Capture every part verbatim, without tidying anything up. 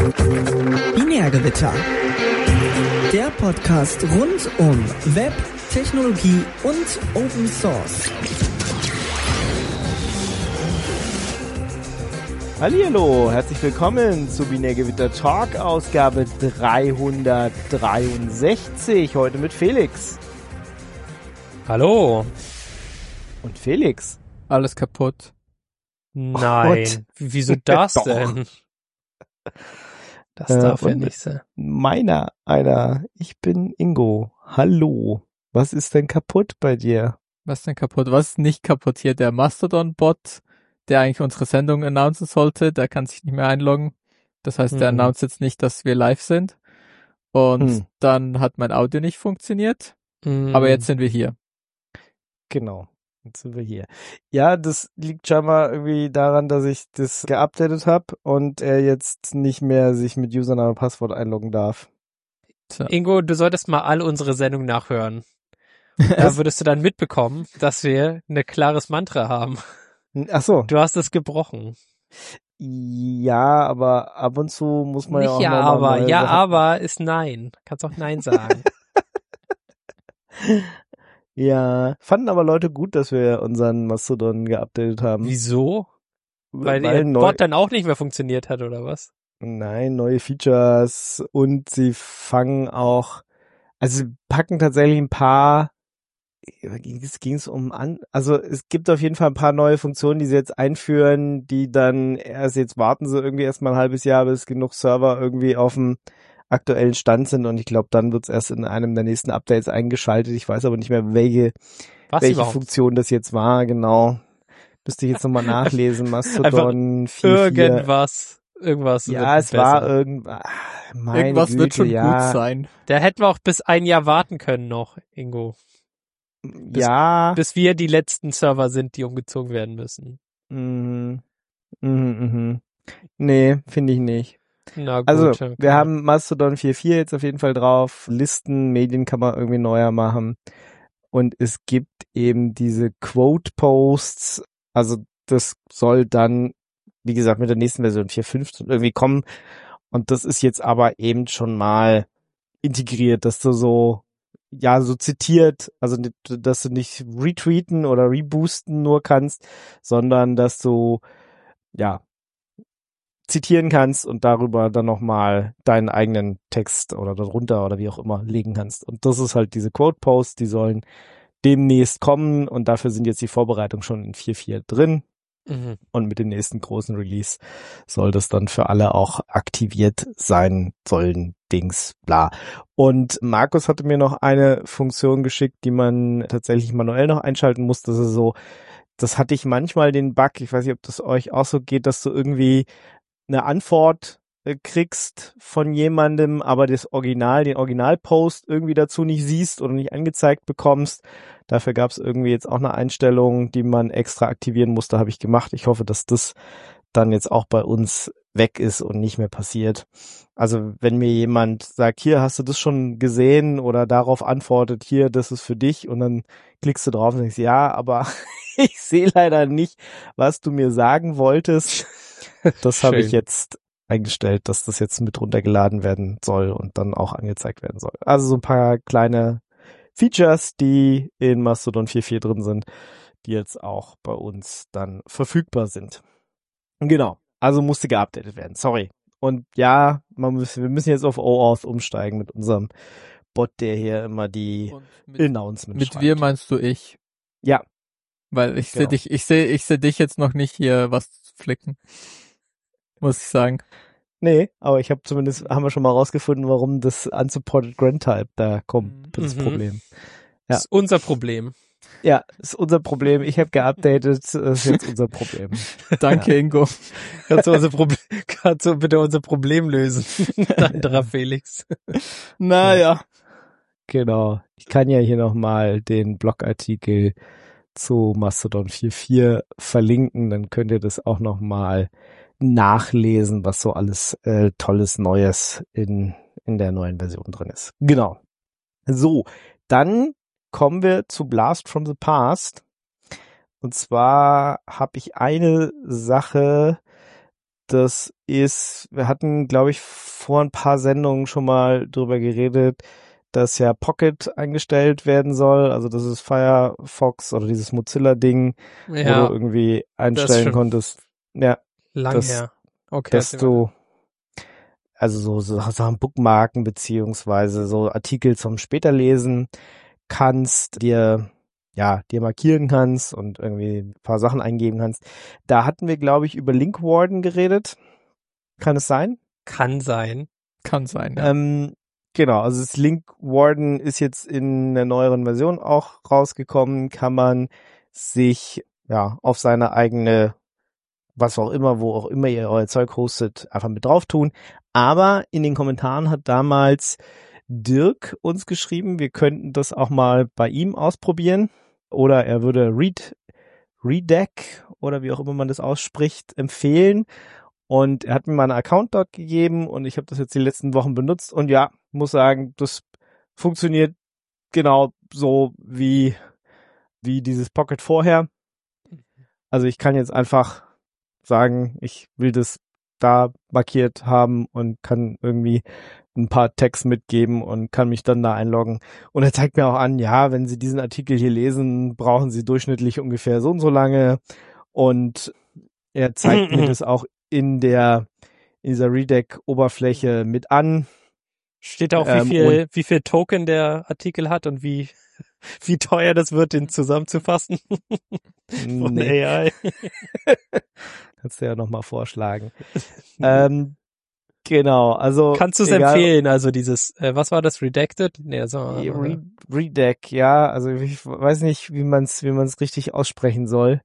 Binärgewitter. Der Podcast rund um Web, Technologie und Open Source. Hallihallo, herzlich willkommen zu Binärgewitter Talk, Ausgabe dreihundertdreiundsechzig, heute mit Felix. Hallo. Und Felix. Alles kaputt. Nein, Gott. Wieso das Doch. denn? Das Äh, darf ja und nicht sein. Meiner einer, ich bin Ingo. Hallo, was ist denn kaputt bei dir? Was ist denn kaputt? Was ist nicht kaputt hier? Der Mastodon-Bot, der eigentlich unsere Sendung announcen sollte, der kann sich nicht mehr einloggen. Das heißt, der Hm. announced jetzt nicht, dass wir live sind. Und Hm. dann hat mein Audio nicht funktioniert. Mm. Aber jetzt sind wir hier. Genau, jetzt sind wir hier. Ja, das liegt scheinbar irgendwie daran, dass ich das geupdatet habe und er jetzt nicht mehr sich mit Username und Passwort einloggen darf. Tja. Ingo, du solltest mal all unsere Sendungen nachhören. Da würdest du dann mitbekommen, dass wir ein klares Mantra haben. Ach so. Du hast es gebrochen. Ja, aber ab und zu muss man ja Nicht auch ja, noch aber. mal neue Ja, Sachen- aber ist nein. Kannst auch nein sagen. Ja, fanden aber Leute gut, dass wir unseren Mastodon geupdatet haben. Wieso? Weil, Weil der neu, Bot dann auch nicht mehr funktioniert hat, oder was? nein, neue Features und sie fangen auch, also sie packen tatsächlich ein paar, es ging es um an, also es gibt auf jeden Fall ein paar neue Funktionen, die sie jetzt einführen, die dann erst jetzt warten sie irgendwie erstmal ein halbes Jahr, bis genug Server irgendwie auf dem aktuellen Stand sind und ich glaube, dann wird es erst in einem der nächsten Updates eingeschaltet. Ich weiß aber nicht mehr, welche, Was welche überhaupt? Funktion das jetzt war, genau. Müsste ich jetzt nochmal nachlesen. Mastodon vier Punkt vier. Irgendwas. Irgendwas. Ja, wird es war besser. irgendwas. Meine Irgendwas Güte, wird schon ja. gut sein. Da hätten wir auch bis ein Jahr warten können noch, Ingo. Ja. Bis wir die letzten Server sind, die umgezogen werden müssen. Mhm. Mhm, mhm. Nee, finde ich nicht. Na gut. Also, okay. wir haben Mastodon vier Punkt vier jetzt auf jeden Fall drauf. Listen, Medien kann man irgendwie neuer machen. Und es gibt eben diese Quote-Posts. Also, das soll dann, wie gesagt, mit der nächsten Version vier Punkt fünf irgendwie kommen. Und das ist jetzt aber eben schon mal integriert, dass du so, ja, so zitiert, also, dass du nicht retweeten oder reboosten nur kannst, sondern dass du, ja, zitieren kannst und darüber dann nochmal deinen eigenen Text oder darunter oder wie auch immer legen kannst. Und das ist halt diese Quote-Posts, die sollen demnächst kommen und dafür sind jetzt die Vorbereitungen schon in vier Punkt vier drin. Mhm. Und mit dem nächsten großen Release soll das dann für alle auch aktiviert sein sollen, Dings, bla. Und Markus hatte mir noch eine Funktion geschickt, die man tatsächlich manuell noch einschalten muss. Das ist so, das hatte ich manchmal den Bug, ich weiß nicht, ob das euch auch so geht, dass du irgendwie eine Antwort äh, kriegst von jemandem, aber das Original, den Originalpost irgendwie dazu nicht siehst oder nicht angezeigt bekommst. Dafür gab es irgendwie jetzt auch eine Einstellung, die man extra aktivieren musste, habe ich gemacht. Ich hoffe, dass das dann jetzt auch bei uns weg ist und nicht mehr passiert. Also wenn mir jemand sagt, hier, hast du das schon gesehen oder darauf antwortet, hier, das ist für dich und dann klickst du drauf und denkst, ja, aber ich sehe leider nicht, was du mir sagen wolltest. Das habe ich Schön. jetzt eingestellt, dass das jetzt mit runtergeladen werden soll und dann auch angezeigt werden soll. Also so ein paar kleine Features, die in Mastodon vier Punkt vier drin sind, die jetzt auch bei uns dann verfügbar sind. Genau, also musste geupdatet werden, sorry. Und ja, man muss, wir müssen jetzt auf OAuth umsteigen mit unserem Bot, der hier immer die Und mit, Announcements mit schreibt. wir meinst du ich? Ja, Weil ich sehe Genau. dich, ich sehe, ich sehe dich jetzt noch nicht hier was flicken. Muss ich sagen. nee, aber ich habe zumindest, haben wir schon mal rausgefunden, warum das unsupported Grand Type da kommt, das Mhm. Problem. Ja. Das ist unser Problem. Ja, ist unser Problem. Ich habe geupdatet, das ist jetzt unser Problem. Danke, Ingo. Kannst du, unser Problem, kannst du bitte unser Problem lösen? Anderer Felix. Naja. Genau. Ich kann ja hier nochmal den Blogartikel zu Mastodon vier Punkt vier verlinken, dann könnt ihr das auch nochmal nachlesen, was so alles äh, tolles Neues in, in der neuen Version drin ist. Genau. So, dann kommen wir zu Blast from the Past. Und zwar habe ich eine Sache, das ist, wir hatten, glaube ich, vor ein paar Sendungen schon mal drüber geredet, dass ja Pocket eingestellt werden soll. Also das ist Firefox oder dieses Mozilla-Ding, Ja, wo du irgendwie einstellen schon konntest. Ja, lang das, her. Okay, dass erzähl weiter. du also so, so Sachen Bookmarken beziehungsweise so Artikel zum später lesen kannst, dir ja dir markieren kannst und irgendwie ein paar Sachen eingeben kannst. Da hatten wir, glaube ich, über Link Warden geredet. Kann es sein? Kann sein. Kann sein, ja. Ähm, genau, also das Link Warden ist jetzt in der neueren Version auch rausgekommen. Kann man sich ja auf seine eigene, was auch immer, wo auch immer ihr euer Zeug hostet, einfach mit drauf tun. Aber in den Kommentaren hat damals Dirk uns geschrieben, wir könnten das auch mal bei ihm ausprobieren. Oder er würde Read, Redac oder wie auch immer man das ausspricht, empfehlen. Und er hat mir mal einen Account dort gegeben und ich habe das jetzt die letzten Wochen benutzt. Und ja, muss sagen, das funktioniert genau so wie, wie dieses Pocket vorher. Also ich kann jetzt einfach sagen, ich will das da markiert haben und kann irgendwie ein paar Tags mitgeben und kann mich dann da einloggen. Und er zeigt mir auch an, ja, wenn Sie diesen Artikel hier lesen, brauchen Sie durchschnittlich ungefähr so und so lange. Und er zeigt mir das auch in der, in dieser Redac-Oberfläche mit an. Steht da auch, Ähm, wie viel, wie viel Token der Artikel hat und wie, wie teuer das wird, den zusammenzufassen von Nee. A I. Kannst du ja nochmal vorschlagen. ähm, genau, also Kannst du es egal, empfehlen, also dieses, äh, was war das, Redacted? Nee, so, Re Redac, ja, also ich weiß nicht, wie man es wie man es richtig aussprechen soll.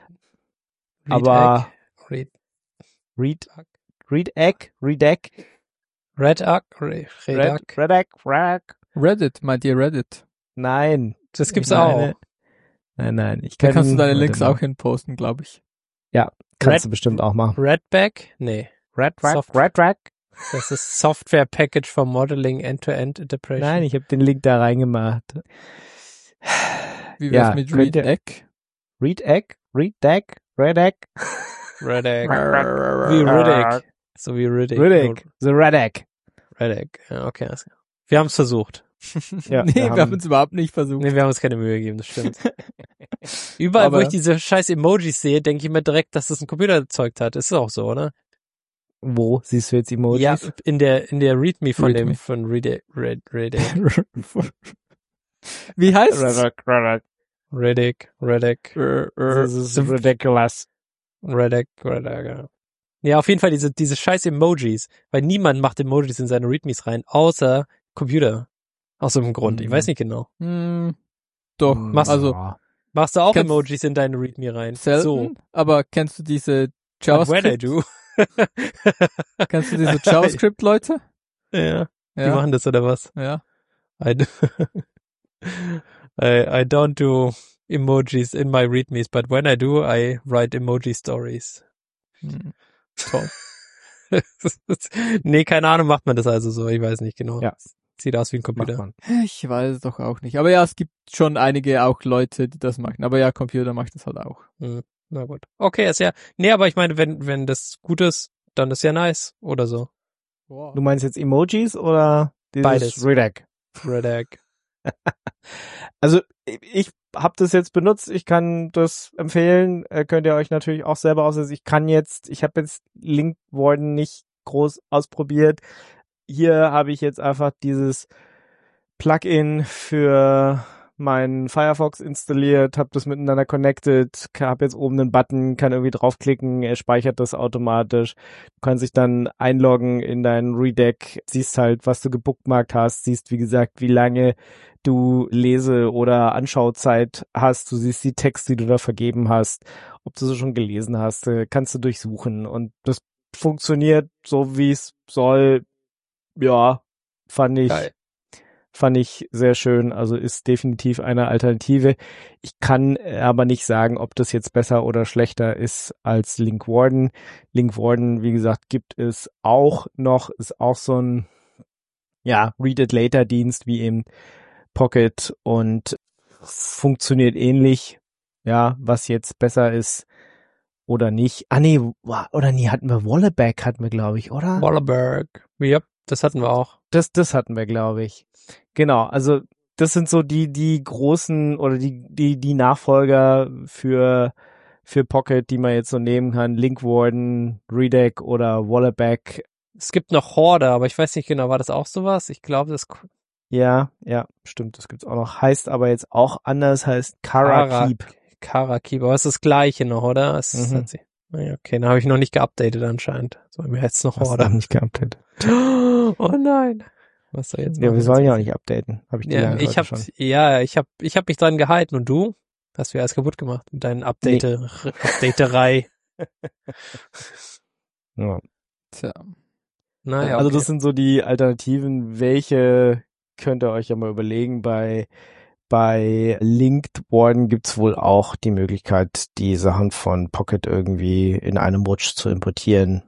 Aber Read, Read, Redac, Redac, Redac, Re, Redac. Red, Redac, Redac. Reddit, meint ihr Reddit? Nein. Das gibt's Ich auch. meine- Nein, nein, ich Da kann. kannst du deine warte Links mal. auch hin posten, glaube ich. Ja, kannst Red- du bestimmt auch machen. Redback? Nee. Redrac, Soft- Redrac? Das ist Software Package for Modeling End-to-End Interpretation. Nein, ich habe den Link da reingemacht. Wie wär's Ja, mit könnt ihr- Redac? Redac, Redac, Redac, Redac. Wie Riddick. So wie Riddick. Redac, the Redac. Redac. Ja, okay. alles klar. Wir haben es versucht. Ja, nee, wir wir haben- haben es überhaupt nicht versucht. Nee, wir haben uns keine Mühe gegeben, das stimmt. Überall, wo Aber- ich diese scheiß Emojis sehe, denke ich mir direkt, dass das ein Computer erzeugt hat. Ist auch so, oder? Wo siehst du jetzt Emojis? Ja, in der, in der Readme von Readme. dem, von Redac, Red, Redac, Wie heißt's? Redac, Redac. Redac, Redac, This is ridiculous. Redac, Redac, ja. Ja, auf jeden Fall diese, diese scheiß Emojis, weil niemand macht Emojis in seine Readmes rein, außer Computer. Aus irgendeinem Grund, ich Mhm. weiß nicht genau. Hm, doch, Machst- also Ja. Machst du auch Kennst- Emojis in deine Readme rein? selten, So. aber kennst du diese But when I JavaScript? do. Kennst du diese JavaScript-Leute? Ja. Die Ja, machen das oder was? ja. I, do I, I don't do emojis in my readmes, but when I do, I write emoji stories. Hm, toll. Nee, keine Ahnung, macht man das also so, ich weiß nicht genau. Ja. Sieht aus wie ein Macht Computer. man. Ich weiß es doch auch nicht. Aber ja, es gibt schon einige auch Leute, die das machen. Aber ja, Computer macht das halt auch. Hm, na gut. Okay, ist ja, nee, aber ich meine, wenn, wenn das gut ist, dann ist ja nice, oder so. Du meinst jetzt Emojis oder dieses Beides. Redac? Redac. Also ich habe das jetzt benutzt, ich kann das empfehlen, äh, könnt ihr euch natürlich auch selber aussetzen. Ich kann jetzt, ich habe jetzt Link Warden nicht groß ausprobiert. Hier habe ich jetzt einfach dieses Plugin für meinen Firefox installiert, habe das miteinander connected, habe jetzt oben einen Button, kann irgendwie draufklicken, er speichert das automatisch. Du kannst dich dann einloggen in deinen Redac, siehst halt, was du gebookmarkt hast, siehst, wie gesagt, wie lange du Lese- oder Anschauzeit hast, du siehst die Texte, die du da vergeben hast, ob du sie schon gelesen hast, äh, kannst du durchsuchen und das funktioniert so, wie es soll. Ja, fand ich Geil. fand ich sehr schön, also ist definitiv eine Alternative. Ich kann aber nicht sagen, ob das jetzt besser oder schlechter ist als Link Warden. Link Warden, wie gesagt, gibt es auch noch, ist auch so ein, ja, Read-it-later-Dienst wie eben Pocket und funktioniert ähnlich. Ja, was jetzt besser ist, oder nicht. Ah nee, wa- oder nee, hatten wir Wallaback, hatten wir, glaube ich, oder? Wallaberg. Ja, das hatten wir auch. Das, das hatten wir, glaube ich. Genau, also das sind so die, die großen oder die, die, die Nachfolger für, für Pocket, die man jetzt so nehmen kann. Link Warden, Redac oder Wallaback. Es gibt noch Horde, aber ich weiß nicht genau, war das auch sowas? Ich glaube, das Ja, ja, stimmt, das gibt's auch noch. Heißt aber jetzt auch anders, heißt Karakeep. Karakeep, aber es ist das gleiche noch, oder? Es Mhm. hat sie. Ja, okay, dann habe ich noch nicht geupdatet anscheinend. So, mir heißt es noch Hast du Horde. noch nicht geupdatet. Oh nein. Was soll jetzt Ja, machen? wir sollen ja auch nicht updaten. Habe ich Ja, gelernt ich heute hab, schon. ja, ich hab, ich hab mich dran gehalten und du? Hast du ja alles kaputt gemacht mit deinen Update, Updaterei. Ja. Tja. Naja, Also okay. das sind so die Alternativen. Welche könnt ihr euch ja mal überlegen? Bei bei Linked Warden gibt's wohl auch die Möglichkeit, die Sachen von Pocket irgendwie in einem Rutsch zu importieren.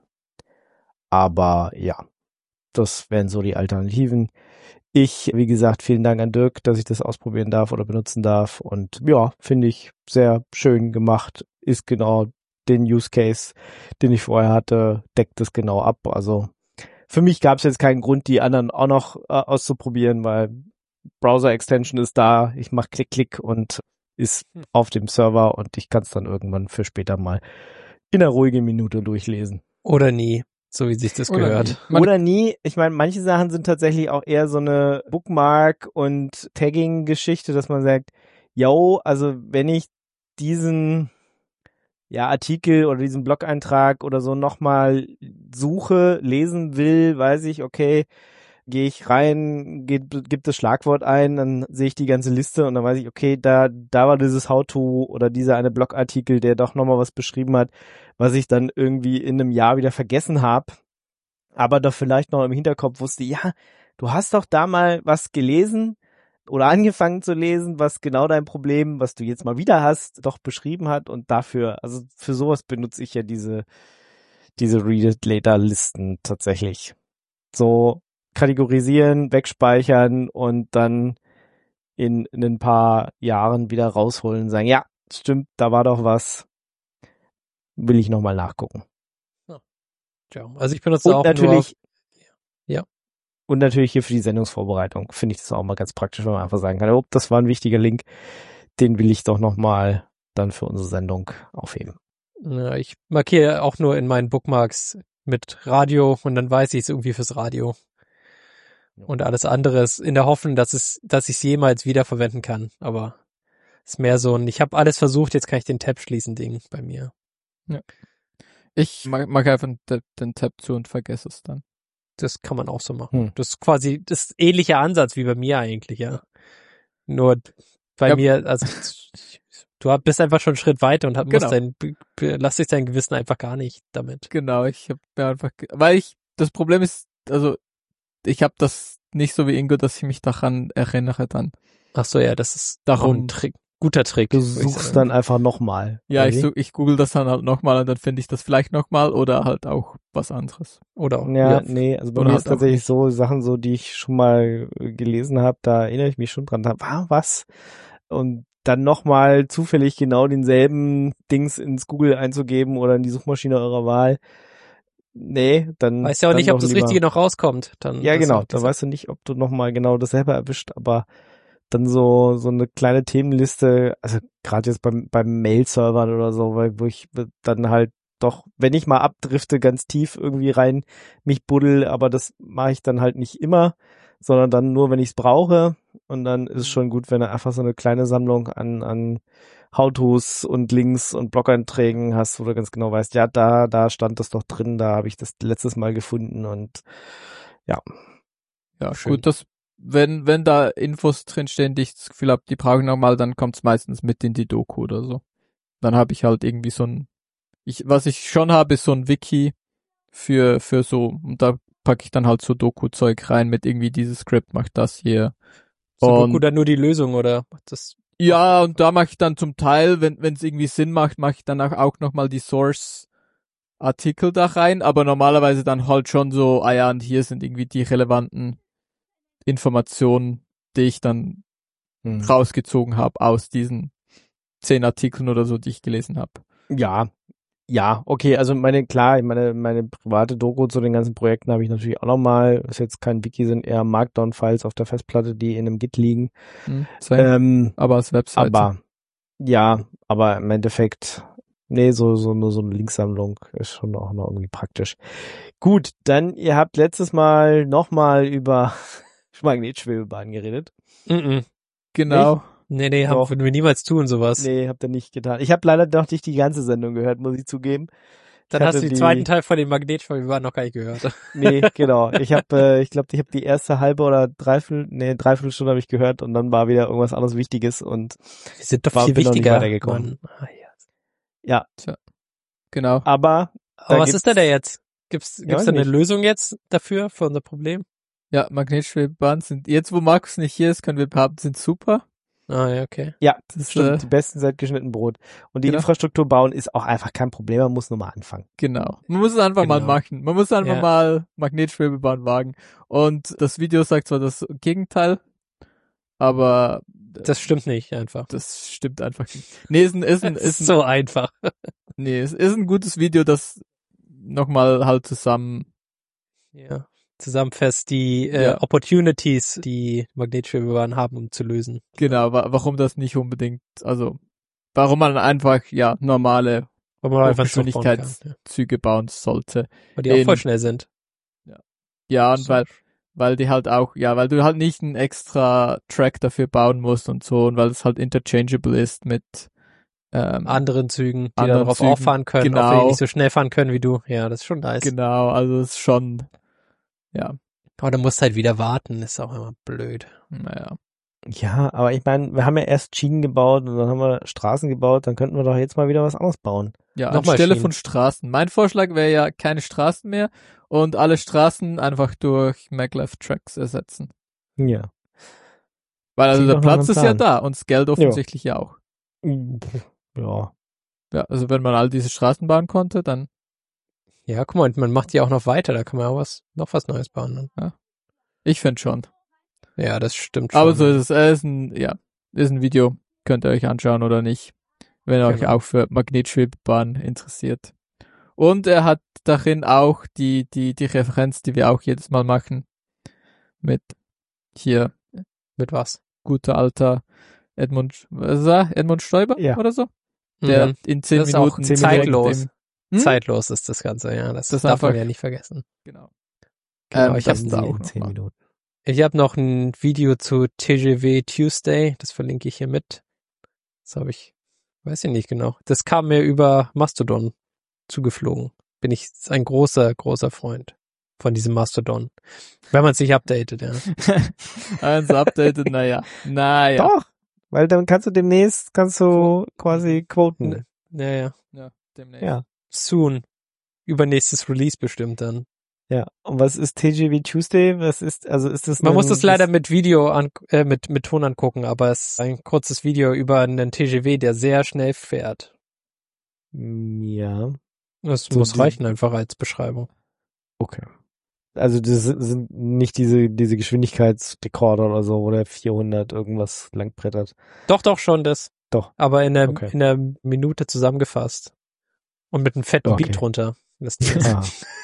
Aber ja, das wären so die Alternativen. Ich, wie gesagt, vielen Dank an Dirk, dass ich das ausprobieren darf oder benutzen darf. Und ja, finde ich sehr schön gemacht. Ist genau den Use Case, den ich vorher hatte, deckt es genau ab. Also für mich gab es jetzt keinen Grund, die anderen auch noch äh, auszuprobieren, weil Browser-Extension ist da, ich mache Klick, Klick und ist auf dem Server und ich kann es dann irgendwann für später mal in einer ruhigen Minute durchlesen. Oder nie, so wie sich das Oder gehört. nie. Man- Oder nie, ich meine, manche Sachen sind tatsächlich auch eher so eine Bookmark- und Tagging-Geschichte, dass man sagt, yo, also wenn ich diesen ja, Artikel oder diesen Blog-Eintrag oder so nochmal suche, lesen will, weiß ich, okay, gehe ich rein, gibt, gibt das Schlagwort ein, dann sehe ich die ganze Liste und dann weiß ich, okay, da, da war dieses How-To oder dieser eine Blogartikel, der doch nochmal was beschrieben hat, was ich dann irgendwie in einem Jahr wieder vergessen habe, aber doch vielleicht noch im Hinterkopf wusste, ja, du hast doch da mal was gelesen oder angefangen zu lesen, was genau dein Problem, was du jetzt mal wieder hast, doch beschrieben hat und dafür, also für sowas benutze ich ja diese, diese Read-It-Later-Listen tatsächlich. So kategorisieren, wegspeichern und dann in, in ein paar Jahren wieder rausholen und sagen, ja, stimmt, da war doch was, will ich nochmal nachgucken. Ja, also ich benutze Und auch natürlich, nur, ja. Und natürlich hier für die Sendungsvorbereitung finde ich das auch mal ganz praktisch, wenn man einfach sagen kann, oh, das war ein wichtiger Link, den will ich doch nochmal dann für unsere Sendung aufheben. Ja, ich markiere auch nur in meinen Bookmarks mit Radio und dann weiß ich es irgendwie fürs Radio. Und alles andere ist in der Hoffnung, dass es, dass ich es jemals wiederverwenden kann. Aber es ist mehr so ein, ich habe alles versucht, jetzt kann ich den Tab schließen Ding bei mir. Ich mag, mag einfach den, den Tab zu und vergesse es dann. Das kann man auch so machen. Hm. Das ist quasi das ist ähnlicher Ansatz wie bei mir eigentlich, ja. Nur bei Ja. mir, also du bist einfach schon einen Schritt weiter und musst Genau. dein, lass dich dein Gewissen einfach gar nicht damit. Genau, ich habe mir einfach, ge- weil ich, das Problem ist, also ich habe das nicht so wie Ingo, dass ich mich daran erinnere dann. Ach so, ja, das ist Darum- auch ein Trick, guter Trick. Du würd ich suchst sagen. dann einfach nochmal. Ja, ich, such, ich google das dann halt nochmal und dann finde ich das vielleicht nochmal oder halt auch was anderes. Oder auch, Ja, ja. nee, also bei Oder mir halt ist auch tatsächlich nicht. so Sachen so, die ich schon mal äh, gelesen habe, da erinnere ich mich schon dran, da war was und dann nochmal zufällig genau denselben Dings ins Google einzugeben oder in die Suchmaschine eurer Wahl. Nee, dann Weiß ja auch dann nicht, ob doch das lieber. Richtige noch rauskommt. Dann Ja, das ist genau, auch die da Sache. weißt du nicht, ob du nochmal genau dasselbe erwischt, aber dann so so eine kleine Themenliste, also gerade jetzt beim beim Mail-Servern oder so, weil wo ich dann halt doch, wenn ich mal abdrifte, ganz tief irgendwie rein mich buddel, aber das mache ich dann halt nicht immer, sondern dann nur, wenn ich es brauche und dann ist es schon gut, wenn du einfach so eine kleine Sammlung an an How-Tos und Links und Blog-Einträgen hast, wo du ganz genau weißt, ja, da da stand das doch drin, da habe ich das letztes Mal gefunden und ja. Ja, Schön. gut, das, wenn, wenn da Infos drinstehen, die ich das Gefühl habe, die brauche ich nochmal, dann kommt's meistens mit in die Doku oder so. Dann habe ich halt irgendwie so ein, ich, was ich schon habe, ist so ein Wiki für, für so, und da packe ich dann halt so Doku-Zeug rein mit irgendwie dieses Skript macht das hier. Sudoku Und- dann nur die Lösung, oder? Das, Ja, und da mache ich dann zum Teil, wenn wenn es irgendwie Sinn macht, mache ich dann auch, auch nochmal die Source-Artikel da rein, aber normalerweise dann halt schon so, ah ja, und hier sind irgendwie die relevanten Informationen, die ich dann Hm. rausgezogen habe aus diesen zehn Artikeln oder so, die ich gelesen habe. Ja, Ja, okay, also meine, klar, meine, meine private Doku zu den ganzen Projekten habe ich natürlich auch nochmal, ist jetzt kein Wiki, sind eher Markdown-Files auf der Festplatte, die in einem Git liegen. Hm, same. Ähm, aber als Webseite. aber, ja, aber im Endeffekt, nee, so, so, nur so eine Linksammlung ist schon auch noch irgendwie praktisch. Gut, dann, ihr habt letztes Mal nochmal über Magnetschwebebahnen geredet. Mhm. Genau. Nee, nee, haben, Doch. würden wir niemals tun, sowas. Nee, habt ihr nicht getan. Ich habe leider noch nicht die ganze Sendung gehört, muss ich zugeben. Dann Ich hast hatte du den zweiten Teil von den Magnetschwebebahnen noch gar nicht gehört. Nee, genau. Ich habe, äh, ich glaube, ich habe die erste halbe oder dreiviertel, nee, dreiviertel Stunde habe ich gehört und dann war wieder irgendwas anderes Wichtiges und Die sind doch war, viel bin noch nicht wichtiger. weitergekommen. Mann. Ah, ja. Ja, Tja. Genau. aber Aber da was ist denn da jetzt? Gibt's, Ja, gibt's weiß da eine nicht. Lösung jetzt dafür, für unser Problem? Ja, Magnetschwebebahnen sind, jetzt wo Markus nicht hier ist, können wir behaupten, sind super. Ah, ja, okay. ja, Das stimmt, äh, die besten seit geschnitten Brot. Und die Genau. Infrastruktur bauen ist auch einfach kein Problem, man muss nur mal anfangen. Genau. Man muss es einfach mal Genau. machen. Man muss einfach Ja. mal Magnetschwebebahn wagen. Und das Video sagt zwar das Gegenteil, aber Das stimmt nicht, einfach. das stimmt einfach nicht. Nee, ist ein, ist ein, Das ist ist ein, so einfach. nee, es ist ein gutes Video, das nochmal halt zusammen, Ja. Zusammenfasst die äh, Ja. Opportunities, die Magnetschwebebahnen haben, um zu lösen. genau, wa warum das nicht unbedingt, also, warum man einfach, ja, normale Weil man einfach einen Zug bauen kann. Hochgeschwindigkeitszüge Ja. bauen sollte. Weil die auch In- voll schnell sind. Ja, und So. weil, weil die halt auch, ja, weil du halt nicht einen extra Track dafür bauen musst und so, und weil es halt interchangeable ist mit ähm, Anderen Zügen, die anderen darauf Zügen. auffahren können, auch wenn Genau. die nicht so schnell fahren können wie du. Ja, das ist schon nice. Genau, also es ist schon, ja, Aber dann musst du halt wieder warten, ist auch immer blöd. naja. Ja, aber ich meine, wir haben ja erst Schienen gebaut und dann haben wir Straßen gebaut, dann könnten wir doch jetzt mal wieder was anderes bauen. Ja, Nochmal anstelle Schienen. von Straßen. Mein Vorschlag wäre ja keine Straßen mehr und alle Straßen einfach durch Maglev-Tracks ersetzen. Ja. Weil also Klingt der doch nach Platz einem ist ja Plan. da und das Geld offensichtlich ja auch. Ja. Ja, also wenn man all diese Straßen bauen konnte, dann, Ja, guck mal, man macht die auch noch weiter, da kann man auch was, noch was Neues bauen. Dann. ich finde schon. Ja, das stimmt schon. Aber so ist es, äh, ist ein, ja, ist ein Video, könnt ihr euch anschauen oder nicht, wenn ihr euch Genau. auch für Magnetschwebebahn interessiert. Und er hat darin auch die, die, die Referenz, die wir auch jedes Mal machen, mit hier, Mit was? guter alter Edmund, was ist er? Edmund Stoiber Ja. oder so? Der Mhm. in zehn Das ist auch Minuten zehn zeitlos. direkt im- Hm? Zeitlos ist das Ganze, ja. Das, Das darf einfach- man ja nicht vergessen. Genau. Genau, Ähm, ich das habe ist auch in noch zehn mal. Minuten. ich hab noch ein Video zu T G V Tuesday, das verlinke ich hier mit. Das habe ich, weiß ich nicht genau. Das kam mir über Mastodon zugeflogen. Bin ich ein großer, großer Freund von diesem Mastodon. Wenn man sich updatet, ja. Eins updated, naja. Naja. Doch, weil dann kannst du demnächst, kannst du quasi quoten. Ja, ja. Ja, demnächst. Ja. Soon. Übernächstes Release bestimmt dann. Ja. Und was ist T G V Tuesday? Was ist, also ist das Man ein- muss das leider mit Video an, äh, mit, mit Ton angucken, aber es ist ein kurzes Video über einen T G V, der sehr schnell fährt. Ja. Das So muss die- reichen einfach als Beschreibung. Okay. Also das sind nicht diese diese Geschwindigkeitsrekorder oder so, wo der vierhundert irgendwas langbrettert. Doch, doch, schon das. Doch. Aber in der, Okay. in der Minute zusammengefasst. Und mit einem fetten Okay. Beat drunter. Das Ding. Ah.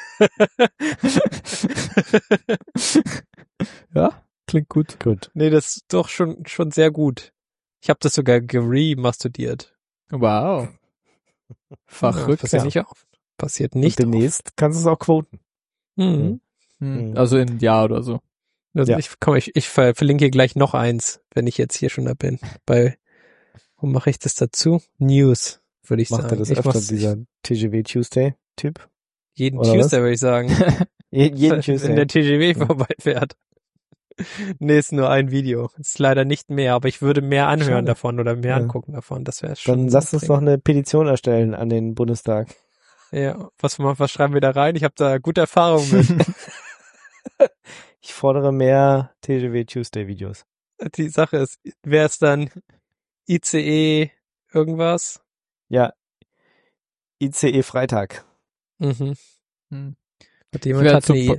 Ja, klingt gut. Gut. Nee, das ist doch schon, schon sehr gut. Ich habe das sogar geremastodiert. Wow. Verrückt. Passiert ja. nicht auf. Passiert Und nicht auf. demnächst kannst du es auch quoten. Mhm. Hm. Mhm. Also in einem Jahr oder so. Also Ja. ich, komm, ich, ich ver- verlinke hier gleich noch eins, wenn ich jetzt hier schon da bin. Bei, wo mache ich das dazu? News, würde ich Macht sagen. er das ich öfter, mach's- dieser T G V Tuesday-Typ? jeden oder Tuesday, würde ich sagen. Je, jeden Wenn Tuesday. der T G V Ja. vorbeifährt. Nee, ist nur ein Video. Ist leider nicht mehr, aber ich würde mehr anhören Schade. davon oder mehr Ja. angucken davon. Das wäre schon. Dann lasst uns dringend. noch eine Petition erstellen an den Bundestag. Ja, was, was schreiben wir da rein? Ich habe da gute Erfahrungen mit. Ich fordere mehr T G V Tuesday Videos. Die Sache ist, wäre es dann I C E irgendwas? Ja. I C E Freitag. Mhm. Hm. Hat Ich jemand wär hat eine super-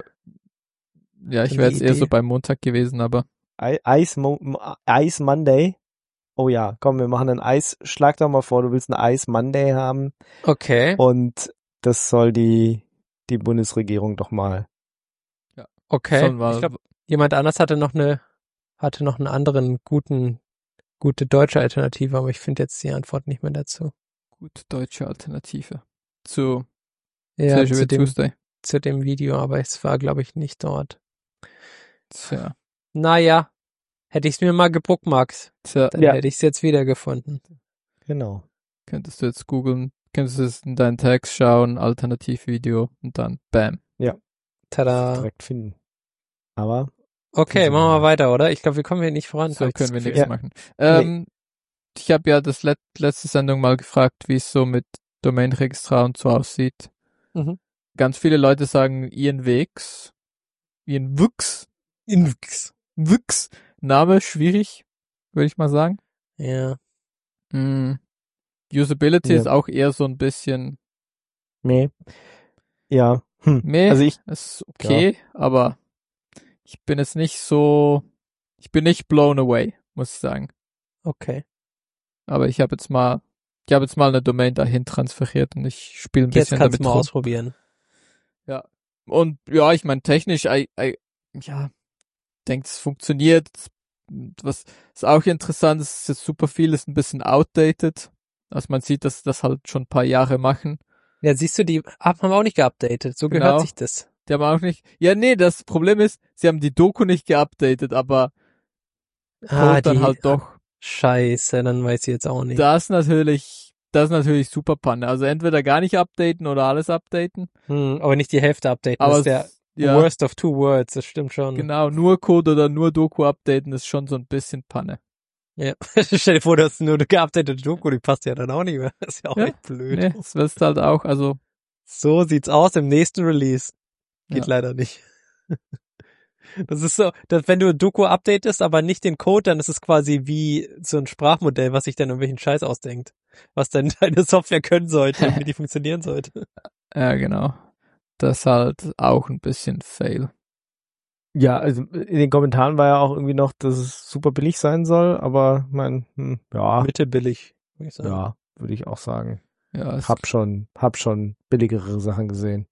Ja, ich Dann wäre die jetzt eher so Idee. beim Montag gewesen, aber I- Ice, Mo Mo- Ice Monday. oh ja, komm, wir machen ein Eis, schlag doch mal vor, du willst ein Eis Monday haben Okay. und das soll die, die Bundesregierung doch mal. Okay. Sollen wir- Ich glaube, jemand anders hatte noch eine, hatte noch einen anderen guten, gute deutsche Alternative, aber ich finde jetzt die Antwort nicht mehr dazu. Gut, deutsche Alternative zu Ja, Treasure zu dem, Tuesday. zu dem Video, aber es war, glaube ich, nicht dort. Tja, Naja, hätte ich es mir mal gebookmarkt, tja, dann Ja. hätte ich es jetzt wiedergefunden. Genau. könntest du jetzt googeln, könntest du es in deinen Tags schauen, Alternativvideo und dann bam. Tada. Direkt finden. Aber Okay, Finden machen wir wir. weiter, oder? Ich glaube, wir kommen hier nicht voran. So hab ich das können wir Gefühl. nichts Ja. machen. Ähm, Ich habe ja das let letzte Sendung mal gefragt, wie es so mit Domain-Registrar und so aussieht. Mhm. Ganz viele Leute sagen Ian Wix. Ian Wix. Inx. Wix. Name schwierig, würde ich mal sagen. Ja. Mm. Usability Ja. ist auch eher so ein bisschen nee. Ja. Hm. meh, Also ich, ist okay, aber ich bin jetzt nicht so, ich bin nicht blown away, muss ich sagen. Okay. Aber ich habe jetzt mal, ich habe jetzt mal eine Domain dahin transferiert und ich spiele ein Jetzt bisschen kannst du damit mal rum. ausprobieren. Und ja, ich meine technisch, I, I, ja, denkt es funktioniert. Was ist auch interessant, ist jetzt super viel, ist ein bisschen outdated. Also man sieht, dass das halt schon ein paar Jahre machen. Ja, siehst du, die haben auch nicht geupdatet. So Genau. gehört sich das. Die haben auch nicht, ja nee, das Problem ist, sie haben die Doku nicht geupdatet, aber Code dann halt doch. Scheiße, dann weiß ich jetzt auch nicht. Das ist natürlich, das ist natürlich super Panne. Also entweder gar nicht updaten oder alles updaten. Hm, aber nicht die Hälfte updaten. Aber das ist der es- ja, worst of two words, das stimmt schon. genau, nur Code oder nur Doku updaten ist schon so ein bisschen Panne. Ja. Stell dir vor, du hast nur eine geupdatete Doku, die passt ja dann auch nicht mehr. Das ist ja auch Ja. echt blöd. Nee, es wird halt auch, also, So sieht's aus im nächsten Release. Geht Ja. leider nicht. Das ist so, dass wenn du Doku updatest, aber nicht den Code, dann ist es quasi wie so ein Sprachmodell, was sich dann irgendwelchen Scheiß ausdenkt. Was dann deine Software können sollte, wie die funktionieren sollte. ja genau. Das ist halt auch ein bisschen fail. ja, also in den Kommentaren war ja auch irgendwie noch, dass es super billig sein soll, aber mein, hm, ja, Mittelbillig, würde ich sagen. ja, würde ich auch sagen. Ja, es, Hab schon, hab schon billigere Sachen gesehen.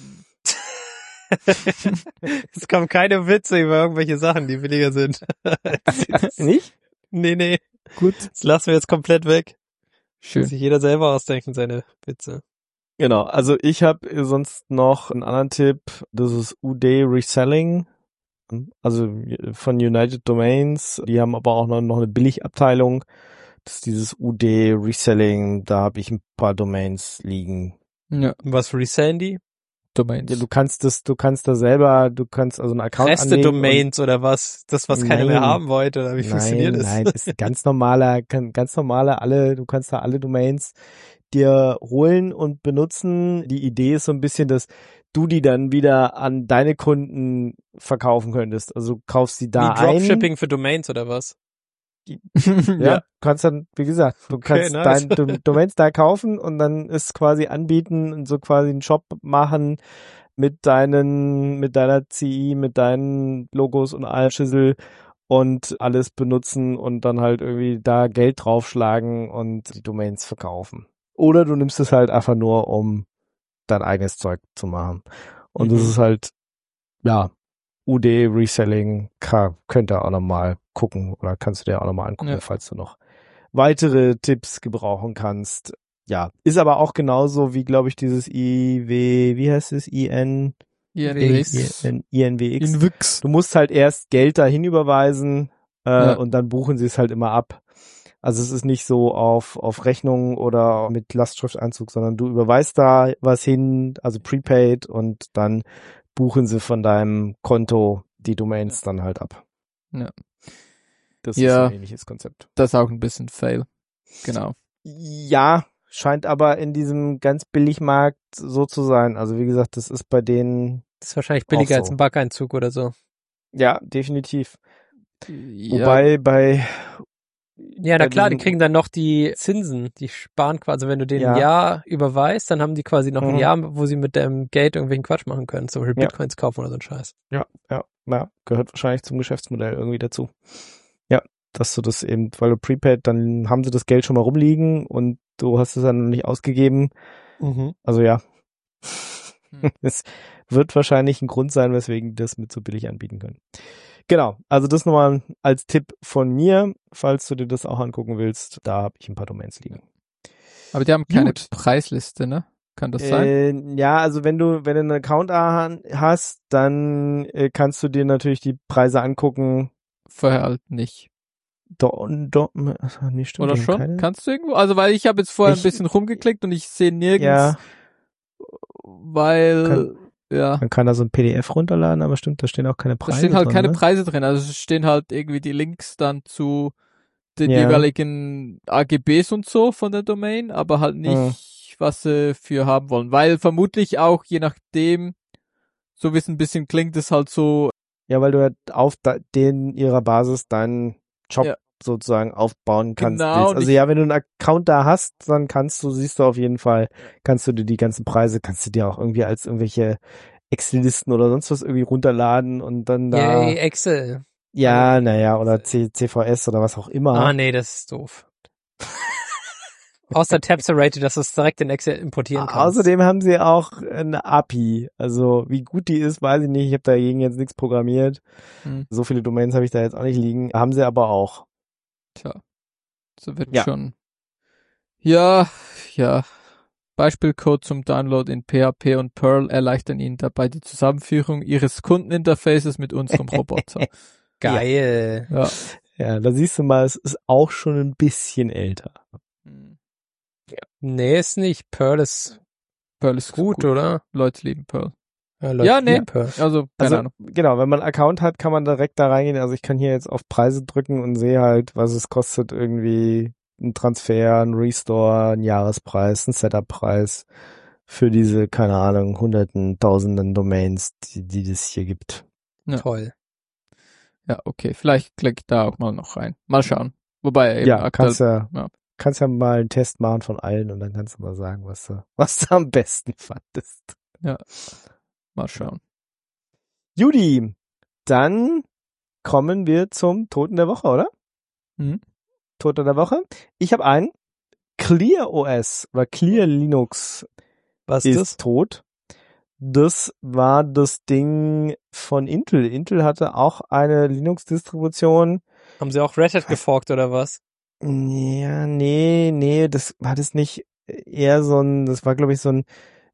Es kommen keine Witze über irgendwelche Sachen, die billiger sind. Nicht? Nee, nee. Gut. Das lassen wir jetzt komplett weg. Muss schön. sich jeder selber ausdenken, seine Witze. Genau, also ich habe sonst noch einen anderen Tipp, das ist U D Reselling, also von United Domains, die haben aber auch noch, noch eine Billigabteilung, das ist dieses U D Reselling, da habe ich ein paar Domains liegen. Ja, Was resellen die? Domains. Ja, du kannst das, du kannst da selber, du kannst also einen Account Reste anlegen. Domains oder was? Das, was keiner mehr Nein. haben wollte, oder wie nein, funktioniert das? Nein, das ist ganz normaler, ganz normale, alle, du kannst da alle Domains dir holen und benutzen. Die Idee ist so ein bisschen, dass du die dann wieder an deine Kunden verkaufen könntest. Also du kaufst sie da Wie ein. Dropshipping für Domains oder was? Ja, kannst dann, wie gesagt, du Okay, kannst nice. dein Dom- Domains da kaufen und dann ist quasi anbieten und so quasi einen Shop machen mit deinen, mit deiner C I, mit deinen Logos und allem Schüssel und alles benutzen und dann halt irgendwie da Geld draufschlagen und die Domains verkaufen. Oder du nimmst es halt einfach nur, um dein eigenes Zeug zu machen. Und das Mhm. ist halt, ja, U D Reselling, ka- könnt ihr auch nochmal gucken oder kannst du dir auch nochmal angucken, Ja. falls du noch weitere Tipps gebrauchen kannst. Ja, ist aber auch genauso wie, glaube ich, dieses I W, wie heißt es, I N, I N W X. I N W X. In Wix. Du musst halt erst Geld dahin überweisen äh, Ja. und dann buchen sie es halt immer ab. Also es ist nicht so auf auf Rechnung oder mit Lastschrifteinzug, sondern du überweist da was hin, also prepaid und dann buchen sie von deinem Konto die Domains dann halt ab. Ja. Das Ja. ist ein ähnliches Konzept. Das ist auch ein bisschen fail. Genau. Ja, scheint aber in diesem ganz Billigmarkt so zu sein. Also wie gesagt, das ist bei denen, Das ist wahrscheinlich billiger Auch als so. ein Backeinzug oder so. ja, definitiv. Ja, Wobei bei Ja, na bei klar, die diesem- kriegen dann noch die Zinsen, die sparen quasi, wenn du denen ein Ja. Jahr überweist, dann haben die quasi noch ein Mhm. Jahr, wo sie mit dem Geld irgendwelchen Quatsch machen können, zum Beispiel Ja. Bitcoins kaufen oder so ein Scheiß. Ja, ja, ja, gehört wahrscheinlich zum Geschäftsmodell irgendwie dazu. Ja, dass du das eben, weil du Prepaid, dann haben sie das Geld schon mal rumliegen und du hast es dann noch nicht ausgegeben. Mhm. Also ja. Hm. Es wird wahrscheinlich ein Grund sein, weswegen die das mit so billig anbieten können. Genau, also das nochmal als Tipp von mir, falls du dir das auch angucken willst. Da habe ich ein paar Domains liegen. Aber die haben keine Gut. Preisliste, ne? Kann das sein? Äh, ja, also wenn du wenn du einen Account hast, dann äh, kannst du dir natürlich die Preise angucken. Vorher halt nicht. Do, do, ach, nee, stimmt, Oder die haben schon? keine. Kannst du irgendwo? Also weil ich habe jetzt vorher Ich- ein bisschen rumgeklickt und ich sehe nirgends, Ja, weil Kann- ja, man kann da so ein P D F runterladen, aber stimmt, da stehen auch keine da Preise stehen halt drin, keine ne? Preise drin. Also es stehen halt irgendwie die Links dann zu den Ja. jeweiligen A G Bs und so von der Domain, aber halt nicht, was sie für haben wollen. Weil vermutlich auch, je nachdem, so wie es ein bisschen klingt, ist halt so, Ja, weil du halt auf da, den ihrer Basis deinen Job Ja. sozusagen aufbauen kannst. Genau, willst. und Also ich- ja, wenn du einen Account da hast, dann kannst du, siehst du auf jeden Fall, kannst du dir die ganzen Preise, kannst du dir auch irgendwie als irgendwelche Excel-Listen oder sonst was irgendwie runterladen und dann da, Yay, Excel. ja, Also, naja, oder C- CVS oder was auch immer. Ah, nee, das ist doof. Außer Tabserated, dass du es direkt in Excel importieren kannst. Außerdem haben sie auch eine A P I. Also wie gut die ist, weiß ich nicht. Ich habe dagegen jetzt nichts programmiert. hm, So viele Domains habe ich da jetzt auch nicht liegen. Haben sie aber auch. tja, so wird Ja. schon. Ja, ja. Beispielcode zum Download in P H P und Perl erleichtern Ihnen dabei die Zusammenführung Ihres Kundeninterfaces mit unserem Roboter. Geil. Ja. Ja, da siehst du mal, es ist auch schon ein bisschen älter. Hm. Nee, ist nicht. Perl ist Perl ist gut, gut. oder? Leute lieben Perl. Ja, Leute, Ja, nee. lieben Perl. Also, keine Also Ahnung. genau, wenn man einen Account hat, kann man direkt da reingehen. Also ich kann hier jetzt auf Preise drücken und sehe halt, was es kostet, irgendwie ein Transfer, ein Restore, ein Jahrespreis, ein Setup-Preis für diese, keine Ahnung, hunderten, tausenden Domains, die, die es hier gibt. Ja. Toll. Ja, okay. Vielleicht klicke ich da auch mal noch rein. Mal schauen. Wobei eben Ja, aktuell, kannst ja, ja. kannst ja mal einen Test machen von allen und dann kannst du mal sagen, was du, was du am besten fandest. mal schauen. Judy, dann kommen wir zum Toten der Woche, oder? Mhm. Tote der Woche. Ich habe einen. ClearOS oder Clear Linux Was ist ist das? tot. Das war das Ding von Intel. Intel hatte auch eine Linux-Distribution. Haben sie auch Red Hat geforkt oder was? Ja, nee, nee, das war das nicht eher so ein, das war glaube ich so ein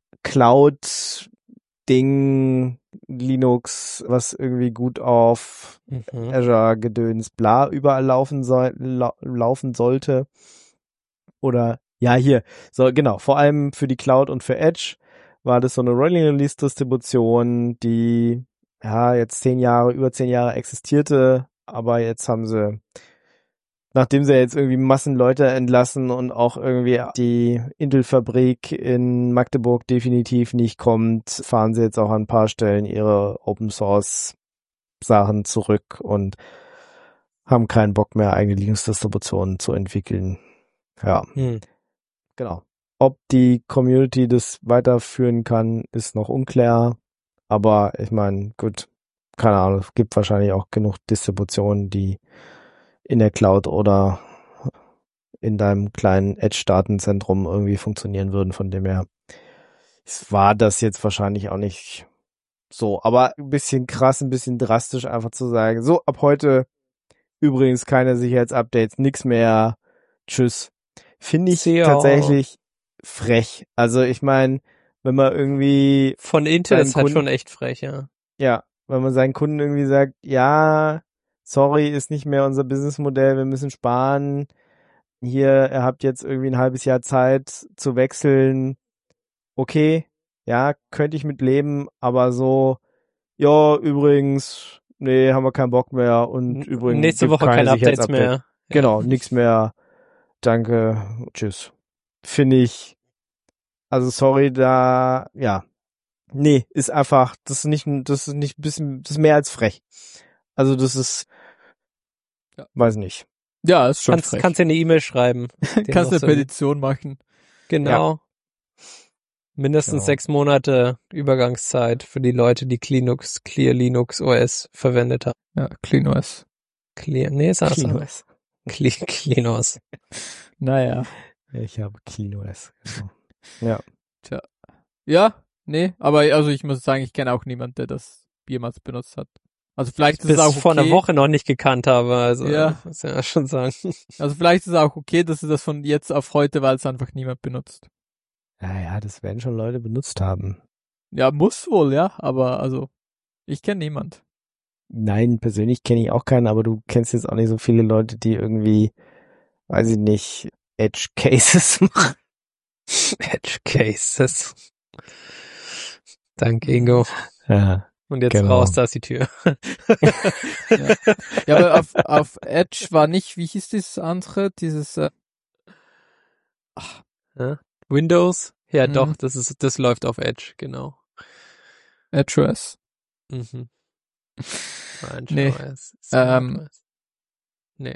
Cloud-Ding, Linux, was irgendwie gut auf Mhm. Azure Gedöns bla überall laufen soll, lau laufen sollte. Oder ja, hier, so genau, vor allem für die Cloud und für Edge war das so eine Rolling Release Distribution, die ja jetzt zehn Jahre, über zehn Jahre existierte, aber jetzt haben sie, nachdem sie jetzt irgendwie Massen Leute entlassen und auch irgendwie die Intel-Fabrik in Magdeburg definitiv nicht kommt, fahren sie jetzt auch an ein paar Stellen ihre Open Source Sachen zurück und haben keinen Bock mehr, eigene Linux-Distributionen zu entwickeln. Ja, Hm. genau. Ob die Community das weiterführen kann, ist noch unklar. Aber ich meine, gut, keine Ahnung, es gibt wahrscheinlich auch genug Distributionen, die in der Cloud oder in deinem kleinen Edge-Datenzentrum irgendwie funktionieren würden. Von dem her war das jetzt wahrscheinlich auch nicht so. Aber ein bisschen krass, ein bisschen drastisch einfach zu sagen, so, ab heute übrigens keine Sicherheitsupdates, nix mehr, tschüss. Finde ich Ja. tatsächlich frech. Also ich meine, wenn man irgendwie, Von Intel Seinen ist halt Kunden- schon echt frech, ja. ja, wenn man seinen Kunden irgendwie sagt, ja, sorry, ist nicht mehr unser Businessmodell, wir müssen sparen. Hier, ihr habt jetzt irgendwie ein halbes Jahr Zeit zu wechseln. Okay, ja, könnte ich mit leben, aber so, ja, übrigens, nee, haben wir keinen Bock mehr und N- übrigens Nächste gibt Woche keine keine Updates Sicherheitsupdate. mehr. Genau, nix mehr. Danke, tschüss. Finde ich, also sorry, da, ja, nee, ist einfach, das ist nicht, das ist nicht ein bisschen, das ist mehr als frech. Also das ist, Ja. weiß nicht. Ja, ist schon Kannst, frech. kannst dir eine E-Mail schreiben. den Kannst noch eine so- Petition machen. Genau. Mindestens Genau. sechs Monate Übergangszeit für die Leute, die Linux, Clear Linux O S verwendet haben. Ja, CleanOS. Clear, nee, ist anders. CleanOS. Cle- Cleanos. Naja. Ich habe KinoS. Genau. Ja. Tja. Ja, nee, aber also ich muss sagen, ich kenne auch niemanden, der das jemals benutzt hat. Also vielleicht ist Bis es auch okay. vor einer Woche noch nicht gekannt habe, also Ja. muss ja schon sagen. Also vielleicht ist es auch okay, dass sie das von jetzt auf heute, weil es einfach niemand benutzt. Ja, ja, das werden schon Leute benutzt haben. Ja, muss wohl, ja, aber also ich kenne niemand. Nein, persönlich kenne ich auch keinen, aber du kennst jetzt auch nicht so viele Leute, die irgendwie, weiß ich nicht, Edge Cases machen. Edge Cases. Danke, Ingo. Ja. Und jetzt Genau. raus, da ist die Tür. Ja, ja aber auf, auf Edge war nicht, wie hieß dieses andere, dieses äh, ach, Ja? Windows? Ja, Mhm. doch, das ist, das läuft auf Edge, genau. EdgeOS. Mhm. Nein, Nee, S. ähm, Nee.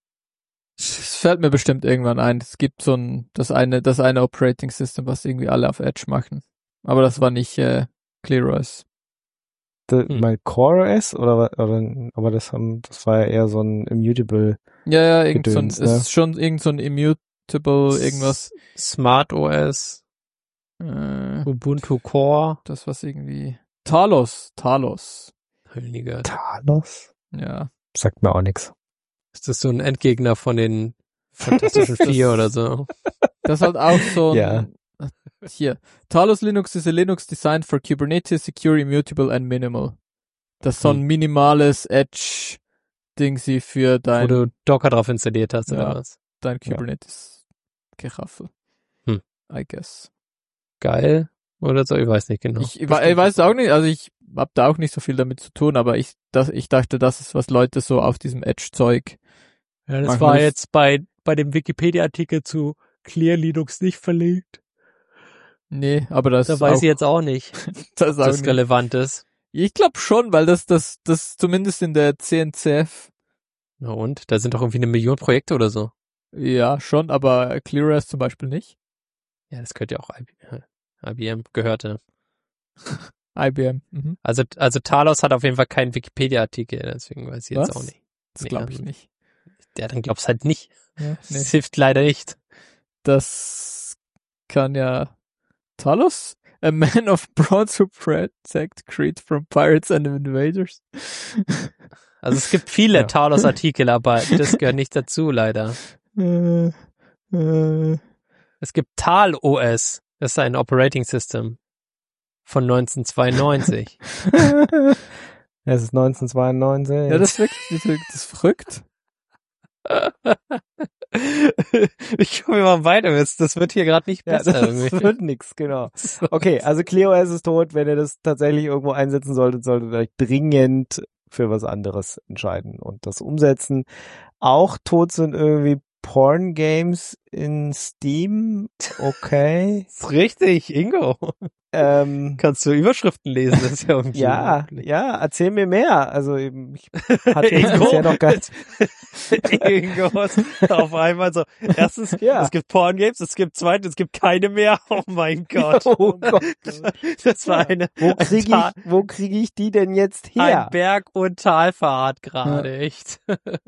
Es fällt mir bestimmt irgendwann ein. Es gibt so ein, das eine, das eine Operating System, was irgendwie alle auf Edge machen. Aber das war nicht äh, ClearOS. The, Hm. Mein CoreOS oder, wa- oder aber das haben, das war ja eher so ein Immutable. Ja, ja, irgend so ein, Gedöns, es ne? ist schon irgend so ein Immutable, irgendwas. Smart O S, Äh, Ubuntu Core. das was irgendwie. Talos, Talos. Heiliger. Talos? Ja. Sagt mir auch nichts. Ist das so ein Endgegner von den Fantastischen Vier oder so? Das ist halt auch so ein, Ja. hier. Talos Linux is a Linux designed for Kubernetes, secure, immutable and minimal. Das ist so ein Hm. minimales Edge-Dingsy für Wo dein, du Docker drauf installiert hast, Ja. oder was? dein Ja. Kubernetes-Geraffel. Hm. I guess. Geil? Oder so? Ich weiß nicht genau. Ich, ich weiß auch nicht, also ich hab da auch nicht so viel damit zu tun, aber ich, das, ich dachte, das ist, was Leute so auf diesem Edge-Zeug. Ja, das Manchmal war ist- jetzt bei, bei dem Wikipedia-Artikel zu Clear Linux nicht verlinkt. Nee, aber das Da ist weiß auch, ich jetzt auch nicht, das ob ist auch das nicht. relevant ist. Ich glaube schon, weil das, das, das zumindest in der C N C F, Na und? Da sind doch irgendwie eine Million Projekte oder so. ja, schon, aber ClearOS zum Beispiel nicht. Ja, das könnte ja auch I B M, I B M gehörte. I B M, mhm. Also, also Talos hat auf jeden Fall keinen Wikipedia-Artikel, deswegen weiß ich jetzt Was? auch nicht. Das Nee, glaube ich also- nicht. Ja, dann glaub's halt nicht. Ja, Das nee. hilft leider nicht. Das kann ja Talos? A man of bronze who protect Crete from pirates and invaders. Also es gibt viele Ja. Talos-Artikel, aber das gehört nicht dazu, leider. äh, äh, Es gibt Tal-O S. Das ist ein Operating System von neunzehnhundertzweiundneunzig. Es ist neunzehnhundertzweiundneunzig. ja, das ist wirklich, das ist, wirklich- das ist verrückt. Ich komme mal weiter, das das wird hier gerade nicht Ja, besser das irgendwie. wird nix, genau. Okay, also ClearOS ist tot. Wenn ihr das tatsächlich irgendwo einsetzen solltet, solltet ihr euch dringend für was anderes entscheiden und das umsetzen. Auch tot sind irgendwie Porn-Games in Steam. Okay. Das ist richtig, Ingo. ähm, Kannst du Überschriften lesen, das ist ja irgendwie ja, unglaublich. ja, erzähl mir mehr. Also eben, ich hatte jetzt Ingo? bisher noch ganz... Ingo ist auf einmal so, erstens, Ja. es gibt Porn-Games, es gibt zweitens, es gibt keine mehr. Oh mein Gott. Oh Gott. Das war eine, Wo ein, kriege Ta- ich, wo krieg ich die denn jetzt her? ein Berg- und Talfahrt gerade, echt.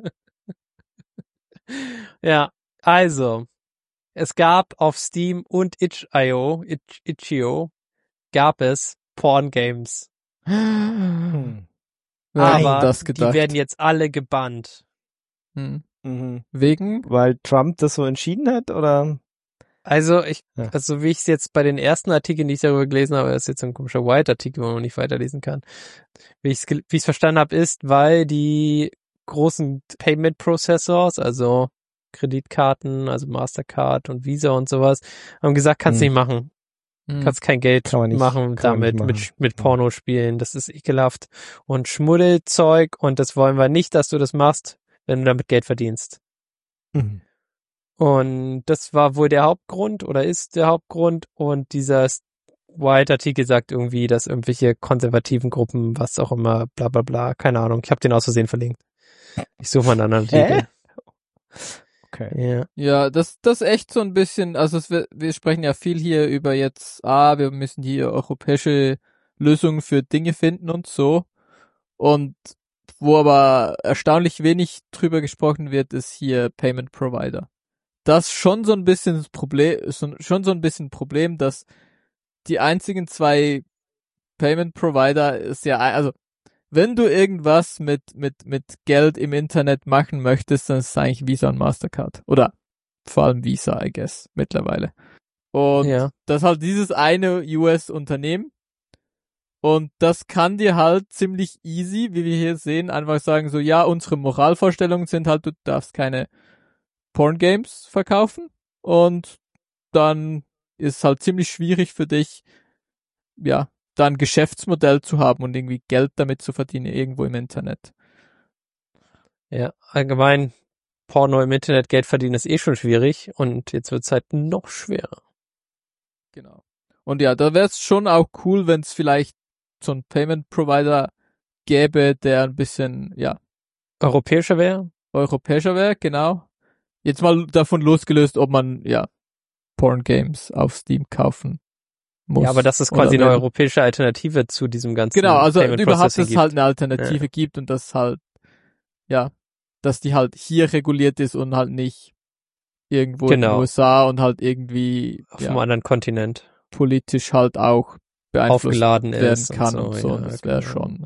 Ja, also, es gab auf Steam und itch Punkt i o, itch, itch Punkt i o, gab es Porn-Games. Hm. Wer hat Aber das die gedacht? werden jetzt alle gebannt. Hm. Mhm. Wegen? Weil Trump das so entschieden hat, oder? Also ich, Ja. also wie ich es jetzt bei den ersten Artikeln, die ich darüber gelesen habe, das ist jetzt so ein komischer White-Artikel, wo man nicht weiterlesen kann. Wie ich es wie ich's verstanden habe, ist, weil die großen Payment-Processors, also Kreditkarten, also Mastercard und Visa und sowas, haben gesagt, kannst Hm. nicht machen. Hm. Kannst kein Geld Kann man nicht- machen kann man damit, nicht mit, machen. mit Ja. Pornospielen. Das ist ekelhaft und Schmuddelzeug und das wollen wir nicht, dass du das machst, wenn du damit Geld verdienst. Mhm. Und das war wohl der Hauptgrund oder ist der Hauptgrund. Und dieser White-Artikel sagt irgendwie, dass irgendwelche konservativen Gruppen, was auch immer, bla bla bla, keine Ahnung. Ich habe den aus Versehen verlinkt. Ich suche mal einen anderen Hä? Artikel. Okay. Ja. Ja, das, das ist echt so ein bisschen, also es, wir, wir sprechen ja viel hier über jetzt, ah, wir müssen hier europäische Lösungen für Dinge finden und so. Und wo aber erstaunlich wenig drüber gesprochen wird, ist hier Payment Provider. Das ist schon so ein bisschen das Problem, schon so ein bisschen Problem, dass die einzigen zwei Payment Provider ist ja, also wenn du irgendwas mit mit mit Geld im Internet machen möchtest, dann ist es eigentlich Visa und Mastercard. Oder vor allem Visa, I guess, mittlerweile. Und Ja. das ist halt dieses eine U S-Unternehmen. Und das kann dir halt ziemlich easy, wie wir hier sehen, einfach sagen so, ja, unsere Moralvorstellungen sind halt, du darfst keine Porn-Games verkaufen. Und dann ist halt ziemlich schwierig für dich, ja, da ein Geschäftsmodell zu haben und irgendwie Geld damit zu verdienen, irgendwo im Internet. Ja, allgemein Porno im Internet Geld verdienen ist eh schon schwierig und jetzt wird's halt noch schwerer. Genau. Und ja, da wäre es schon auch cool, wenn es vielleicht so ein Payment Provider gäbe, der ein bisschen, ja, Europäischer wäre? europäischer wäre, genau. Jetzt mal davon losgelöst, ob man, ja, Porn Games auf Steam kaufen muss. Ja, aber dass es quasi oder eine will. europäische Alternative zu diesem ganzen Genau, also Payment überhaupt, dass Processing es gibt. halt eine Alternative Ja. gibt und dass halt, ja, dass die halt hier reguliert ist und halt nicht irgendwo in Genau. den U S A und halt irgendwie Auf ja, einem anderen Kontinent politisch halt auch beeinflusst aufgeladen werden ist kann und und so. so. Ja, Und das wäre genau. schon,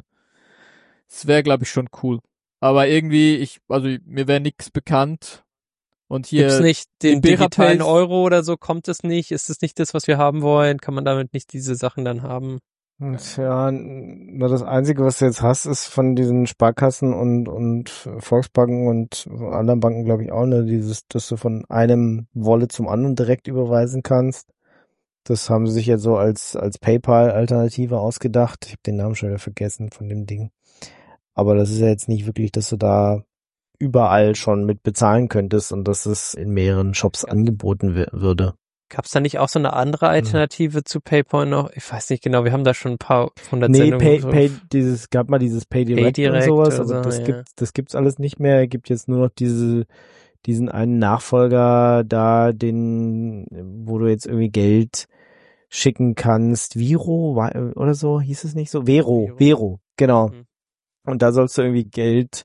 das wäre, glaube ich, schon cool. Aber irgendwie, ich, also mir wäre nichts bekannt. Und hier Gibt's nicht den Libera digitalen Pays- Euro oder so? Kommt es nicht? Ist es nicht das, was wir haben wollen? Kann man damit nicht diese Sachen dann haben? Tja, nur das Einzige, was du jetzt hast, ist von diesen Sparkassen und, und Volksbanken und anderen Banken, glaube ich, auch, ne, dieses, dass du von einem Wallet zum anderen direkt überweisen kannst. Das haben sie sich jetzt so als, als PayPal-Alternative ausgedacht. Ich habe den Namen schon wieder vergessen von dem Ding. Aber das ist ja jetzt nicht wirklich, dass du da überall schon mit bezahlen könntest und dass es in mehreren Shops angeboten w- würde. Gab's da nicht auch so eine andere Alternative hm. zu PayPal noch? Ich weiß nicht genau, wir haben da schon ein paar hundert Nee, Sendungen. Pay, so Pay, dieses, gab mal dieses Pay Direct, Pay Direct und sowas, oder aber so, das ja. gibt, das gibt's alles nicht mehr. Gibt jetzt nur noch diese, diesen einen Nachfolger da, den, wo du jetzt irgendwie Geld schicken kannst. Viro wa- oder so, hieß es nicht so? Vero, Vero. Vero, genau. Mhm. Und da sollst du irgendwie Geld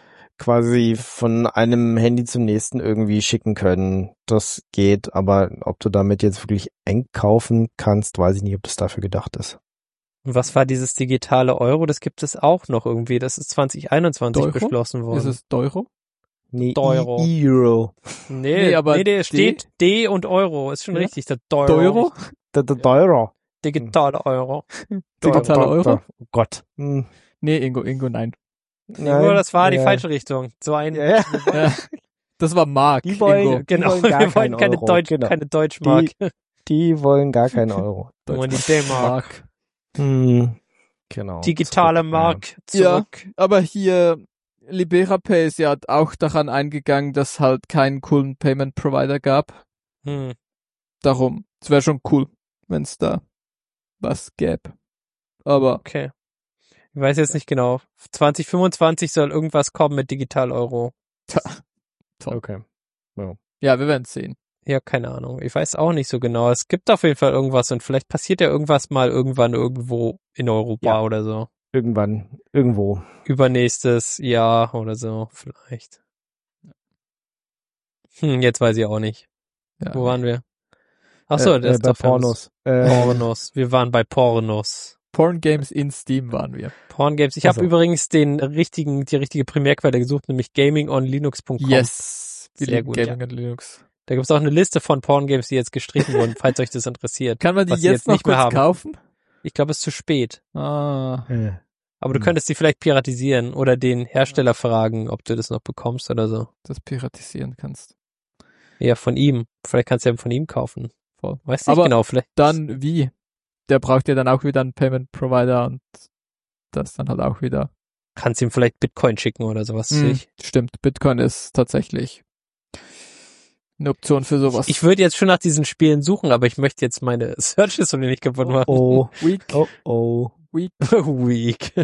quasi von einem Handy zum nächsten irgendwie schicken können. Das geht, aber ob du damit jetzt wirklich einkaufen kannst, weiß ich nicht, ob das dafür gedacht ist. Und was war dieses digitale Euro? Das gibt es auch noch irgendwie. Das ist zwanzig einundzwanzig Deuro? beschlossen worden. Ist es Deuro? Nee, Euro. E- Euro. Nee, Nee, aber nee, der D- steht D und Euro. Ist schon Ja. richtig. Der Deuro. Deuro? Der, der Euro. Digitale Euro. Digitale Euro? Oh Gott. Hm. Nee, Ingo, Ingo, nein. Nur, das war die ja. falsche Richtung. So ein, Ja, ja. Ja, das war Mark, Die wollen- Ingo. Die genau. wollen gar Wir wollen keinen keine Euro, Deutsch, genau. keine Deutschmark. Die wollen gar keinen Euro. Wir wollen die D-Mark. Hm. Genau. Digitale Zurück, Mark Ja. zurück. Aber hier, Libera Pay ist ja auch daran eingegangen, dass halt keinen coolen Payment Provider gab. Hm. Darum, es wäre schon cool, wenn es da was gäbe. Aber Okay. Ich weiß jetzt nicht genau. zwanzig fünfundzwanzig soll irgendwas kommen mit Digital Euro. toll. Okay. Ja, wir werden sehen. Ja, keine Ahnung. Ich weiß auch nicht so genau. Es gibt auf jeden Fall irgendwas und vielleicht passiert ja irgendwas mal irgendwann irgendwo in Europa Ja. oder so. Irgendwann, irgendwo. Übernächstes Jahr oder so vielleicht. Hm, jetzt weiß ich auch nicht. Ja. Wo waren wir? Ach so, äh, das äh, ist bei doch Pornos. Äh, Pornos. Wir waren bei Pornos. Porn Games in Steam waren wir. Porn Games. Ich Ach habe so. übrigens den richtigen, die richtige Primärquelle gesucht, nämlich gaming on linux punkt com. Yes. Wir Sehr lieben gut, Gaming und Linux. Da gibt's auch eine Liste von Porn Games, die jetzt gestrichen wurden, falls euch das interessiert. Kann man die Was sie jetzt, jetzt noch nicht mehr kurz haben. kaufen? Ich glaube, es ist zu spät. Ah. äh, Aber du Hm. könntest die vielleicht piratisieren oder den Hersteller fragen, ob du das noch bekommst oder so. Das piratisieren kannst. Ja, von ihm. Vielleicht kannst du ja von ihm kaufen. Voll. Weißt nicht Aber genau, vielleicht. Dann wie? Der braucht ja dann auch wieder einen Payment Provider und das dann halt auch wieder. Kannst ihm vielleicht Bitcoin schicken oder sowas. Hm, Ich, stimmt, Bitcoin ist tatsächlich eine Option für sowas. ich würde jetzt schon nach diesen Spielen suchen, aber ich möchte jetzt meine Search-History nicht kaputt machen. oh, Weak, oh, oh. weak. Weak.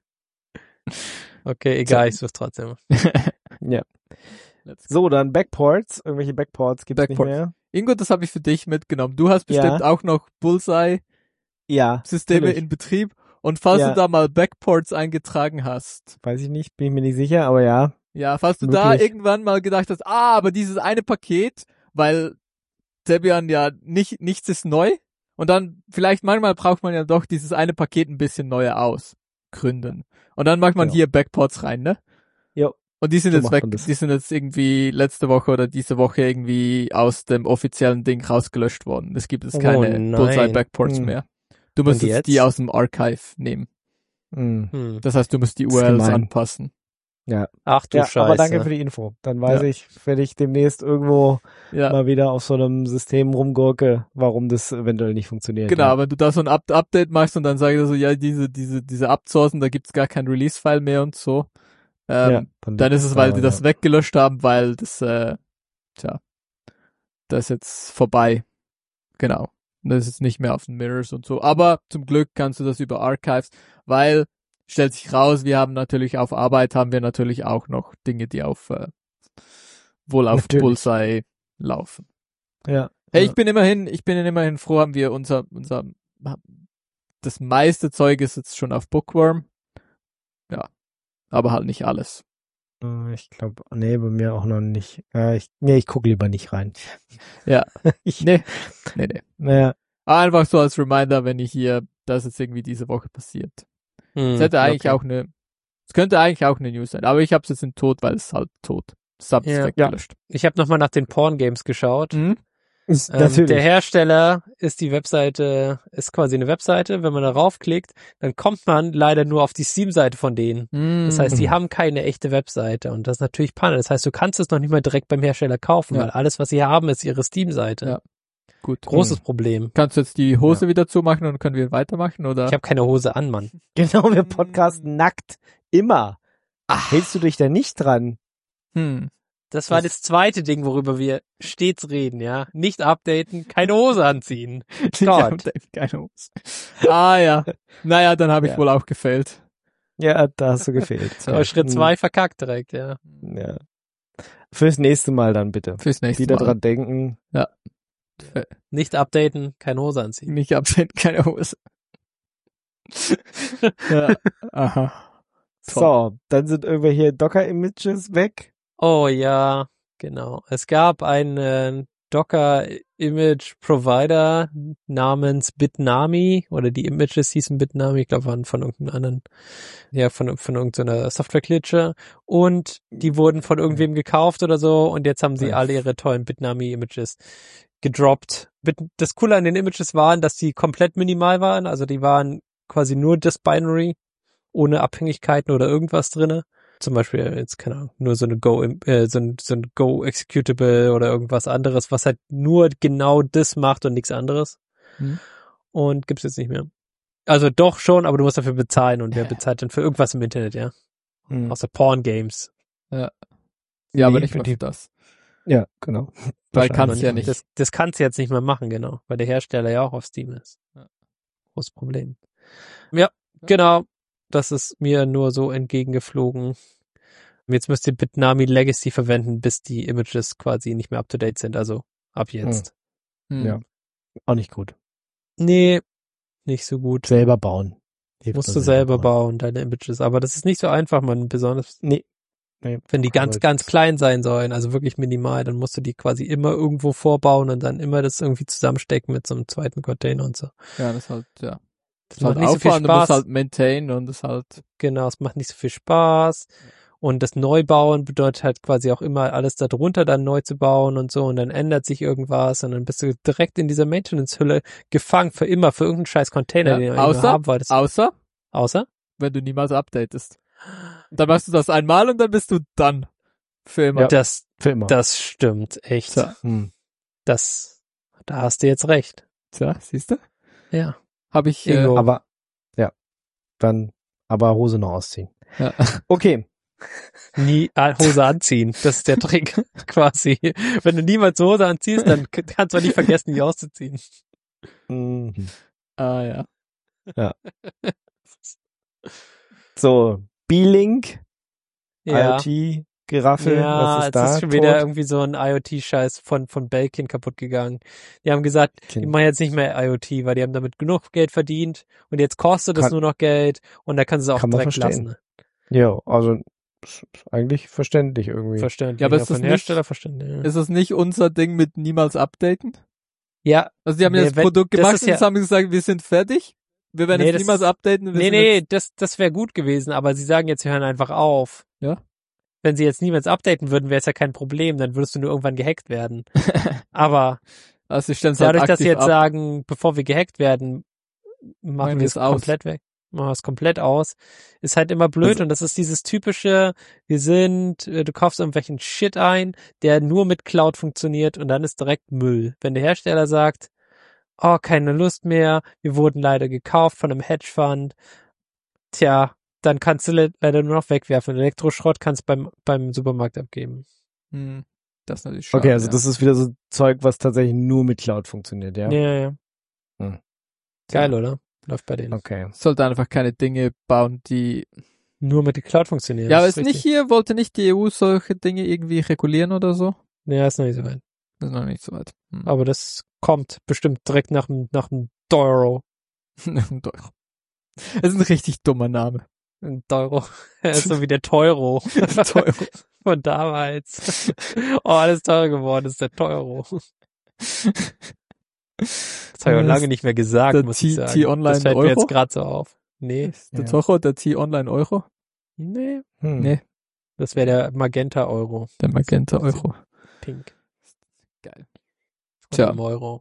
Okay, egal, ich suche trotzdem. Ja. Let's go. So, dann Backports. Irgendwelche Backports gibt's Backports. nicht mehr. Ingo, das habe ich für dich mitgenommen. Du hast bestimmt Ja. auch noch Bullseye-Systeme Ja. natürlich. in Betrieb Und falls Ja. du da mal Backports eingetragen hast, Weiß ich nicht, bin ich mir nicht sicher, aber ja. ja, falls du da Wirklich. irgendwann mal gedacht hast, ah, aber dieses eine Paket, weil Debian ja nicht, nichts ist neu. Und dann, vielleicht manchmal braucht man ja doch dieses eine Paket ein bisschen neuer aus. Gründen. Und dann macht man Ja. hier Backports rein, ne? Jo. Und die sind So jetzt macht weg, man das. die sind jetzt irgendwie letzte Woche oder diese Woche irgendwie aus dem offiziellen Ding rausgelöscht worden. Es gibt jetzt Oh keine nein. Bullseye Backports Hm. mehr. Du musst Und jetzt jetzt? die aus dem Archive nehmen. Hm. Hm. Das heißt, du musst die Das ist U R Ls gemein. anpassen. Ja. Ach du Ja, Scheiße. aber danke für die Info. Dann weiß Ja. ich, wenn ich demnächst irgendwo Ja, mal wieder auf so einem System rumgurke, warum das eventuell nicht funktioniert. genau. Ja. Wenn du da so ein Up Update machst und dann sagst du so, ja, diese, diese, diese Upsourcen, da gibt's gar kein Release-File mehr und so. Ähm, Ja, dann ist es, weil die daran, das weggelöscht haben, weil das, äh, tja, das ist jetzt vorbei. Genau. Das ist jetzt nicht mehr auf den Mirrors und so. Aber zum Glück kannst du das über Archives, weil, stellt sich raus, wir haben natürlich auf Arbeit, haben wir natürlich auch noch Dinge, die auf, äh, wohl auf Natürlich. Bullseye laufen. Ja. Hey, ja. ich bin immerhin, ich bin immerhin froh, haben wir unser, unser, das meiste Zeug ist jetzt schon auf Bookworm. Ja. Aber halt nicht alles. Äh, Ich glaube, nee, bei mir auch noch nicht. Äh, ich, nee, ich gucke lieber nicht rein. Ja. Ich, Nee. Nee, nee. naja, Einfach so als Reminder, wenn ich hier, das jetzt irgendwie diese Woche passiert. Es Hm. hätte eigentlich Okay. auch eine, es könnte eigentlich auch eine News sein, aber ich hab's jetzt in tot, weil es halt tot. Subs Ja. weggelöscht. Ich habe nochmal nach den Porn-Games geschaut. Mhm. ist Ähm, natürlich. der Hersteller ist die Webseite, ist quasi eine Webseite. Wenn man darauf klickt, dann kommt man leider nur auf die Steam-Seite von denen. Das heißt, die Mhm. haben keine echte Webseite und das ist natürlich Panne. Das heißt, du kannst es noch nicht mal direkt beim Hersteller kaufen, Ja. weil alles, was sie haben, ist ihre Steam-Seite. Ja. Gut. Großes Problem. Kannst du jetzt die Hose wieder zumachen und können wir weitermachen, oder? Ich habe keine Hose an, Mann. Genau, wir podcasten nackt. Immer. Ach. Hältst du dich da nicht dran? hm. Das war Das- das zweite Ding, worüber wir stets reden, ja. Nicht updaten, keine Hose anziehen. Ja, Gott. keine Hose. Ah, ja. Naja, dann habe ich Ja. wohl auch gefällt. Ja, da hast du gefehlt. Aber Schritt zwei verkackt direkt, ja. Ja. Fürs nächste Mal dann bitte. Fürs nächste Wieder Mal. dran denken. Nicht updaten, keine Hose anziehen. Nicht absehen, keine Hose. Ja. Aha. Toll. So, dann sind irgendwelche Docker-Images weg. Oh ja, genau. Es gab einen Docker Image Provider namens Bitnami oder die Images hießen Bitnami, ich glaube waren von irgendeinem anderen, ja, von, von irgendeiner Software-Klitsche und die wurden von irgendwem gekauft oder so und jetzt haben sie Ja. alle ihre tollen Bitnami Images gedroppt. Bit- Das Coole an den Images waren, dass die komplett minimal waren, also die waren quasi nur das Binary, ohne Abhängigkeiten oder irgendwas drinne. Zum Beispiel jetzt, keine Ahnung, nur so eine Go, äh, so ein, so ein Go-Executable oder irgendwas anderes, was halt nur genau das macht und nichts anderes. Hm. Und gibt's jetzt nicht mehr. Also doch schon, aber du musst dafür bezahlen und wer bezahlt dann für irgendwas im Internet, ja? Hm. Außer Porn-Games. Ja, aber Nee, nicht für mal die- für das. Ja, genau. Weil Wahrscheinlich kannst ja noch nicht. Das, das kannst du jetzt nicht mehr machen, genau, weil der Hersteller ja auch auf Steam ist. Ja. Großes Problem. Ja, genau. Das ist mir nur so entgegengeflogen. Jetzt müsst ihr Bitnami Legacy verwenden, bis die Images quasi nicht mehr up to date sind, also ab jetzt. Hm. Ja. Auch nicht gut. Nee, nicht so gut. Selber bauen. Hilft Musst nur du selber bauen, deine Images. Aber das ist nicht so einfach, man, besonders Nee. nee. wenn die ganz, Aber ganz das- klein sein sollen, also wirklich minimal, dann musst du die quasi immer irgendwo vorbauen und dann immer das irgendwie zusammenstecken mit so einem zweiten Container und so. Ja, das ist halt, ja. Das Das macht halt nicht so viel Aufwand, du musst Spaß. halt maintain und das halt, Genau, es macht nicht so viel Spaß. Und das Neubauen bedeutet halt quasi auch immer alles darunter dann neu zu bauen und so und dann ändert sich irgendwas und dann bist du direkt in dieser Maintenance-Hülle gefangen für immer, für irgendeinen scheiß Container, ja, den du eigentlich nur außer, haben wolltest. außer, Außer? wenn du niemals updatest. Dann machst du das einmal und dann bist du dann. Für immer. Ja. Das, Für immer. das stimmt, echt. Tja, Hm. Das, da hast du jetzt recht. tja, siehst du? Ja. Habe ich, äh, Ingo. Aber, ja. Dann, aber Hose noch ausziehen. ja. Okay. Nie äh, Hose anziehen. Das ist der Trick, quasi. Wenn du niemals Hose anziehst, dann k- kannst du auch nicht vergessen, die auszuziehen. Mhm. Ah, ja. So, B-Link, Ja. IoT, Geraffel, Ja, was ist es da? ist schon wieder tot? irgendwie so ein IoT-Scheiß von, von Belkin kaputt gegangen. Die haben gesagt, die Kind. machen jetzt nicht mehr IoT, weil die haben damit genug Geld verdient und jetzt kostet es Kann- nur noch Geld und da können sie auch kann man direkt verstehen. lassen. Ja, also ist eigentlich verständlich irgendwie. Verständlich. Ja, aber Ja, ist das von nicht- Hersteller verständlich. Ja. Ist das nicht unser Ding mit niemals updaten? ja, Also die haben Nee, ja das wenn- Produkt das gemacht ist und ja- jetzt haben sie gesagt, wir sind fertig. Wir werden Nee, jetzt das niemals ist- updaten. Wir nee, sind nee, Jetzt, das, das wäre gut gewesen, aber sie sagen jetzt, wir hören einfach auf. Ja. Wenn sie jetzt niemals updaten würden, wäre es ja kein Problem, dann würdest du nur irgendwann gehackt werden. Aber also sie stellen es halt dadurch, dass aktiv sie jetzt ab. sagen, bevor wir gehackt werden, Machen machen wir wir es es aus. komplett weg. Machen wir es komplett aus. Ist halt immer blöd Also- und das ist dieses typische, wir sind, äh, du kaufst irgendwelchen Shit ein, der nur mit Cloud funktioniert und dann ist direkt Müll. Wenn der Hersteller sagt, oh, keine Lust mehr, wir wurden leider gekauft von einem Hedgefund, tja, dann kannst du le leider nur noch wegwerfen. Elektroschrott kannst beim beim Supermarkt abgeben. Hm, das ist natürlich schade. Okay, also ja. das ist wieder so Zeug, was tatsächlich nur mit Cloud funktioniert, ja? Ja, ja. Hm. Geil, oder? Läuft bei denen. Okay. sollte einfach keine Dinge bauen, die... Nur mit der Cloud funktionieren. Ja, aber das ist nicht richtig. hier, wollte nicht die E U solche Dinge irgendwie regulieren oder so? Ja, ist noch nicht so weit. Das ist noch nicht so weit. Hm. Aber das kommt bestimmt direkt nach dem nach dem Euro. Euro. Das ist ein richtig dummer Name. Ein Euro. So wie der Teuro. Teuro. Von damals. Oh, alles teurer geworden ist der Teuro. Das habe ich auch lange nicht mehr gesagt, der muss T- ich sagen. T-Online das fällt mir Euro? jetzt gerade so auf. Nee, Ist der Ja. Tocho der T-Online-Euro? nee. Hm. Nee, Das wäre der Magenta-Euro. der Magenta-Euro. Pink. Geil. Von Tja. einem Euro.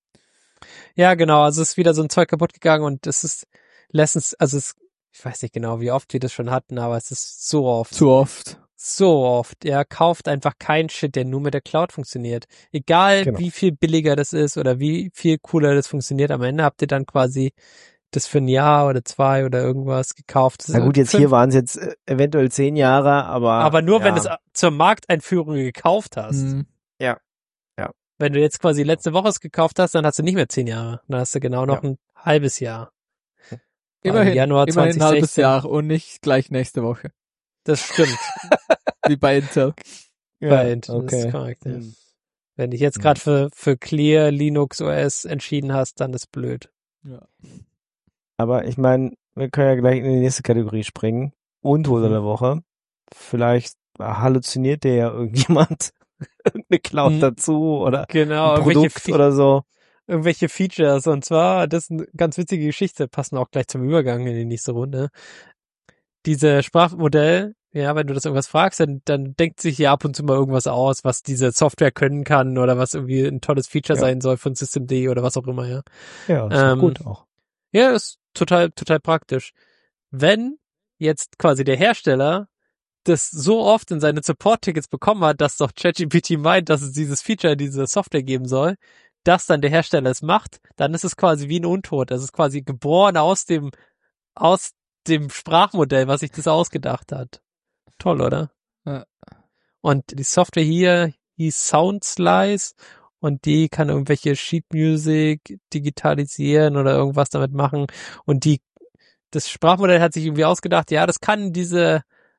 Ja, genau. Also es ist wieder so ein Zeug kaputt gegangen und es ist letztens, also es, ich weiß nicht genau, wie oft wir das schon hatten, aber es ist so oft. Zu oft. So oft. Er kauft einfach keinen Shit, der nur mit der Cloud funktioniert. Egal Genau. wie viel billiger das ist oder wie viel cooler das funktioniert, am Ende habt ihr dann quasi das für ein Jahr oder zwei oder irgendwas gekauft. Das Na ist gut, jetzt fünf- hier waren es jetzt äh, eventuell zehn Jahre, aber... aber nur ja. wenn du es zur Markteinführung gekauft hast. Hm. Wenn du jetzt quasi letzte Woche es gekauft hast, dann hast du nicht mehr zehn Jahre. Dann hast du genau noch Ja. ein halbes Jahr. Weil Immerhin, Januar immerhin ein halbes zwanzig sechzehn. Jahr und nicht gleich nächste Woche. Das stimmt. Wie bei Intel. Bei Intel, okay. Das ist korrekt, ja. Hm. Wenn dich jetzt gerade für, für Clear Linux O S entschieden hast, dann ist blöd. Ja. Aber ich meine, wir können ja gleich in die nächste Kategorie springen. Untote Mhm. der Woche. Vielleicht halluziniert dir ja irgendjemand irgendeine Cloud Mhm. dazu oder Genau, ein irgendwelche, Produkt Fe oder so. irgendwelche Features. Und zwar, das ist eine ganz witzige Geschichte, passen auch gleich zum Übergang in die nächste Runde. Diese Sprachmodell, ja, wenn du das irgendwas fragst, dann, dann denkt sich ja ab und zu mal irgendwas aus, was diese Software können kann oder was irgendwie ein tolles Feature Ja. sein soll von Systemd oder was auch immer, ja. Ja, ist Ähm, doch gut auch. Ja, ist total, total praktisch. Wenn jetzt quasi der Hersteller das so oft in seine Support-Tickets bekommen hat, dass doch ChatGPT meint, dass es dieses Feature, diese Software geben soll, dass dann der Hersteller es macht, dann ist es quasi wie ein Untot. Das ist quasi geboren aus dem, aus dem Sprachmodell, was sich das ausgedacht hat. Toll, oder? Ja. Und die Software hier hieß Soundslice und die kann irgendwelche Sheet Music digitalisieren oder irgendwas damit machen und die, das Sprachmodell hat sich irgendwie ausgedacht, ja, das kann diese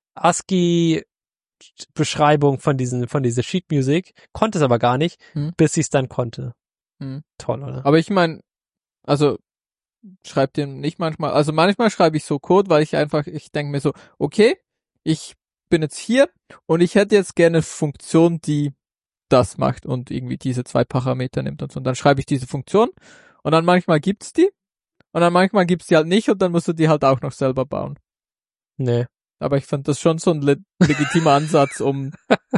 ASCII-Beschreibung von diesen, von dieser Sheet Music, konnte es aber gar nicht, Hm. bis sie es dann konnte. Hm. Toll, oder? Aber ich meine, also schreibt ihr nicht manchmal, also manchmal schreibe ich so Code, weil ich einfach, ich denke mir so, okay, ich bin jetzt hier und ich hätte jetzt gerne eine Funktion, die das macht und irgendwie diese zwei Parameter nimmt und so. Und dann schreibe ich diese Funktion und dann manchmal gibt's die und dann manchmal gibt's die halt nicht und dann musst du die halt auch noch selber bauen. Nee. Aber ich fand das schon so ein le legitimer Ansatz, um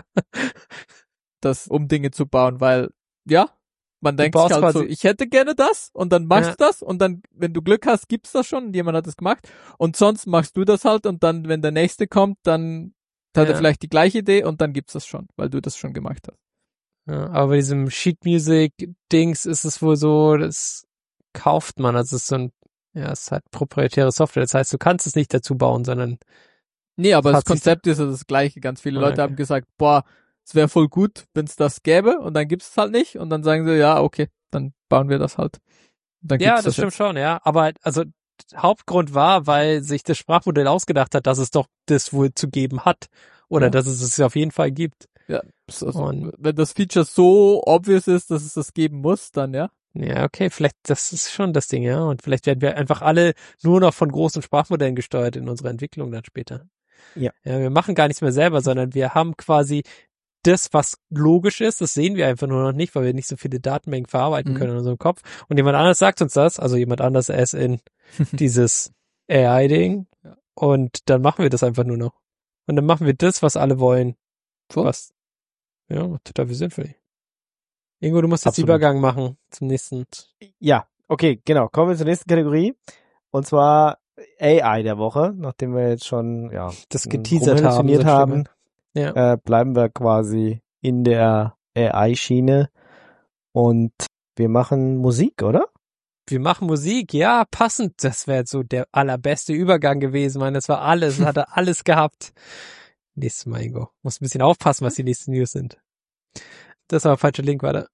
das, um Dinge zu bauen, weil, ja, man denkt sich baust halt so, quasi- ich hätte gerne das und dann machst Ja. du das und dann, wenn du Glück hast, gibt's das schon, jemand hat es gemacht und sonst machst du das halt und dann, wenn der nächste kommt, dann hat er Ja. vielleicht die gleiche Idee und dann gibt's das schon, weil du das schon gemacht hast. Ja, aber bei diesem Sheet Music Dings ist es wohl so, das kauft man, also es ist so ein, ja, es ist halt proprietäre Software, das heißt, du kannst es nicht dazu bauen, sondern Nee, aber das Hat sich- Konzept ist ja das gleiche. Ganz viele Ah, Leute okay. haben gesagt, boah, es wäre voll gut, wenn es das gäbe und dann gibt's es halt nicht und dann sagen sie, ja, okay, dann bauen wir das halt. Und dann ja, gibt's das stimmt jetzt. schon, ja. Aber also Hauptgrund war, weil sich das Sprachmodell ausgedacht hat, dass es doch das wohl zu geben hat. Oder Ja. dass es es auf jeden Fall gibt. Ja, also, Und- wenn das Feature so obvious ist, dass es das geben muss, dann ja. Ja, okay, vielleicht, das ist schon das Ding, ja. Und vielleicht werden wir einfach alle nur noch von großen Sprachmodellen gesteuert in unserer Entwicklung dann später. Ja. Ja, wir machen gar nichts mehr selber, sondern wir haben quasi das, was logisch ist, das sehen wir einfach nur noch nicht, weil wir nicht so viele Datenmengen verarbeiten Mhm. können in unserem Kopf. Und jemand anders sagt uns das, also jemand anders als in dieses A I-Ding. Ja. Und dann machen wir das einfach nur noch. Und dann machen wir das, was alle wollen. Voll. Was, ja, total viel Sinn für dich. Ingo, du musst jetzt Absolut. Übergang machen zum nächsten. Ja, okay, genau. Kommen wir zur nächsten Kategorie. Und zwar A I der Woche, nachdem wir jetzt schon ja Das m, geteasert haben. rumhalluciniert so ein haben, Stück weit. Ja. äh, bleiben wir quasi in der A I-Schiene und wir machen Musik, oder? Wir machen Musik, ja, passend. Das wäre so der allerbeste Übergang gewesen, Mann. Das war alles, das hat er alles gehabt. Nächstes Mal, Ingo. Muss ein bisschen aufpassen, was die nächsten News sind. Das war ein falscher Link, warte.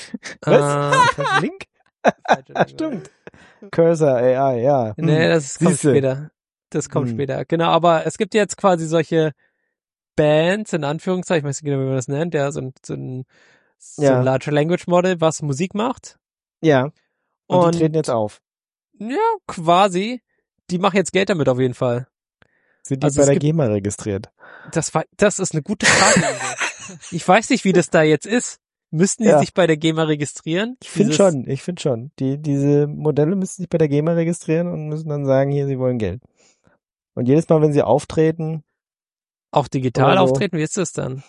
Was? Äh, Link? falscher Link, Stimmt. Cursor A I, ja. warte. Nee, das kommt Siehste. später. Das kommt Hm. später. Genau, aber es gibt jetzt quasi solche Bands, in Anführungszeichen, ich weiß nicht genau, wie man das nennt, ja, so ein, so ein, so Ja. ein Large Language Model, was Musik macht. Ja. Und, Und die treten jetzt auf. ja, quasi. Die machen jetzt Geld damit auf jeden Fall. Sind die Also bei es der gibt- GEMA registriert? Das war, das ist eine gute Frage. Ingo. Ich weiß nicht, wie das da jetzt ist. Müssten die Ja. sich bei der GEMA registrieren? Ich finde Dieses- schon, ich finde schon. Die, diese Modelle müssen sich bei der GEMA registrieren und müssen dann sagen, hier, sie wollen Geld. Und jedes Mal, wenn sie auftreten, Auch digital Oder so. auftreten, wie ist das dann?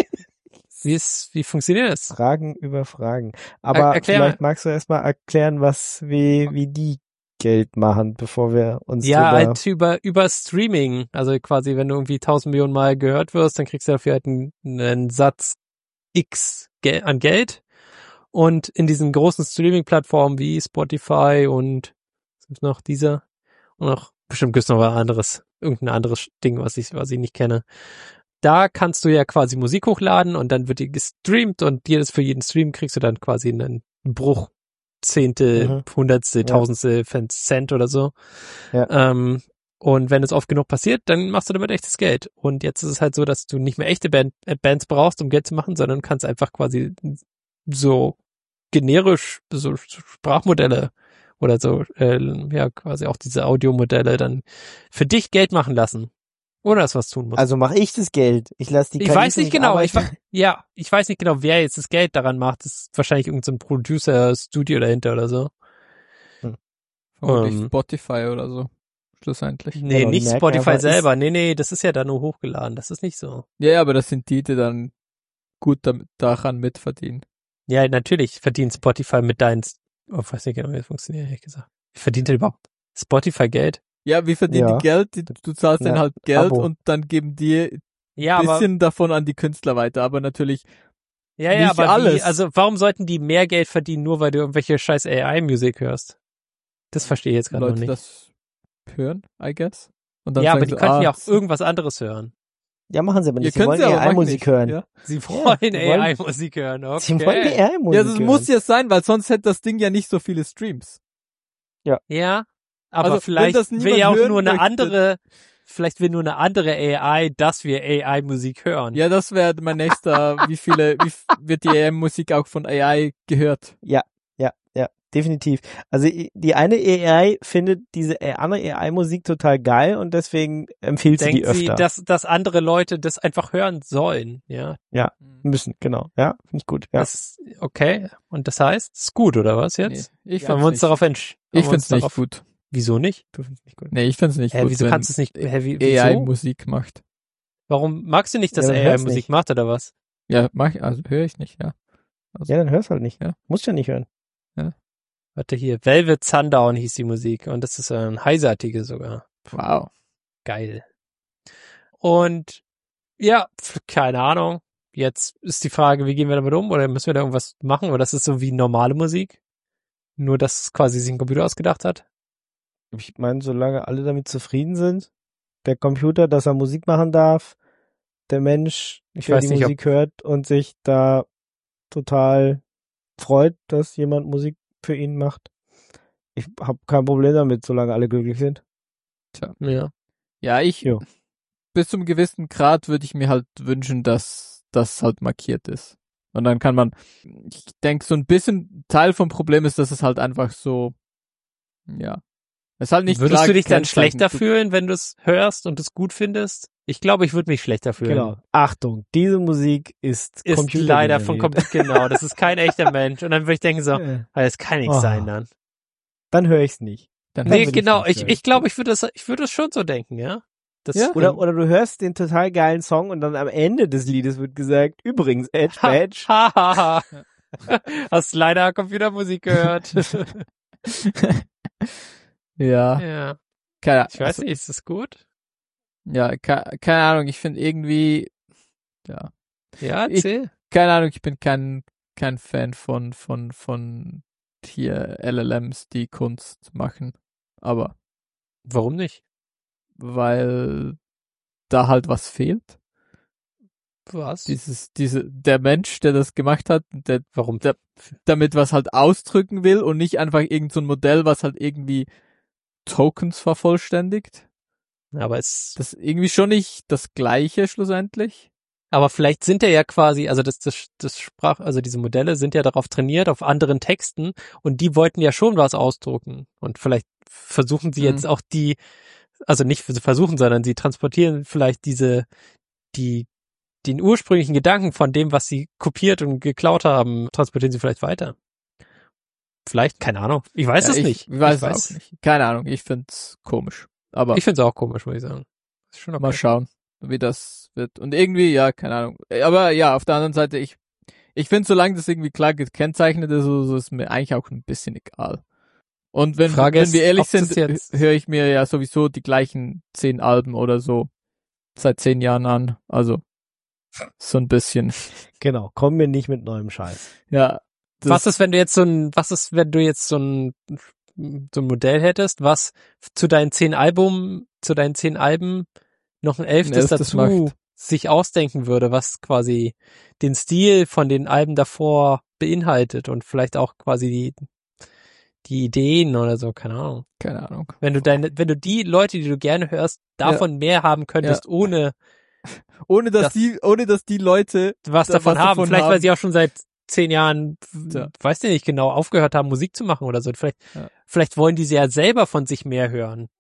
Wie ist, wie funktioniert das? Fragen über Fragen. Aber erklär vielleicht mal. magst du erstmal erklären, was, wie, wie die Geld machen, bevor wir uns Ja, drüber... halt über, über Streaming. Also quasi, wenn du irgendwie tausend Millionen Mal gehört wirst, dann kriegst du dafür halt einen, einen Satz X Gel- an Geld. Und in diesen großen Streaming-Plattformen wie Spotify und was gibt's noch, dieser und noch, bestimmt gibt's noch was anderes, irgendein anderes Ding, was ich, was ich nicht kenne. Da kannst du ja quasi Musik hochladen und dann wird die gestreamt und jedes, für jeden Stream kriegst du dann quasi einen Bruch, Zehntel, Mhm. Hundertstel, Ja. Tausendstel von Cent oder so. Ja. Ähm, und wenn es oft genug passiert, dann machst du damit echtes Geld. Und jetzt ist es halt so, dass du nicht mehr echte Band, äh, Bands brauchst, um Geld zu machen, sondern kannst einfach quasi so generisch so Sprachmodelle oder so, äh, ja, quasi auch diese Audiomodelle dann für dich Geld machen lassen. Ohne dass was tun musst. Also mache ich das Geld. Ich lasse die ich K I weiß für nicht mich genau, ich, arbeiten. wa- ja, ich weiß nicht genau, wer jetzt das Geld daran macht. Das ist wahrscheinlich irgendein so ein Producer-Studio dahinter oder so. Vermutlich Ähm. Spotify oder so. Schlussendlich. Nee, Genau, die nicht merken Spotify einfach, selber. Nee, nee, das ist ja da nur hochgeladen. Das ist nicht so. Ja, ja, aber das sind die, die dann gut damit, daran mitverdienen. Ja, natürlich verdient Spotify mit deinen, oh, ich weiß nicht genau, wie das funktioniert, ehrlich gesagt. Wie verdient denn überhaupt Spotify Geld? Ja, wie verdienen Ja. die Geld? Die, du zahlst Na, denen halt Geld Abo. und dann geben die Ja, ein aber, bisschen davon an die Künstler weiter, aber natürlich, ja, ja, nicht aber alles. Wie, also warum sollten die mehr Geld verdienen, nur weil du irgendwelche scheiß A I-Musik hörst? Das verstehe ich jetzt gerade noch Leute nicht. das hören, I guess. Und dann Ja, sagen aber die sie, könnten ah, ja auch so- irgendwas anderes hören. Ja, machen sie aber Ihr nicht. Sie könnt wollen sie aber machen A I-Musik nicht. hören. Ja, Sie wollen die wollen- A I-Musik hören, okay. Sie wollen A I-Musik ja das hören. muss ja sein, weil sonst hätte das Ding ja nicht so viele Streams. Ja, aber Also, wenn vielleicht das will niemand ja auch hören nur eine möchte- andere, vielleicht will nur eine andere A I, dass wir A I-Musik hören. Ja, das wäre mein nächster, wie viele, wie f- wird die A I-Musik auch von A I gehört? Ja, ja, ja, definitiv. Also i- die eine A I findet diese äh, andere A I-Musik total geil und deswegen empfiehlt sie die Denkt sie, öfter. dass, dass andere Leute das einfach hören sollen, ja. Müssen, genau. Ja, finde ich gut. Ja. Das, okay. Und das heißt, ist gut, oder was jetzt? Nee, ich Wollen find's wir uns nicht, darauf entsch- ich wollen wir uns find's nicht darauf- gut. Wieso nicht? Du findest nicht gut. Nee, ich find's nicht Hä, gut, wieso wenn kannst du es nicht, hä, wie, wieso? A I-Musik macht. Warum magst du nicht, dass Ja, dann A hör's I-Musik nicht. macht, oder was? Ja, mach ich, also höre ich nicht, ja. Also, Ja, dann hörst halt nicht. Ja. Musst ja nicht hören. Warte hier, Velvet Sundown hieß die Musik und das ist ein Heise-Artikel sogar. wow. Geil. Und ja, pf, keine Ahnung. Jetzt ist die Frage, wie gehen wir damit um? Oder müssen wir da irgendwas machen? Oder das ist so wie normale Musik? Nur, dass es quasi sich ein Computer ausgedacht hat? Ich meine, solange alle damit zufrieden sind, der Computer, dass er Musik machen darf, der Mensch, Ich der weiß die nicht, ob- Musik hört und sich da total freut, dass jemand Musik für ihn macht. Ich habe kein Problem damit, solange alle glücklich sind. Ja. Ja, ich, Jo. bis zum gewissen Grad würde ich mir halt wünschen, dass das halt markiert ist. Und dann kann man, ich denke, so ein bisschen Teil vom Problem ist, dass es halt einfach so, ja, es halt nicht Würdest klar du dich dann gekennzeichnet. schlechter fühlen, wenn du es hörst und es gut findest? Ich glaube, ich würde mich schlechter fühlen. Genau. Achtung, diese Musik ist, Ist Computer leider von generiert. Computer, genau, das ist kein echter Mensch. Und dann würde ich denken so, Ja. ah, das kann nichts Oh. sein dann. Dann höre ich's nicht. Dann Nee, Nee, will ich genau, nicht ich, hören. ich glaube, ich würde das, ich würde es schon so denken, ja. Das, Ja. Oder, oder du hörst den total geilen Song und dann am Ende des Liedes wird gesagt, übrigens, Edge Ha, Badge. ha, ha, ha. Hast leider Computermusik gehört. ja, Ja, keine, ich weiß also, nicht, ist das gut? ja, ke- keine Ahnung, ich finde irgendwie, ja, Ja, Ich- erzähl. keine Ahnung, ich bin kein, kein Fan von, von, von hier L L Ms, die Kunst machen. Aber, Warum nicht? weil da halt was fehlt. Was? Dieses, diese, der Mensch, der das gemacht hat, der Warum? der- damit was halt ausdrücken will und nicht einfach irgend so ein Modell, was halt irgendwie Tokens vervollständigt. Aber es, Das ist irgendwie schon nicht das Gleiche schlussendlich. aber vielleicht sind ja ja quasi, also das, das, das Sprach, also diese Modelle sind ja darauf trainiert, auf anderen Texten und die wollten ja schon was ausdrucken und vielleicht versuchen sie Mhm. jetzt auch die, also nicht versuchen, sondern sie transportieren vielleicht diese, die, den ursprünglichen Gedanken von dem, was sie kopiert und geklaut haben, transportieren sie vielleicht weiter. Vielleicht, keine Ahnung. Ich weiß Ja, es ich, nicht. Ich weiß ich es auch nicht. Keine Ahnung, ich find's komisch. Aber Ich finde es auch komisch, muss ich sagen. Ist schon okay. mal schauen, wie das wird. Und irgendwie, ja, keine Ahnung. Aber ja, auf der anderen Seite, ich, ich finde, solange das irgendwie klar gekennzeichnet ist, so, so ist mir eigentlich auch ein bisschen egal. Und wenn, Frage wenn ist, wir ehrlich ob das sind, jetzt- höre ich mir ja sowieso die gleichen zehn Alben oder so seit zehn Jahren an. Also so ein bisschen. Genau, komm mir nicht mit neuem Scheiß. Ja. das- Was ist, wenn du jetzt so ein, was ist, wenn du jetzt so ein, so ein Modell hättest, was zu deinen zehn Album, zu deinen zehn Alben noch ein elftes, elftes dazu macht. sich ausdenken würde, was quasi den Stil von den Alben davor beinhaltet und vielleicht auch quasi die, die Ideen oder so, keine Ahnung. Keine Ahnung. Wenn du deine, wenn du die Leute, die du gerne hörst, davon mehr haben könntest, ohne Ohne dass Das- die, ohne dass die Leute was Da- davon was haben. davon Vielleicht, weil haben. sie auch schon seit zehn Jahren, Ja. weiß ich nicht genau, aufgehört haben, Musik zu machen oder so. Vielleicht, Ja. vielleicht wollen die sie ja selber von sich mehr hören.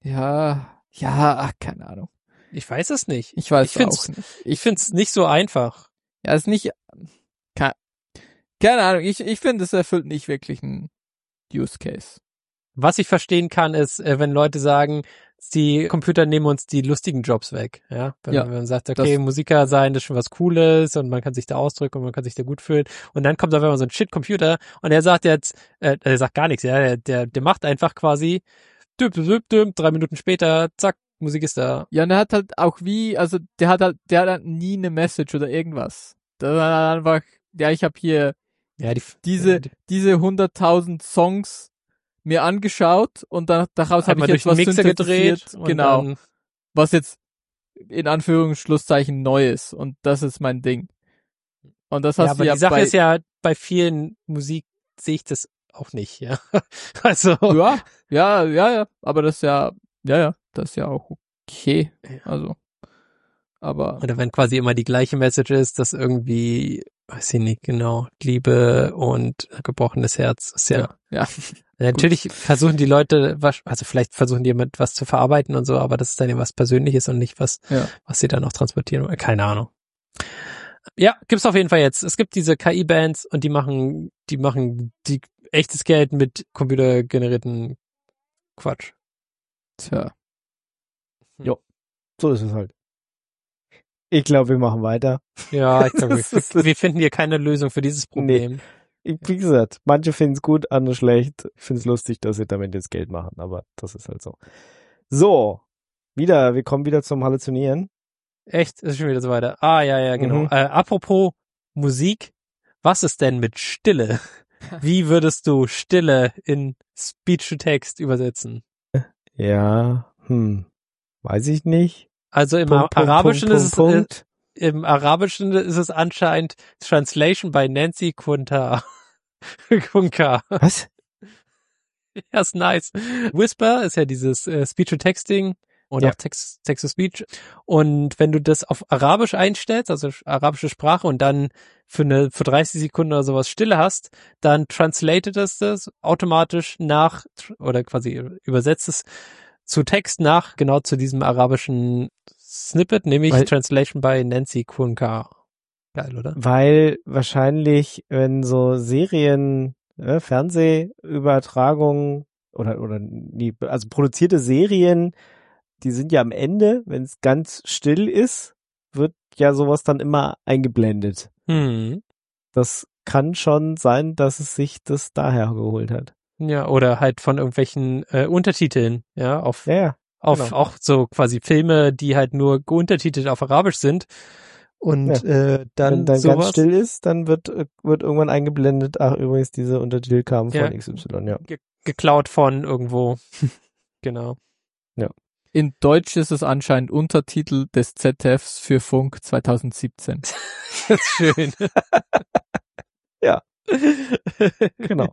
Ja, ja, ach, keine Ahnung. Ich weiß es nicht. Ich weiß Ich find's- auch nicht. Ich find's nicht so einfach. Ja, ist nicht, keine, keine Ahnung, ich, ich finde, es erfüllt nicht wirklich einen Use Case. Was ich verstehen kann, ist, äh, wenn Leute sagen, die Computer nehmen uns die lustigen Jobs weg. Ja, wenn, Ja, wenn man sagt, okay, das- Musiker sein, das ist schon was Cooles und man kann sich da ausdrücken und man kann sich da gut fühlen. Und dann kommt auf einmal so ein Shit-Computer und er sagt jetzt, äh, er sagt gar nichts, ja, der, der, der macht einfach quasi, düpp, düpp, düpp, drei Minuten später, zack, Musik ist da. Ja, und er hat halt auch wie, also der hat halt, der hat halt nie eine Message oder irgendwas. Der hat halt einfach, ja, ich habe hier Ja, die, diese, ja, die, diese hunderttausend Songs mir angeschaut und dann daraus habe einmal ich durch jetzt den was Mixer gedreht. synthetisiert, und genau, Dann, was jetzt in Anführungsschlusszeichen neu ist und das ist mein Ding. Und das ja, hast aber du ja die Sache bei, ist ja, bei vielen Musik sehe ich das auch nicht, ja. Also, ja, ja, ja, ja, aber das ist ja, ja, ja, das ist ja auch okay, also, aber, oder wenn quasi immer die gleiche Message ist, dass irgendwie, weiß ich nicht genau, Liebe und gebrochenes Herz ist ja, ja, ja, ja natürlich versuchen die Leute, was- also vielleicht versuchen die damit was zu verarbeiten und so, aber das ist dann ja was Persönliches und nicht was, ja. was sie dann auch transportieren wollen. Keine Ahnung. Ja, gibt's auf jeden Fall jetzt. Es gibt diese K I-Bands und die machen, die machen die echtes Geld mit computergenerierten Quatsch. Tja. So ist es halt. Ich glaube, wir machen weiter. Ja, ich glaube, Das ist- wir, wir finden hier keine Lösung für dieses Problem. Ich, wie gesagt, manche finden es gut, andere schlecht. Ich finde es lustig, dass sie damit jetzt Geld machen, aber das ist halt so. So, wieder, wir kommen wieder zum Halluzinieren. Echt? Ist schon wieder so weiter. Ah, ja, ja, genau. Mhm. Äh, apropos Musik, was ist denn mit Stille? Wie würdest du Stille in Speech-to-Text übersetzen? Ja, hm, weiß ich nicht. Also im Punkt, Punkt, Arabischen Punkt, ist es, Punkt, äh, Punkt. im Arabischen ist es anscheinend Translation by Nancy Kunta. Kunka. Was? Ja, ist nice. Whisper ist ja dieses äh, Speech-to-Text-Ding, und Ja. auch Text, Text-to-Speech. Und wenn du das auf Arabisch einstellst, also arabische Sprache, und dann für eine für dreißig Sekunden oder sowas Stille hast, dann translated es das automatisch nach oder quasi übersetzt es zu Text nach, genau zu diesem arabischen Snippet, nämlich Weil- Translation by Nancy Kunkar. Geil, oder? Weil wahrscheinlich, wenn so Serien, äh, Fernsehübertragungen oder, oder die, also produzierte Serien, die sind ja am Ende, wenn es ganz still ist, wird ja sowas dann immer eingeblendet. Hm. Das kann schon sein, dass es sich das daher geholt hat. Ja, oder halt von irgendwelchen äh, Untertiteln, ja, auf, Ja, ja. auf genau. auch so quasi Filme, die halt nur untertitelt auf Arabisch sind. Und äh, dann Wenn dann sowas. ganz still ist, dann wird, äh, wird irgendwann eingeblendet, ach übrigens, diese Untertitel kamen Ja. von X Y, ja. Ge- geklaut von irgendwo. Genau. In Deutsch ist es anscheinend Untertitel des Z D Fs für Funk zwanzig siebzehn. Das ist schön. Ja. Genau.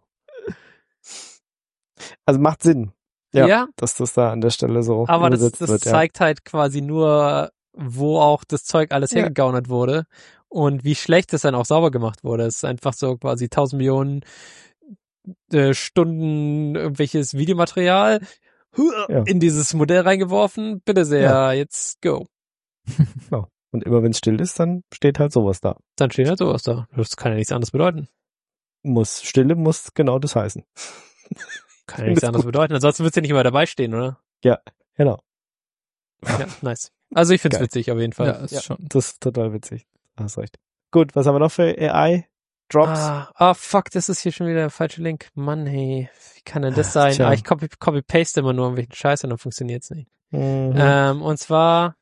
Also macht Sinn. Ja, Ja, dass das da an der Stelle so aber das, übersetzt das wird, ja. zeigt halt quasi nur, wo auch das Zeug alles Ja. hergegaunert wurde und wie schlecht es dann auch sauber gemacht wurde. Es ist einfach so quasi tausend Millionen äh, Stunden irgendwelches Videomaterial Ja. in dieses Modell reingeworfen. Bitte sehr, Ja. jetzt go. Genau. Und immer wenn es still ist, dann steht halt sowas da. Dann steht halt sowas da. Das kann ja nichts anderes bedeuten. Muss, Stille muss genau das heißen. Kann ja nichts Find's anderes gut. bedeuten. Ansonsten wird's ja nicht immer dabei stehen, oder? Genau. Ja, nice. Also ich find's Geil. witzig auf jeden Ja, Fall. ist Ja. schon. Das ist total witzig. Hast recht. Gut, was haben wir noch für A I-Drops? Ah, ah, fuck, das ist hier schon wieder der falsche Link. Mann, hey, wie kann denn das sein? Tja. Ah, ich copy, copy paste immer nur irgendwelchen Scheiß und dann funktioniert's nicht. Mhm. Ähm, und zwar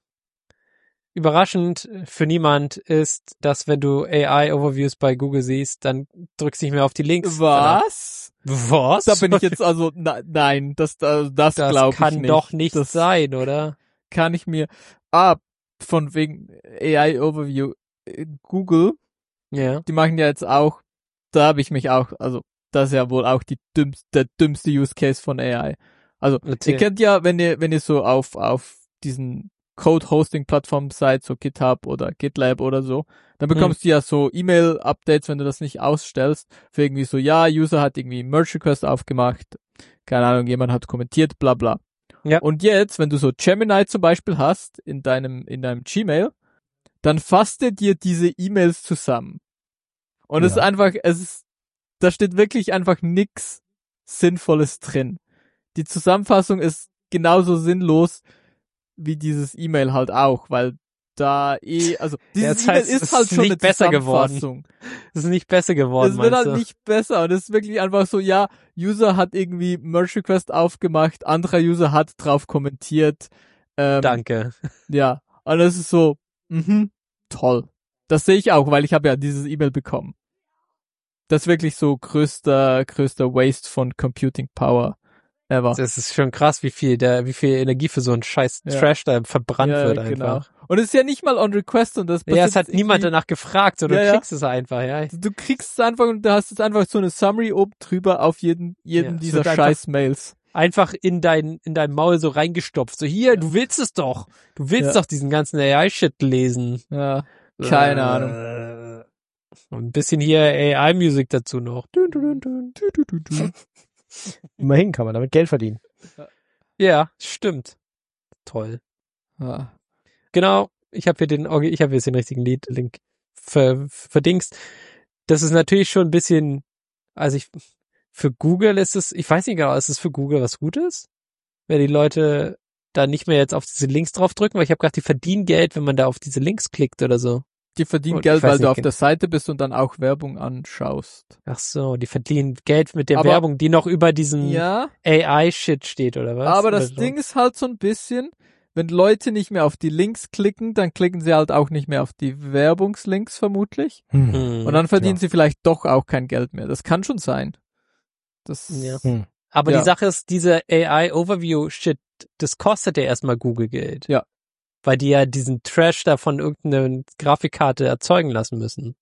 überraschend für niemand ist, dass wenn du A I-Overviews bei Google siehst, dann drückst du nicht mehr auf die Links. Was? Was? Da bin ich jetzt also, na, nein, das, das, das Das glaube ich kann nicht. doch nicht das sein, oder? kann ich mir, ah, von wegen A I Overview, äh, Google, Ja. die machen ja jetzt auch, da habe ich mich auch, also, das ist ja wohl auch die dümmste, der dümmste Use Case von A I. Also, Erzähl. ihr kennt ja, wenn ihr, wenn ihr so auf, auf diesen Code-Hosting-Plattformen seid, so GitHub oder GitLab oder so, dann bekommst du ja so E-Mail-Updates, wenn du das nicht ausstellst, für irgendwie so, ja, User hat irgendwie einen Merge-Request aufgemacht, keine Ahnung, jemand hat kommentiert, bla bla. Ja. Und jetzt, wenn du so Gemini zum Beispiel hast, in deinem, in deinem Gmail, dann fasst er dir diese E-Mails zusammen. Und Ja. es ist einfach, es ist, da steht wirklich einfach nix Sinnvolles drin. Die Zusammenfassung ist genauso sinnlos wie dieses E-Mail halt auch, weil da eh, also dieses das E-Mail heißt, es ist halt ist schon nicht eine besser geworden. Zusammenfassung. Das ist nicht besser geworden, Es wird meinst halt du? nicht besser und es ist wirklich einfach so, ja, User hat irgendwie Merge Request aufgemacht, anderer User hat drauf kommentiert. Ähm, Danke. Ja, und es ist so, mhm, toll. Das sehe ich auch, weil ich habe ja dieses E-Mail bekommen. Das ist wirklich so größter, größter Waste von Computing Power ever. Das ist schon krass, wie viel der, wie viel Energie für so einen scheiß Ja. Trash da verbrannt ja, wird genau. einfach. Und es ist ja nicht mal on request und das Ja, passiert es hat jetzt niemand irgendwie- danach gefragt, sondern Ja, du ja. kriegst es einfach, ja. Du kriegst es einfach und du hast jetzt einfach so eine Summary oben drüber auf jeden, jeden Ja, es dieser wird einfach- scheiß Mails. Einfach in dein, in dein Maul so reingestopft. So, hier, Ja. du willst es doch. Du willst Ja. doch diesen ganzen A I-Shit lesen. Ja, keine äh, Ahnung. Und ein bisschen hier A I-Musik dazu noch. Dun, dun, dun, dun. Immerhin kann man damit Geld verdienen. Ja, stimmt. Toll. Ja. Genau, ich habe hier den, Orgi- ich habe jetzt den richtigen Lied Link ver, verdingst. Das ist natürlich schon ein bisschen, also ich, für Google ist es, ich weiß nicht genau, ist es für Google was Gutes? Wenn die Leute da nicht mehr jetzt auf diese Links draufdrücken, weil ich habe gedacht, die verdienen Geld, wenn man da auf diese Links klickt oder so. Die verdienen Und Geld, ich weiß weil du nicht auf genau. der Seite bist und dann auch Werbung anschaust. Ach so, die verdienen Geld mit der Aber- Werbung, die noch über diesem Ja, A I-Shit steht, oder was? aber Oder das so? Ding ist halt so ein bisschen, wenn Leute nicht mehr auf die Links klicken, dann klicken sie halt auch nicht mehr auf die Werbungslinks vermutlich. Hm. Und dann verdienen ja. sie vielleicht doch auch kein Geld mehr. Das kann schon sein. Das, Ja. Hm. Aber Ja. die Sache ist, diese A I-Overview-Shit, das kostet ja erstmal Google Geld. Ja. Weil die ja diesen Trash da von irgendeiner Grafikkarte erzeugen lassen müssen.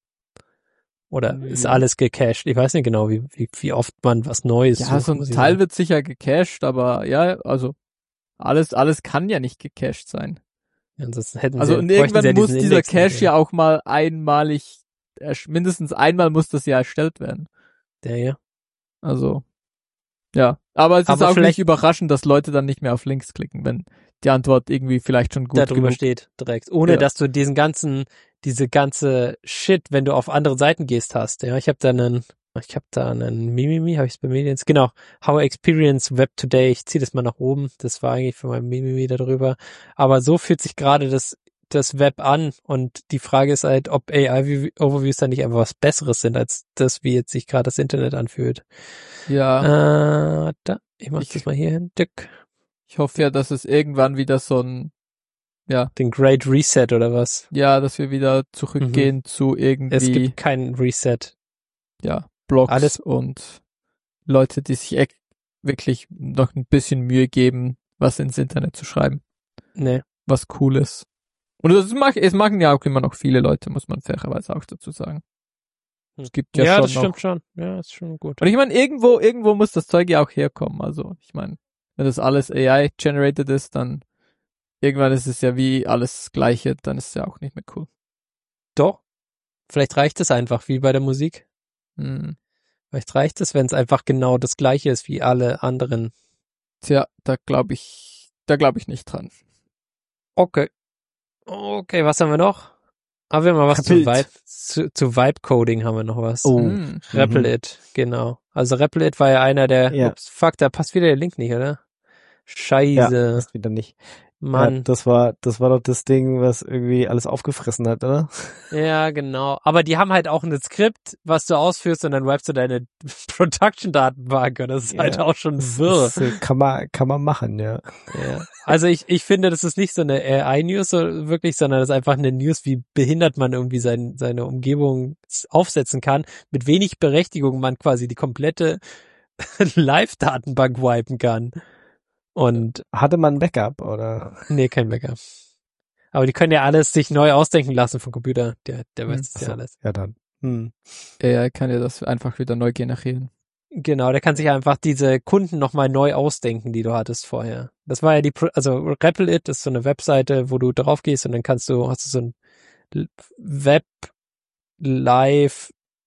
Oder ist Ja. alles gecached? Ich weiß nicht genau, wie, wie, wie oft man was Neues ja, sucht, so ein muss ich Teil sagen. wird sicher gecached, aber ja, also alles, alles kann ja nicht gecached sein. Ja, ansonsten hätten Also sie, und bräuchten irgendwann sie ja muss diesen dieser Index nicht, Cache ja auch mal einmalig, ersch- mindestens einmal muss das ja erstellt werden. Der hier. Also, ja. Aber es ist Aber auch vielleicht- nicht überraschend, dass Leute dann nicht mehr auf Links klicken, wenn die Antwort irgendwie vielleicht schon gut Da drüber genug steht direkt. Ohne Ja. dass du diesen ganzen, diese ganze Shit, wenn du auf andere Seiten gehst, hast. Ja, ich habe da einen, ich habe da einen Mimimi, habe ich es bei Mediens, genau. How I Experience Web Today. Ich ziehe das mal nach oben. Das war eigentlich für mein Mimimi darüber. Aber so fühlt sich gerade das das Web an und die Frage ist halt, ob A I-Overviews dann nicht einfach was Besseres sind, als das, wie jetzt sich gerade das Internet anfühlt. Ja. Äh, da, ich mach Ich- das mal hier hin. Dick. Ich hoffe ja, dass es irgendwann wieder so ein, ja, Den Great Reset oder was? ja, dass wir wieder zurückgehen zu irgendwie, Es gibt keinen Reset. ja, Blogs alles- und Leute, die sich echt wirklich noch ein bisschen Mühe geben, was ins Internet zu schreiben, Nee. was cool ist. Und das mag, es machen ja auch immer noch viele Leute, muss man fairerweise auch dazu sagen. Es gibt ja, Ja, schon das noch. stimmt schon. Ja, ist schon gut. Und ich meine, irgendwo, irgendwo muss das Zeug ja auch herkommen. Also, ich meine, wenn das alles A I-generated ist, dann irgendwann ist es ja wie alles das Gleiche, dann ist es ja auch nicht mehr cool. Doch. Vielleicht reicht es einfach, wie bei der Musik. Hm. Vielleicht reicht es, wenn es einfach genau das Gleiche ist wie alle anderen. Tja, da glaube ich, da glaube ich nicht dran. Okay. Okay, was haben wir noch? Haben wir mal was zu Replit. Vibe, zu, zu Vibe-Coding haben wir noch was. Oh. Hm. Replit, genau. Also Replit war ja einer der, Ja. ups, fuck, da passt wieder der Link nicht, oder? Ja, Scheiße, das wieder nicht. Mann. Ja, das war, das war doch das Ding, was irgendwie alles aufgefressen hat, oder? Ja, genau. Aber die haben halt auch ein Skript, was du ausführst und dann wipest du deine Production-Datenbank und das ist halt Ja. auch schon Das, wirr. das äh, kann man, kann man machen, ja. Ja. Also ich, ich finde, das ist nicht so eine A I-News so wirklich, sondern das ist einfach eine News, wie behindert man irgendwie sein, seine Umgebung aufsetzen kann, mit wenig Berechtigung man quasi die komplette Live-Datenbank wipen kann. Und Hatte man ein Backup, oder? nee, kein Backup. Aber die können ja alles sich neu ausdenken lassen vom Computer. Der, der weiß Hm. das ja Achso, alles. ja dann. Hm. A I kann ja das einfach wieder neu generieren. Genau, der kann sich einfach diese Kunden nochmal neu ausdenken, die du hattest vorher. Das war ja die, Pro- also Replit ist so eine Webseite, wo du drauf gehst und dann kannst du, hast du so ein Web Live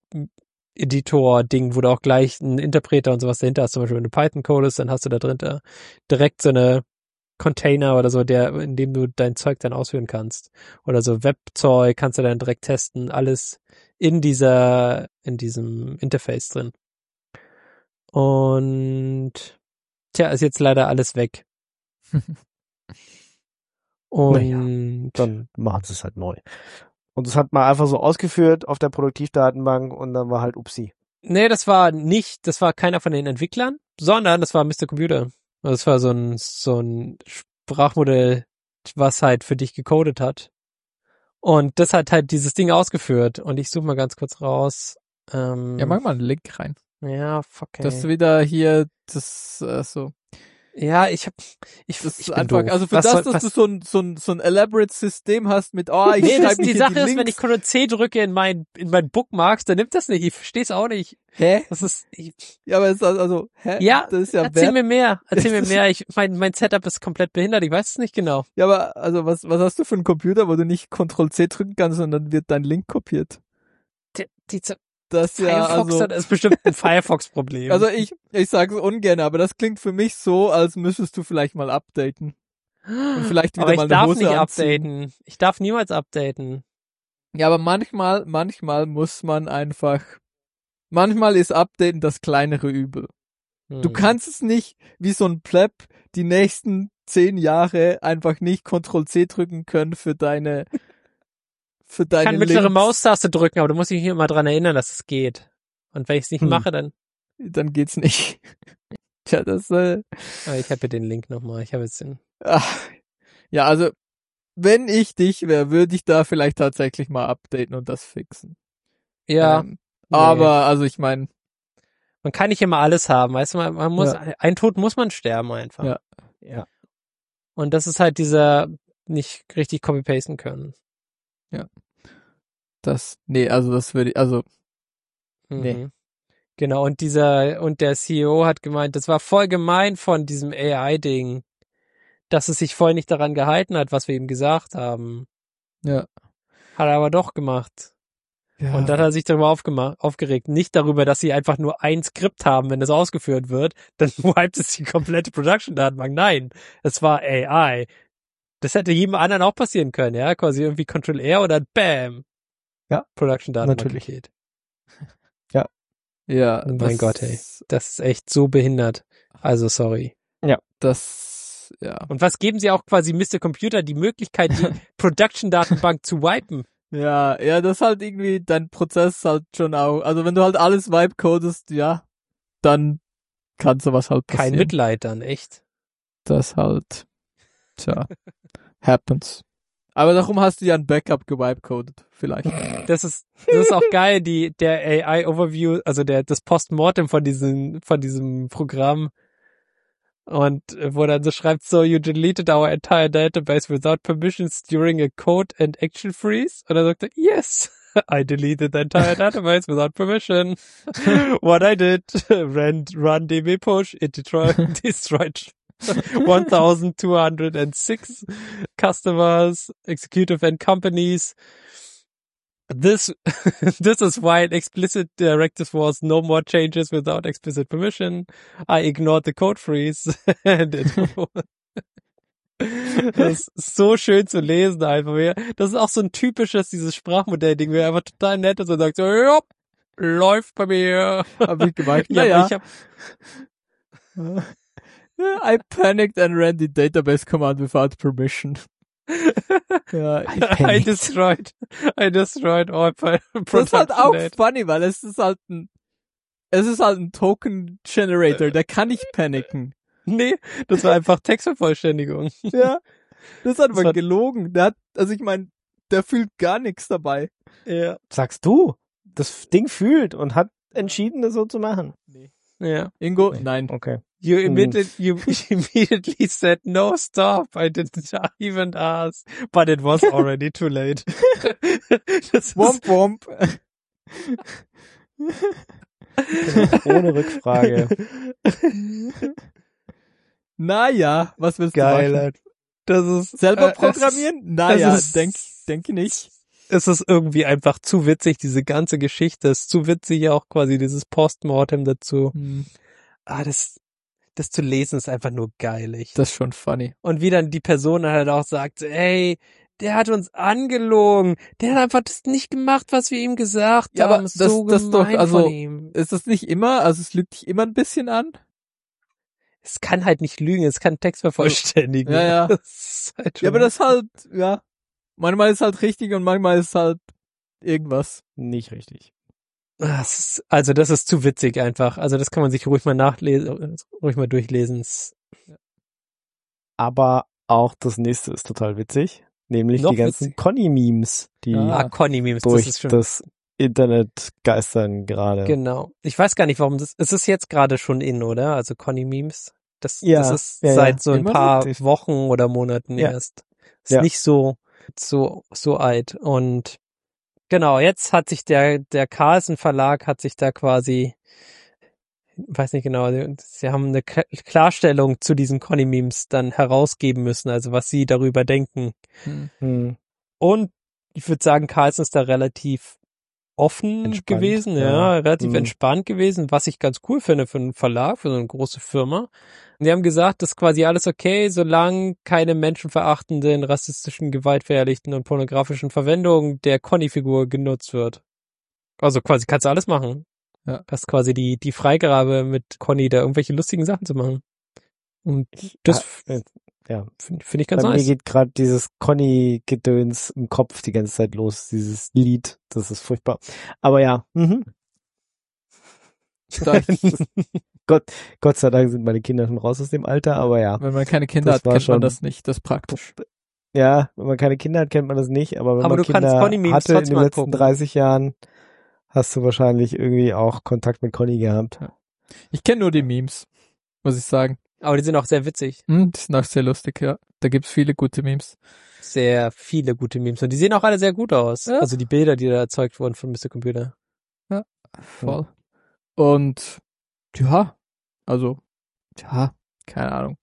Editor Ding, wo du auch gleich einen Interpreter und sowas dahinter hast. Zum Beispiel, wenn du Python codest, dann hast du da drin da direkt so eine Container oder so, der, in dem du dein Zeug dann ausführen kannst. Oder so Webzeug kannst du dann direkt testen. Alles in dieser, in diesem Interface drin. Und tja, ist jetzt leider alles weg. Und Dann machen sie es halt neu. Und das hat man einfach so ausgeführt auf der Produktivdatenbank und dann war halt upsi. nee, das war nicht, das war keiner von den Entwicklern, sondern das war Mister Computer. Also das war so ein, so ein Sprachmodell, was halt für dich gecodet hat. Und das hat halt dieses Ding ausgeführt. Und ich suche mal ganz kurz raus. Ähm, Ja, mach mal einen Link rein. ja, fuck, ey. Das wieder hier, das, äh, so. Ja, ich hab, ich, Das ich ist bin einfach, doof. also für Was das, soll- dass was, du so ein, so ein, so ein elaborate System hast mit, oh, ich nee, das, schreibe die hier Sache die ist, Links. wenn ich Ctrl C drücke in mein, in mein Bookmarks, dann nimmt das nicht. Ich versteh's auch nicht. Hä? Das ist, ich, Ja, aber es ist also, hä? ja, Das ist ja erzähl wert- mir mehr. Erzähl mir mehr. Ich, mein, mein Setup ist komplett behindert. Ich weiß es nicht genau. Ja, aber, also, was, was hast du für einen Computer, wo du nicht Ctrl C drücken kannst, sondern wird dein Link kopiert? Die, die, Das ja, Firefox also, hat, ist bestimmt ein Firefox-Problem. also ich, ich sag's ungern, aber das klingt für mich so, als müsstest du vielleicht mal updaten. Und vielleicht wieder aber ich mal eine darf Hose nicht anziehen. updaten. Ich darf niemals updaten. Ja, aber manchmal, manchmal muss man einfach, manchmal ist Updaten das kleinere Übel. Hm. Du kannst es nicht wie so ein Pleb die nächsten zehn Jahre einfach nicht Ctrl C drücken können für deine, für Ich deine kann mittlere Links. Maustaste drücken, aber du musst dich hier immer dran erinnern, dass es geht. Und wenn ich es nicht Hm. mache, dann. Dann geht's nicht. Tja, das, äh, Aber ich habe hier den Link nochmal. Ich habe jetzt den. ach, ja, also, wenn ich dich wäre, würde ich da vielleicht tatsächlich mal updaten und das fixen. Ja. Ähm, nee. Aber, also ich meine, Man kann nicht immer alles haben, weißt du, man, man muss, Ja. ein Tod muss man sterben einfach. Ja. Ja. Und das ist halt dieser nicht richtig copy-pasten können. das, nee, also das würde ich, also, Mhm. Nee. Genau, und dieser, und der C E O hat gemeint, das war voll gemein von diesem A I-Ding, dass es sich vorher nicht daran gehalten hat, was wir ihm gesagt haben. Ja. Hat er aber doch gemacht. ja. Und dann hat er sich darüber aufgema- aufgeregt. Nicht darüber, dass sie einfach nur ein Skript haben, wenn es ausgeführt wird, dann wiped es die komplette Production-Datenbank. Nein, es war A I. Das hätte jedem anderen auch passieren können, ja, quasi irgendwie Control-R oder BAM. Ja, Production-Datenbank natürlich. geht. Ja, Oh mein das, Gott, ey. Das ist echt so behindert. Also, sorry. Das, ja. Und was geben sie auch quasi Mister Computer die Möglichkeit, die Production-Datenbank zu wipen? Ja, ja, das halt irgendwie dein Prozess halt schon auch, also wenn du halt alles vibe-codest, ja, dann kann sowas halt passieren. Kein Mitleid dann, echt. Das halt, tja, happens. Aber darum hast du ja ein Backup gevibe-codet, vielleicht. Das ist, das ist auch geil, die, der A I-Overview, also der, das Postmortem von diesem, von diesem Programm. Und wo dann so schreibt, so, you deleted our entire database without permissions during a code and action freeze. Und dann sagt er, yes, I deleted the entire database without permission. What I did, ran, run db push, it destroyed, destroyed one thousand two hundred six customers, executive and companies. This, this is why an explicit directive was no more changes without explicit permission. I ignored the code freeze. And it das ist so schön zu lesen einfach. Das ist auch so ein typisches, dieses Sprachmodell-Ding, wer einfach total nett ist und sagt so, ja, läuft bei mir. Hab ich gemeint, Ja, naja. ich hab, I panicked and ran the database command without permission. Ja, I panicked. destroyed, I destroyed all das ist halt auch data. funny, weil es ist halt ein, es ist halt ein Token Generator, der kann nicht paniken. Nee, das war einfach Textvervollständigung. Ja, das ist einfach Das war- gelogen. Der hat, also ich meine, der fühlt gar nichts dabei. Ja. Sagst du? Das Ding fühlt und hat entschieden, das so zu machen. Ja. Ingo, Nee. nein. Okay. You Hm. immediately, you immediately said, no, stop. I didn't even ask. But it was already too late. Das ist, Womp womp. Ohne Rückfrage. Naja, was willst geil, du machen? Alter. Das ist, Selber äh, programmieren? Es ist, Naja, es ist, denk, denke nicht. Es ist irgendwie einfach zu witzig, diese ganze Geschichte. Es ist zu witzig auch quasi dieses Postmortem dazu. Hm, Ah, das, das zu lesen ist einfach nur geil, echt. Das ist schon funny. Und wie dann die Person halt auch sagt, ey, der hat uns angelogen. Der hat einfach das nicht gemacht, was wir ihm gesagt Ja, haben. aber Ist das- so das doch, gemein also- von ihm. Ist das nicht immer, also es lügt dich immer ein bisschen an? Es kann halt nicht lügen, es kann Text vervollständigen. Ja, ja. Das ist halt schon Ja, aber das halt, ja. Manchmal ist halt richtig und manchmal ist halt irgendwas. Nicht richtig. Ah, es ist, also das ist zu witzig einfach. Also das kann man sich ruhig mal nachlesen, ruhig mal durchlesen. Es- Aber auch das nächste ist total witzig. Nämlich Noch die ganzen witzig. Conny-Memes, die Ah. Ah, Conny-Memes, das durch ist schon, das Internet geistern gerade. genau. Ich weiß gar nicht, warum das, es ist jetzt gerade schon in, oder? Also Conny-Memes. Das, Ja, das ist ja, ja. seit so ein Immer paar noch? Wochen oder Monaten Ja. erst. Ist Ja. nicht so, so, so alt. Und genau, jetzt hat sich der, der Carlsen Verlag hat sich da quasi, weiß nicht genau, sie haben eine Kla- Klarstellung zu diesen Conny-Memes dann herausgeben müssen, also was sie darüber denken. Hm. Hm. Und ich würde sagen, Carlsen ist da relativ offen Entspannt, gewesen, ja, ja. relativ Mhm. entspannt gewesen, was ich ganz cool finde für einen Verlag, für so eine große Firma. Und die haben gesagt, das ist quasi alles okay, solange keine menschenverachtenden, rassistischen, gewaltverherrlichten und pornografischen Verwendungen der Conny-Figur genutzt wird. Also quasi kannst du alles machen. Ja. Hast quasi die, die Freigabe mit Conny, da irgendwelche lustigen Sachen zu machen. Und das Ah, ja. finde find ich ganz Bei mir nice. geht gerade dieses Conny-Gedöns im Kopf die ganze Zeit los, dieses Lied. Das ist furchtbar. Aber ja, mhm. Da ich, Gott, Gott sei Dank sind meine Kinder schon raus aus dem Alter, aber ja. wenn man keine Kinder Das hat, war kennt man schon- das nicht. Das ist praktisch. Ja, wenn man keine Kinder hat, kennt man das nicht, aber wenn Aber man du kannst Kinder Conny-Memes hatte in trotzdem den letzten angucken. dreißig Jahren, hast du wahrscheinlich irgendwie auch Kontakt mit Conny gehabt. Ich kenne nur die Memes, muss ich sagen. Aber die sind auch sehr witzig. Hm, die sind auch sehr lustig, ja. Da gibt's viele gute Memes. Sehr viele gute Memes. Und die sehen auch alle sehr gut aus. Ja. Also die Bilder, die da erzeugt wurden von Mister Computer. Voll. Und ja, also, ja, keine Ahnung.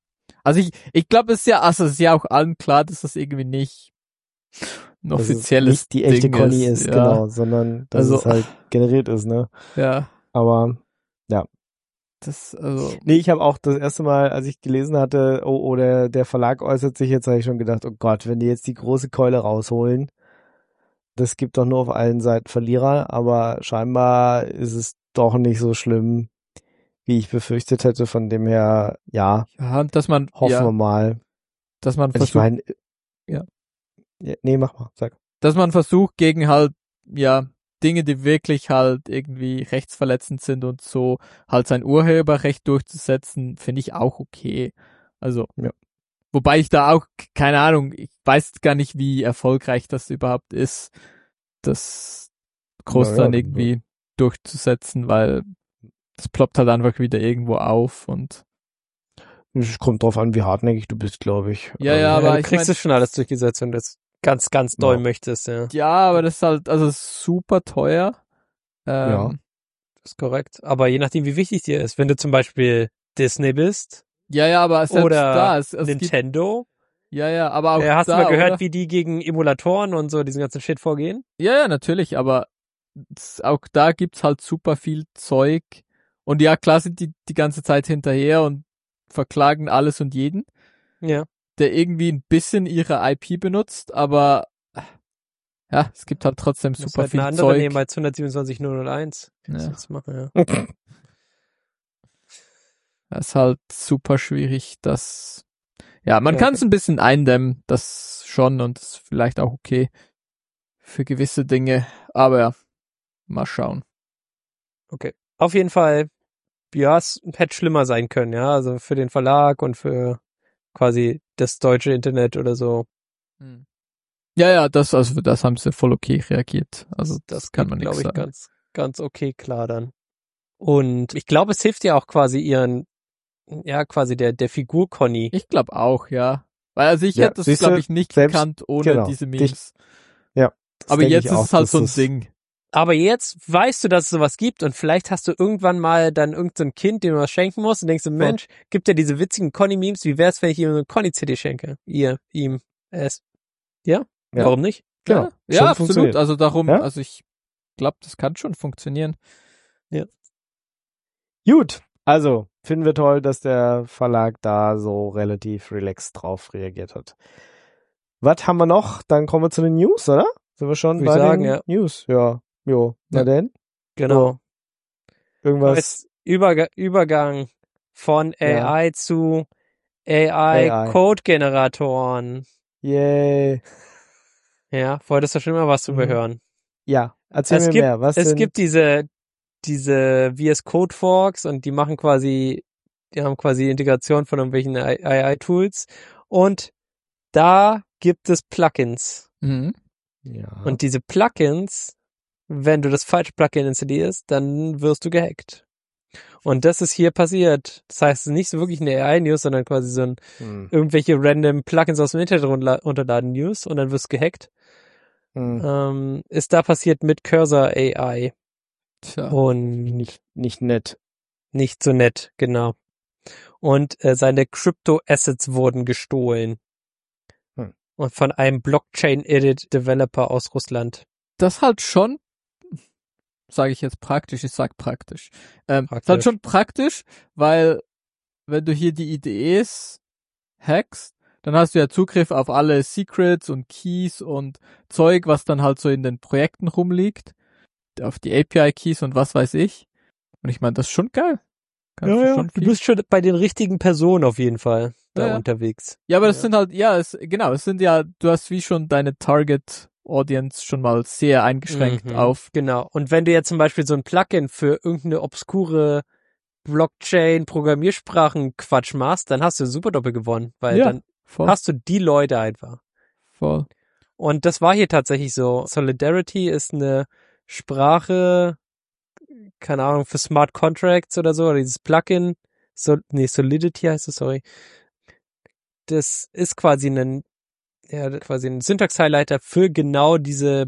Also ich, ich glaube, es ist ja, also es ist ja auch allen klar, dass das irgendwie nicht ein Dass es offizielles nicht die echte Ding Conny ist, ist, ja. genau, sondern dass Also- es halt generiert ist, ne? Ja, Aber ja. das, also, Nee, ich habe auch das erste Mal, als ich gelesen hatte, oh, oh der, der Verlag äußert sich jetzt, habe ich schon gedacht, oh Gott, wenn die jetzt die große Keule rausholen, das gibt doch nur auf allen Seiten Verlierer, aber scheinbar ist es doch nicht so schlimm, wie ich befürchtet hätte. Von dem her, ja, ja, und dass man, hoffen ja, wir mal. dass man Also ich versucht, meine, ja. ja, nee, mach mal, sag. dass man versucht gegen halt, ja, Dinge, die wirklich halt irgendwie rechtsverletzend sind und so, halt sein Urheberrecht durchzusetzen, finde ich auch okay. Also, Ja. wobei ich da auch, keine Ahnung, ich weiß gar nicht, wie erfolgreich das überhaupt ist, das groß Naja, dann du- irgendwie durchzusetzen, weil das ploppt halt einfach wieder irgendwo auf und Es kommt drauf an, wie hartnäckig du bist, glaube ich. Ja, Ähm, ja, aber du ich kriegst mein- es schon alles durchgesetzt, wenn du das ganz, ganz doll Ja. möchtest, ja. ja, aber das ist halt, also super teuer. Ähm, Ja. Das ist korrekt. Aber je nachdem, wie wichtig dir ist. Wenn du zum Beispiel Disney bist ja, ja, aber selbst oder da, es, es gibt, Nintendo, ja, ja, aber auch äh, hast da, du mal gehört, oder? wie die gegen Emulatoren und so diesen ganzen Shit vorgehen? Ja, ja, natürlich, aber es- auch da gibt's halt super viel Zeug. Und ja, klar sind die die ganze Zeit hinterher und verklagen alles und jeden, Ja. der irgendwie ein bisschen ihre I P benutzt, aber ja, es gibt halt trotzdem Muss super halt viel eine andere Zeug. nehmen als hundertsiebenundzwanzig null null eins. Was Ja. willst du machen, ja. Das ist halt super schwierig, das, ja, man Ja. kann es ein bisschen eindämmen, das schon, und das ist vielleicht auch okay für gewisse Dinge, aber ja, mal schauen. Okay. Auf jeden Fall, ja, es hätte schlimmer sein können, ja. Also für den Verlag und für quasi das deutsche Internet oder so. Ja, ja, das, also für das haben sie voll okay reagiert. Also das, Das kann geht, man glaube nichts ich, sagen. ganz, ganz okay klar dann. Und ich glaube, es hilft ja auch quasi ihren, ja, quasi der, der Figur Conny. Ich glaube auch, ja. Weil also ich Ja, hätte das, siehst glaube du, ich, nicht selbst- gekannt ohne genau, diese dich- Memes. Ja. das Aber denke jetzt ich ist auch, es halt dass so ein das- Ding. Aber jetzt weißt du, dass es sowas gibt und vielleicht hast du irgendwann mal dann irgendein so Kind, dem du was schenken musst und denkst du, Mensch, gibt ja diese witzigen Conny-Memes, wie wär's, wenn ich ihm eine Conny-C D schenke? Ihr, ihm, es. Ja? Ja. Warum nicht? Genau. Ja, Schon ja absolut. funktioniert. Also darum, Ja? also ich glaube, das kann schon funktionieren. Gut, also finden wir toll, dass der Verlag da so relativ relaxed drauf reagiert hat. Was haben wir noch? Dann kommen wir zu den News, oder? Sind wir schon Würde bei ich sagen, den ja. News? Ja, jo. Na Ja. denn? Genau. Irgendwas? Als Überga Übergang von Ja. A I zu A I. A I-Code-Generatoren. Yay. Ja, wolltest du schon mal was drüber Mhm. hören? Ja, erzähl es mir gibt, mehr. Was es denn? gibt diese, diese V S Code Forks und die machen quasi, die haben quasi Integration von irgendwelchen A I-Tools und da gibt es Plugins. Mhm. Ja. Und diese Plugins, wenn du das falsche Plugin installierst, dann wirst du gehackt. Und das ist hier passiert. Das heißt, es ist nicht so wirklich eine A I-News, sondern quasi so ein Hm. irgendwelche random Plugins aus dem Internet runterla- runterladen News und dann wirst du gehackt. Hm. Ähm, ist da passiert mit Cursor A I. Tja. Und Nicht, nicht nett. nicht so nett, genau. Und äh, seine Crypto-Assets wurden gestohlen. Hm. Und von einem Blockchain-Edit-Developer aus Russland. Das halt schon, sage ich jetzt praktisch, ich sag praktisch. Ähm, Praktisch. Ist halt schon praktisch, weil wenn du hier die I D Es hackst, dann hast du ja Zugriff auf alle Secrets und Keys und Zeug, was dann halt so in den Projekten rumliegt, auf die A P I-Keys und was weiß ich. Und ich meine, das ist schon geil. Kannst du schon du viel- bist schon bei den richtigen Personen auf jeden Fall da Ja, ja. unterwegs. Ja, aber das Ja. sind halt, ja, es, genau, es sind ja, du hast wie schon deine Target Audience schon mal sehr eingeschränkt Mhm, auf. Genau. Und wenn du jetzt zum Beispiel so ein Plugin für irgendeine obskure Blockchain-Programmiersprachen-Quatsch machst, dann hast du super doppelt gewonnen, weil Ja, dann voll, hast du die Leute einfach. voll. Und das war hier tatsächlich so. Solidarity ist eine Sprache, keine Ahnung, für Smart Contracts oder so, oder dieses Plugin, so, nee, Solidity heißt es, sorry. Das ist quasi ein, ja, quasi ein Syntax-Highlighter für genau diese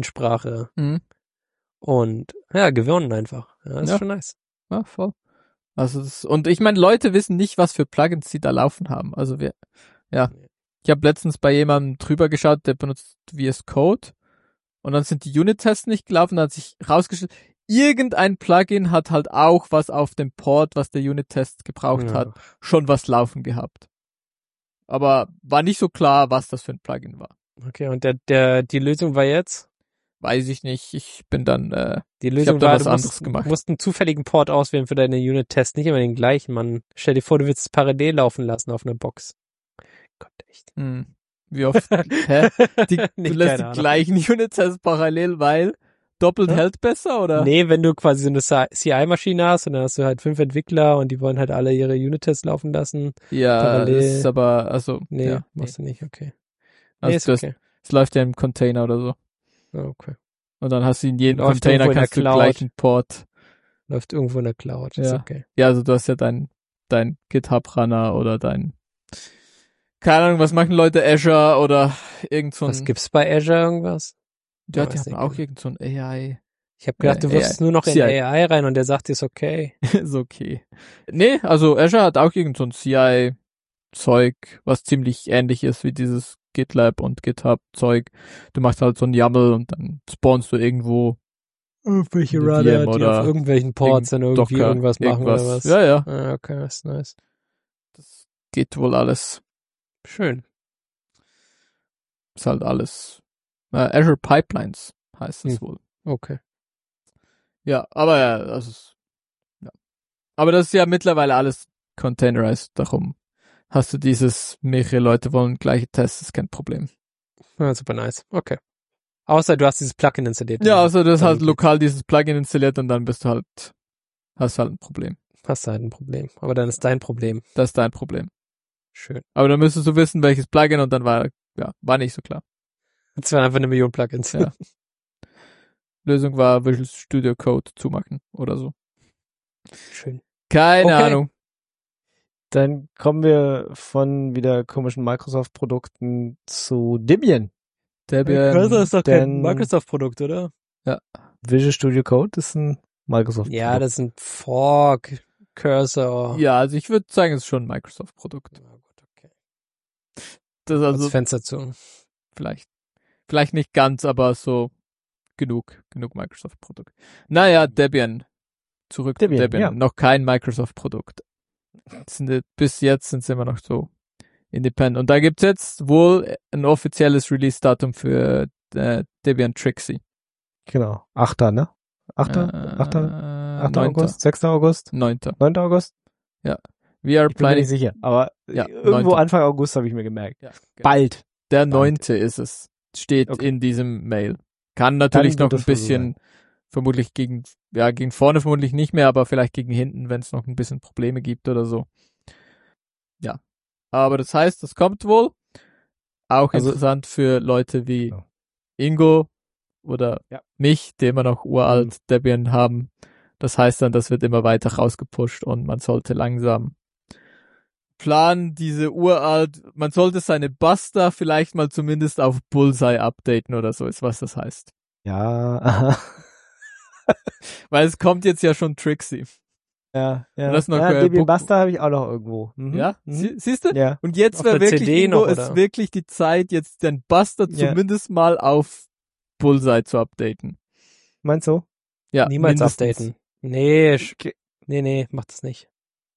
Blockchain-Sprache. Mhm. Und ja, gewonnen einfach. Ja, ist Ja. schon nice. Ja, voll. Also das, und ich meine, Leute wissen nicht, was für Plugins sie da laufen haben. Also wir, ja. Ich habe letztens bei jemandem drüber geschaut, der benutzt V S Code und dann sind die Unit-Tests nicht gelaufen, dann hat sich rausgestellt, irgendein Plugin hat halt auch was auf dem Port, was der Unit-Test gebraucht Ja. hat, schon was laufen gehabt. Aber war nicht so klar, was das für ein Plugin war. Okay, und der, der, die Lösung war jetzt? Weiß ich nicht, ich bin dann, äh, Die ich Lösung habe da war, was du anderes musst, gemacht. musst einen zufälligen Port auswählen für deine Unit-Tests, nicht immer den gleichen, Mann. Stell dir vor, du willst es parallel laufen lassen auf einer Box. Gott, echt. Hm. Wie oft? Hä? Die, du Nicht, lässt keine die Ahnung. gleichen Unit-Tests parallel, weil doppelt Hä? hält besser, oder? Nee, wenn du quasi so eine C I-Maschine hast und dann hast du halt fünf Entwickler und die wollen halt alle ihre Unit-Tests laufen lassen. Ja, Parallel. das ist aber, also, Nee, ja, nee. machst du nicht, okay. Also Nee, ist du hast- okay. Es läuft ja im Container oder so. Ah, okay. Und dann hast du in jedem Läuft Container irgendwo in der kannst du Cloud. gleich einen Port. Läuft irgendwo in der Cloud, ist Ja. okay. Ja, also du hast ja dein, dein GitHub-Runner oder dein, keine Ahnung, was machen Leute, Azure oder irgend so ein, Was gibt's bei Azure irgendwas? ja, Ja, die weiß haben nicht, auch genau. irgend so ein A I. Ich habe gedacht, Äh, du wirfst A I. nur noch in C I. A I rein und der sagt dir, ist okay. Ist okay. Nee, also Azure hat auch irgend so ein C I-Zeug, was ziemlich ähnlich ist wie dieses GitLab und GitHub-Zeug. Du machst halt so ein YAML und dann spawnst du irgendwo Irgendwelche Eine V Runner, M die oder auf irgendwelchen Ports dann irgendwie Docker, irgendwas machen irgendwas. oder was. Ja, ja. Ah, okay, das ist nice. Das geht wohl alles. Schön. Ist halt alles. Äh, Azure Pipelines heißt es Hm. wohl. Okay. Ja, aber ja, das ist, ja. Aber das ist ja mittlerweile alles containerized, darum hast du dieses, mehrere Leute wollen gleiche Tests, ist kein Problem. Ja, super nice. Okay. Außer du hast dieses Plugin installiert. Ja, also du hast Dann halt geht's. lokal dieses Plugin installiert und dann bist du halt, hast halt ein Problem. Hast du halt ein Problem. Aber dann ist dein Problem. Das ist dein Problem. Schön. Aber dann müsstest du wissen, welches Plugin und dann war, ja, war nicht so klar. Das waren einfach eine Million Plugins. Ja. Lösung war Visual Studio Code zumachen oder so. Schön. Keine Okay. Ahnung. Dann kommen wir von wieder komischen Microsoft-Produkten zu Debian. Debian, ist doch denn- Microsoft-Produkt, oder? Visual Studio Code ist ein Microsoft-Produkt. Ja, das ist ein Fork, Cursor. ja, also ich würde sagen, es ist schon ein Microsoft-Produkt. Ja, gut, okay. Das ist Also also Fenster zu. vielleicht, vielleicht nicht ganz, aber so genug, genug Microsoft-Produkt. Naja, Debian. Zurück Debian, zu Debian. ja. Noch kein Microsoft-Produkt. Sind- Bis jetzt sind sie immer noch so independent. Und da gibt's jetzt wohl ein offizielles Release-Datum für äh, Debian Trixie. Genau. Achter, ne? Achter? Äh, Achter? Achter neunter. August? Sechster August? Neunter. Neunter August? We are Ich bin mir planning. nicht sicher. Aber Ja, irgendwo neunter. Anfang August habe ich mir gemerkt. Ja, genau. Bald. Der neunte ist es. Steht Okay. in diesem Mail. Kann natürlich Dann noch wird ein es wohl so bisschen, vermutlich gegen, ja, gegen vorne vermutlich nicht mehr, aber vielleicht gegen hinten, wenn es noch ein bisschen Probleme gibt oder so. Ja. Aber das heißt, das kommt wohl. Auch Also- interessant für Leute wie Ja. Ingo oder Ja. mich, die immer noch uralt Mhm. Debian haben. Das heißt dann, das wird immer weiter rausgepusht und man sollte langsam planen, diese uralt, man sollte seine Buster vielleicht mal zumindest auf Bullseye updaten oder so, ist was das heißt. Ja, aha. Weil es kommt jetzt ja schon Trixie. Ja, ja. Und das noch, ja, äh, Debian Book- Buster habe ich auch noch irgendwo. Mhm. Ja? Mhm. Sie, siehst du? Ja. Und jetzt Auf wäre der wirklich, C D Ingo, noch, ist oder? wirklich die Zeit, jetzt den Buster Ja. zumindest mal auf Bullseye zu updaten. Meinst du? Ja, Niemals mindestens. updaten. Nee, sch- Okay. nee, nee, mach das nicht.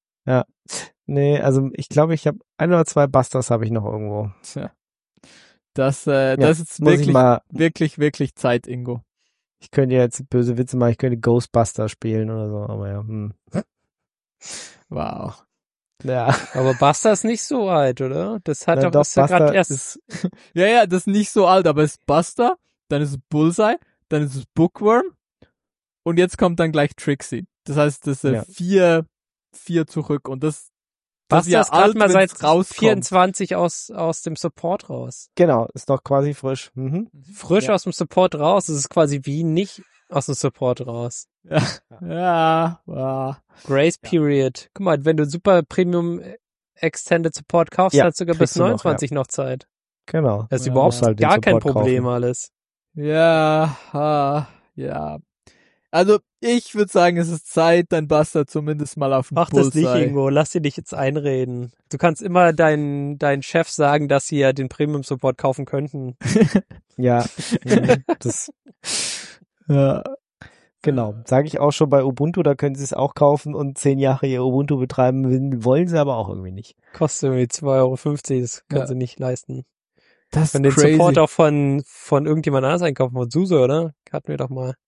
Nee, also ich glaube, ich habe ein oder zwei Busters habe ich noch irgendwo. Tja. Das, äh, Ja, das ist Muss ich wirklich, mal, wirklich, wirklich Zeit, Ingo. ich könnte jetzt böse Witze machen, ich könnte Ghostbuster spielen oder so, aber ja. Hm. Wow. Ja. Aber Buster ist nicht so alt, oder? Das hat Na doch, doch, ist ja gerade Buster erst. ist- Ja, ja, das ist nicht so alt, aber es ist Buster, dann ist es Bullseye, dann ist es Bookworm und jetzt kommt dann gleich Trixie. Das heißt, das sind Ja. vier, vier zurück und das, das Buster ist gerade mal wenn's seit rauskommt. vierundzwanzig aus, aus dem Support raus. Genau, ist noch quasi frisch. Mhm. Frisch Ja. aus dem Support raus. Das ist quasi wie nicht aus dem Support raus. Ja, ja, ja. Grace Period. Guck mal, wenn du Super Premium Extended Support kaufst, Ja, hast du sogar bis kriegst du noch, neunundzwanzig noch, Zeit. Genau. Das ist Ja, überhaupt musst halt den gar kein Support Problem kaufen. alles. Ja, ah, ja. Also, ich würde sagen, es ist Zeit, dein Bastard zumindest mal auf den Mach das nicht, Bullseye. Ingo. Lass dir nicht jetzt einreden. Du kannst immer deinen deinen Chef sagen, dass sie ja den Premium-Support kaufen könnten. Ja, mhm, das Ja. genau. Sage ich auch schon bei Ubuntu, da können sie es auch kaufen und zehn Jahre ihr Ubuntu betreiben, wollen sie aber auch irgendwie nicht. Kostet irgendwie zwei Euro fünfzig, das können Ja. sie nicht leisten. Das Von ist den crazy. Support auch von von irgendjemand anders einkaufen, von SUSE, oder? Hatten wir doch mal.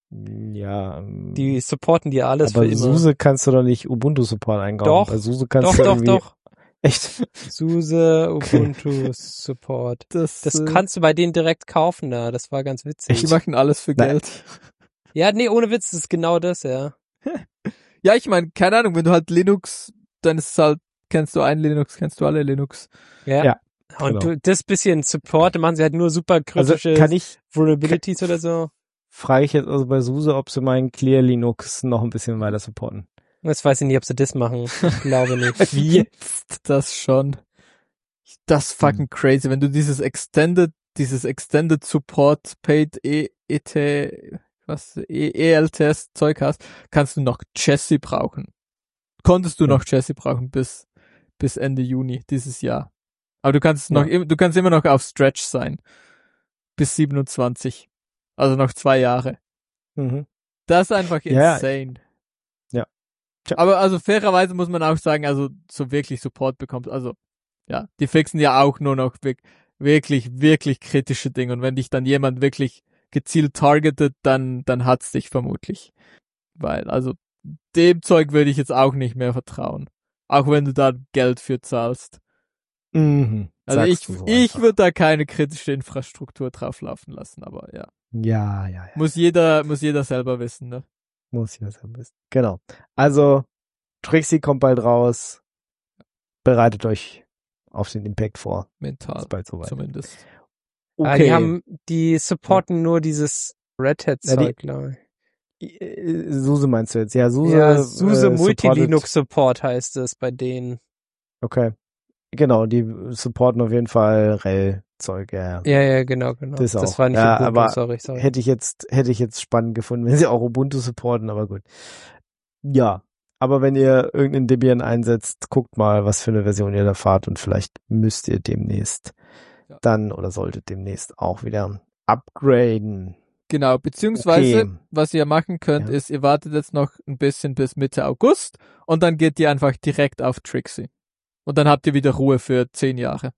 Ja, ähm, Die supporten dir alles aber für immer. SUSE kannst du doch nicht Ubuntu-Support einkaufen. Doch, Bei SUSE kannst doch, du doch, irgendwie doch. echt. SUSE, Ubuntu, Support. Das, Das äh, kannst du bei denen direkt kaufen da. Das war ganz witzig. die machen alles für Nein. Geld. Ja, nee, ohne Witz, das ist genau das, ja. Ja, ich meine, keine Ahnung, wenn du halt Linux, dann ist es halt, kennst du ein Linux, kennst du alle Linux. Ja. Ja, Und genau. du, das bisschen Support, da machen sie halt nur super Also kritische kann ich, Vulnerabilities oder so. frage ich jetzt also bei SUSE, ob sie meinen Clear Linux noch ein bisschen weiter supporten. Jetzt weiß ich nicht, ob sie das machen. Ich glaube nicht. Wie jetzt? Das schon. Das fucking crazy, wenn du dieses Extended, dieses Extended Support Paid E T, was, E- ELTS Zeug hast, kannst du noch Jessie brauchen. Konntest du Ja. noch Jessie brauchen bis, bis Ende Juni dieses Jahr. Aber du kannst noch, Ja. im- du kannst immer noch auf Stretch sein. Bis siebenundzwanzig. Also noch zwei Jahre. Mhm. Das ist einfach Ja. insane. Ja. Tja. Aber also fairerweise muss man auch sagen, also so wirklich Support bekommt, also ja, die fixen ja auch nur noch wirk- wirklich, wirklich kritische Dinge. Und wenn dich dann jemand wirklich gezielt targetet, dann, dann hat's dich vermutlich. Weil, also dem Zeug würde ich jetzt auch nicht mehr vertrauen. Auch wenn du da Geld für zahlst. Mhm. Also Sagst ich, du so ich einfach. würde da keine kritische Infrastruktur drauflaufen lassen, aber ja. Ja, ja, ja. Muss jeder, muss jeder selber wissen, ne? Muss ich das ja wissen. Genau. Also, Trixie kommt bald raus. Bereitet euch auf den Impact vor. Mental. Ist bald soweit. Zumindest. Ah, die haben, die supporten nur dieses Red Hat Ja, die- Zeug, glaube ich. Äh, SUSE meinst du jetzt? Ja, SUSE. Ja, SUSE äh, Multi-Linux Support heißt es bei denen. Okay. Genau, die supporten auf jeden Fall R E L-Zeug, ja. Ja, ja, genau, genau. Das auch. war nicht Ja, Ubuntu, aber sorry, sorry. Hätte ich jetzt, hätte ich jetzt spannend gefunden, wenn sie auch Ubuntu supporten, aber gut. Ja. Aber wenn ihr irgendeinen Debian einsetzt, guckt mal, was für eine Version ihr da fahrt und vielleicht müsst ihr demnächst Ja. dann oder solltet demnächst auch wieder upgraden. Genau, beziehungsweise, Okay. was ihr machen könnt, Ja. ist, ihr wartet jetzt noch ein bisschen bis Mitte August und dann geht ihr einfach direkt auf Trixie. Und dann habt ihr wieder Ruhe für zehn Jahre.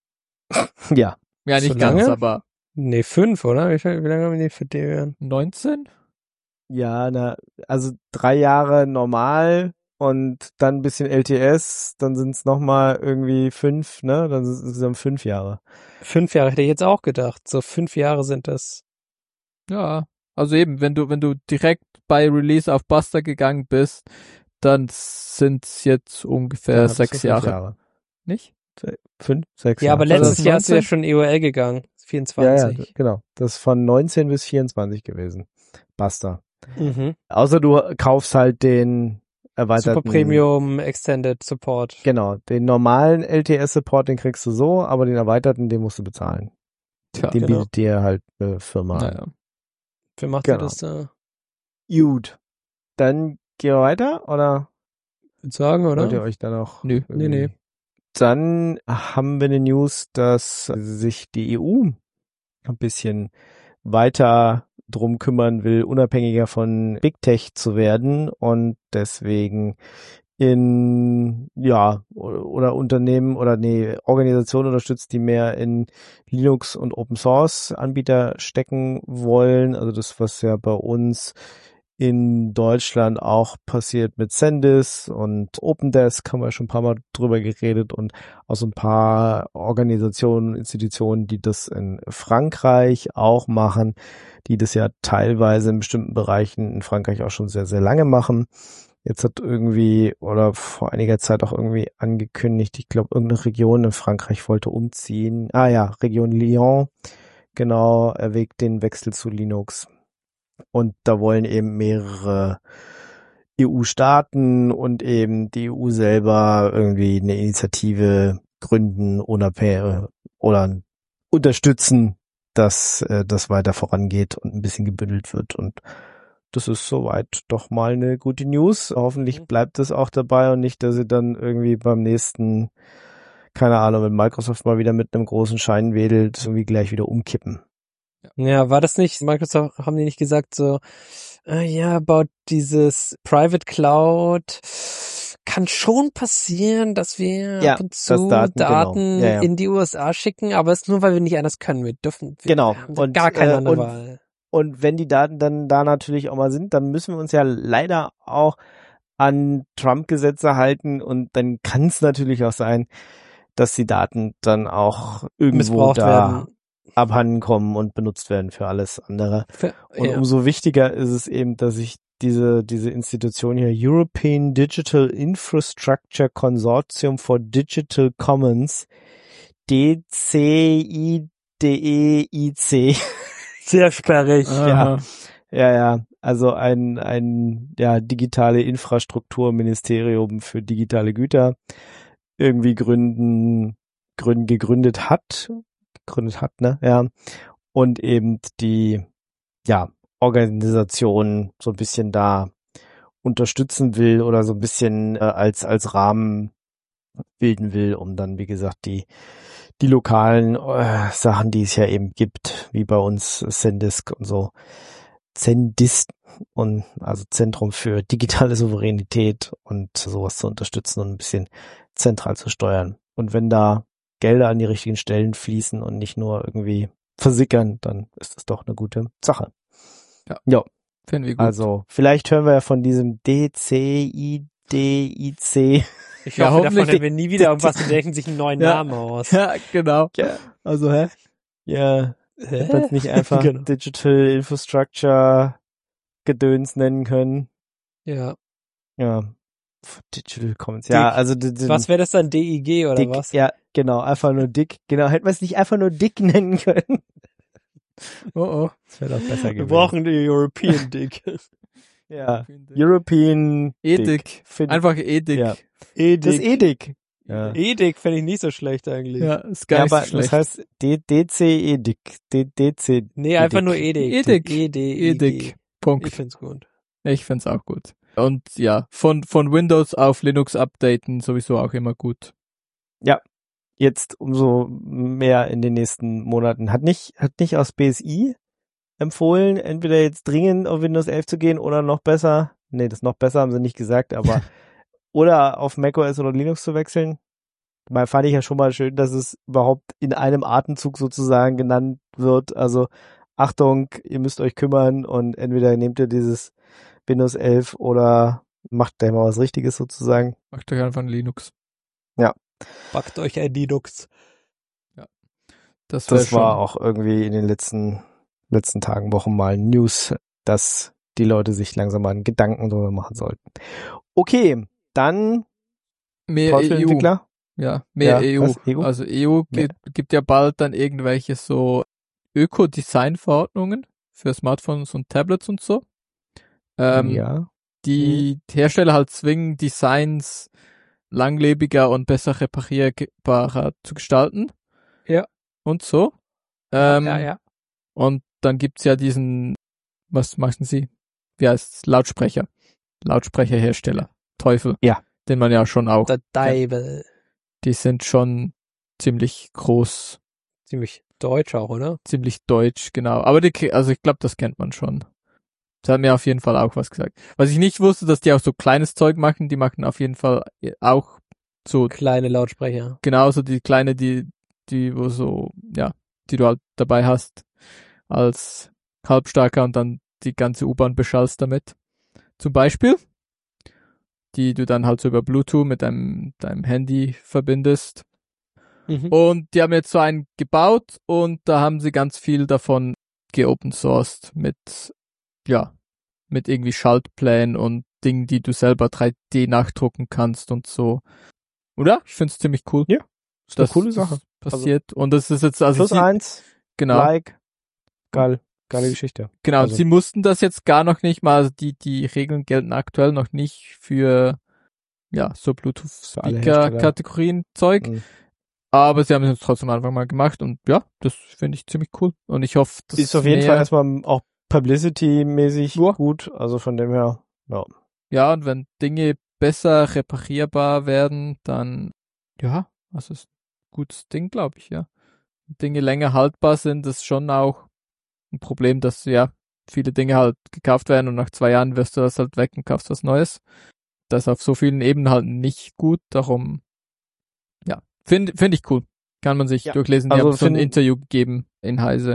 Ja. Ja, So nicht ganz, lange? aber Nee, fünf, oder? Wie, viel- wie lange haben die für Debian? neunzehn? Ja, na, also drei Jahre normal und dann ein bisschen L T S, dann sind es nochmal irgendwie fünf, ne? Dann sind es dann fünf Jahre. Fünf Jahre hätte ich jetzt auch gedacht. So fünf Jahre sind das. Ja, also eben, wenn du, wenn du direkt bei Release auf Buster gegangen bist, dann sind's jetzt ungefähr Dann hattest du sechs fünf Jahre. Jahre. Nicht? Fünf, sechs Ja, Jahre. aber letztes zwanzig Jahr ist du ja neunzehn? schon E O L gegangen. Ja, ja, vierundzwanzig. genau. Das ist von neunzehn bis vierundzwanzig gewesen. Basta. Mhm. Außer du kaufst halt den erweiterten. Super Premium Extended Support. Genau. Den normalen L T S-Support, den kriegst du so, aber den erweiterten, den musst du bezahlen. Tja, den genau. bietet dir halt eine Firma an. naja. Wer macht Genau. ihr das da? Gut. Dann gehen wir weiter, oder? Würde sagen, oder? Wollt ihr euch da noch? Nö. Nee, nee. Dann haben wir eine News, dass sich die E U ein bisschen weiter drum kümmern will, unabhängiger von Big Tech zu werden und deswegen in, ja, oder Unternehmen oder nee, Organisationen unterstützt, die mehr in Linux und Open Source Anbieter stecken wollen. Also das, was ja bei uns in Deutschland auch passiert mit Sendis und Opendesk, haben wir schon ein paar Mal drüber geredet und auch so ein paar Organisationen, Institutionen, die das in Frankreich auch machen, die das ja teilweise in bestimmten Bereichen in Frankreich auch schon sehr, sehr lange machen. Jetzt hat irgendwie oder vor einiger Zeit auch irgendwie angekündigt, ich glaube, irgendeine Region in Frankreich wollte umziehen. Ah ja, Region Lyon, genau, erwägt den Wechsel zu Linux. Und da wollen eben mehrere E U-Staaten und eben die E U selber irgendwie eine Initiative gründen, unabhängig oder unterstützen, dass äh, das weiter vorangeht und ein bisschen gebündelt wird. Und das ist soweit doch mal eine gute News. Hoffentlich bleibt es auch dabei und nicht, dass sie dann irgendwie beim nächsten, keine Ahnung, wenn Microsoft mal wieder mit einem großen Schein wedelt, irgendwie gleich wieder umkippen. Ja, war das nicht, Microsoft, haben die nicht gesagt so, äh, ja, about dieses Private Cloud, kann schon passieren, dass wir Ja, ab und dass zu Daten, Daten, genau. Ja, ja. in die U S A schicken, aber es ist nur, weil wir nicht anders können. Wir dürfen, wir Genau. haben Und, gar keine äh, andere und, Wahl. Und wenn die Daten dann da natürlich auch mal sind, dann müssen wir uns ja leider auch an Trump-Gesetze halten und dann kann es natürlich auch sein, dass die Daten dann auch irgendwo Missbraucht da werden. abhanden kommen und benutzt werden für alles andere. Für, Und ja. umso wichtiger ist es eben, dass sich diese diese Institution hier, European Digital Infrastructure Consortium for Digital Commons, D C I D E I C, Sehr sperrig. ja, ja, ja, also ein ein ja digitale Infrastrukturministerium für digitale Güter irgendwie gründen gründen gegründet hat, gegründet hat, ne, ja, und eben die ja Organisation so ein bisschen da unterstützen will oder so ein bisschen äh, als als Rahmen bilden will, um dann wie gesagt die die lokalen äh, Sachen, die es ja eben gibt, wie bei uns Zendisk und so, Zendisk und also Zentrum für digitale Souveränität und sowas zu unterstützen und ein bisschen zentral zu steuern. Und wenn da Gelder an die richtigen Stellen fließen und nicht nur irgendwie versickern, dann ist das doch eine gute Sache. Ja, ja. Finden wir gut. Also vielleicht hören wir ja von diesem D C I D I C. Ich Ja, hoffe, davon hoffentlich- haben wir nie wieder irgendwas und denken sich einen neuen Ja. Namen aus. Ja, genau. Ja, also hä? Ja, Hä? hätte man es nicht einfach Genau. Digital Infrastructure Gedöns nennen können. Ja. Ja, Digital Commons. Ja, Dick. also d- d- Was wäre das dann, D I G oder Dick, was? ja, genau, einfach nur Dick. Genau, hätte man es nicht einfach nur Dick nennen können. Oh, oh. Das wäre doch besser Wir gewesen. brauchen die European Dick. ja, European Dick. Edic. Find- Einfach Edic. Ja. Edic. Das Edic. Ja. Edic fände ich nicht so schlecht eigentlich. Ja, ist gar Ja, nicht aber so schlecht. das heißt D- DC Edic. D- DC. Nee, einfach Edic. nur Edic. Edic. E D I G. Edic. Punkt. Ich find's gut. Ich find's auch gut. Und ja, von, von Windows auf Linux updaten sowieso auch immer gut. Jetzt umso mehr in den nächsten Monaten. Hat nicht, hat nicht aus B S I empfohlen, entweder jetzt dringend auf Windows elf zu gehen oder noch besser, nee, das noch besser haben sie nicht gesagt, aber oder auf macOS oder Linux zu wechseln. Mal fand ich ja schon mal schön, dass es überhaupt in einem Atemzug sozusagen genannt wird. Also Achtung, ihr müsst euch kümmern und entweder nehmt ihr dieses Windows elf oder macht da mal was Richtiges sozusagen. Macht euch einfach ein Linux. Packt euch ein Linux. Das, wär Das war schon- auch irgendwie in den letzten letzten Tagen, Wochen mal News, dass die Leute sich langsam mal Gedanken darüber machen sollten. Okay, dann mehr E U. Teufel-Entwickler. Ja, mehr Ja, E U. was? E U? Also E U Mehr. gibt, gibt ja bald dann irgendwelche so Öko-Design-Verordnungen für Smartphones und Tablets und so. Ähm, ja. die Hersteller halt zwingen, Designs langlebiger und besser reparierbarer zu gestalten. Ja. Und so. Ähm, ja, ja. Und dann gibt's ja diesen, was machen sie? Wie heißt's? Lautsprecher. Lautsprecherhersteller. Teufel. Ja. Den man ja schon auch. Der Deibel. Die sind schon ziemlich groß, Ziemlich deutsch auch, oder? ziemlich deutsch, genau. Aber die, also ich glaube, das kennt man schon. Das hat mir auf jeden Fall auch was gesagt. Was ich nicht wusste, dass die auch so kleines Zeug machen, die machen auf jeden Fall auch so Kleine Lautsprecher. genauso die kleine, die, die, wo so, ja, die du halt dabei hast als Halbstarker und dann die ganze U-Bahn beschallst damit. Zum Beispiel, die du dann halt so über Bluetooth mit deinem, deinem Handy verbindest. Mhm. Und die haben jetzt so einen gebaut und da haben sie ganz viel davon geopen sourced mit, ja, mit irgendwie Schaltplänen und Dingen, die du selber drei D nachdrucken kannst und so. Oder? Ich find's ziemlich cool. Ja, ist eine Das coole Sache. das passiert. und das ist jetzt, also Plus sie, eins, genau, like, geil, geile Geschichte. genau, also- sie mussten das jetzt gar noch nicht mal, also die, die Regeln gelten aktuell noch nicht für, ja, so alle Hersteller. Bluetooth-Speaker-Kategorien Zeug. Mhm. Aber sie haben es jetzt trotzdem einfach mal gemacht und ja, das finde ich ziemlich cool. Und ich hoffe, dass Ist auf jeden mehr, Fall erstmal auch publicity-mäßig Ja. gut, also von dem her, ja. Ja, und wenn Dinge besser reparierbar werden, dann, ja, das ist ein gutes Ding, glaube ich, ja. Wenn Dinge länger haltbar sind, ist schon auch ein Problem, dass, ja, viele Dinge halt gekauft werden und nach zwei Jahren wirst du das halt weg und kaufst was Neues. Das ist auf so vielen Ebenen halt nicht gut, darum, ja, finde find ich cool. Kann man sich Ja. durchlesen. Die Also haben so ein find- Interview gegeben in Heise.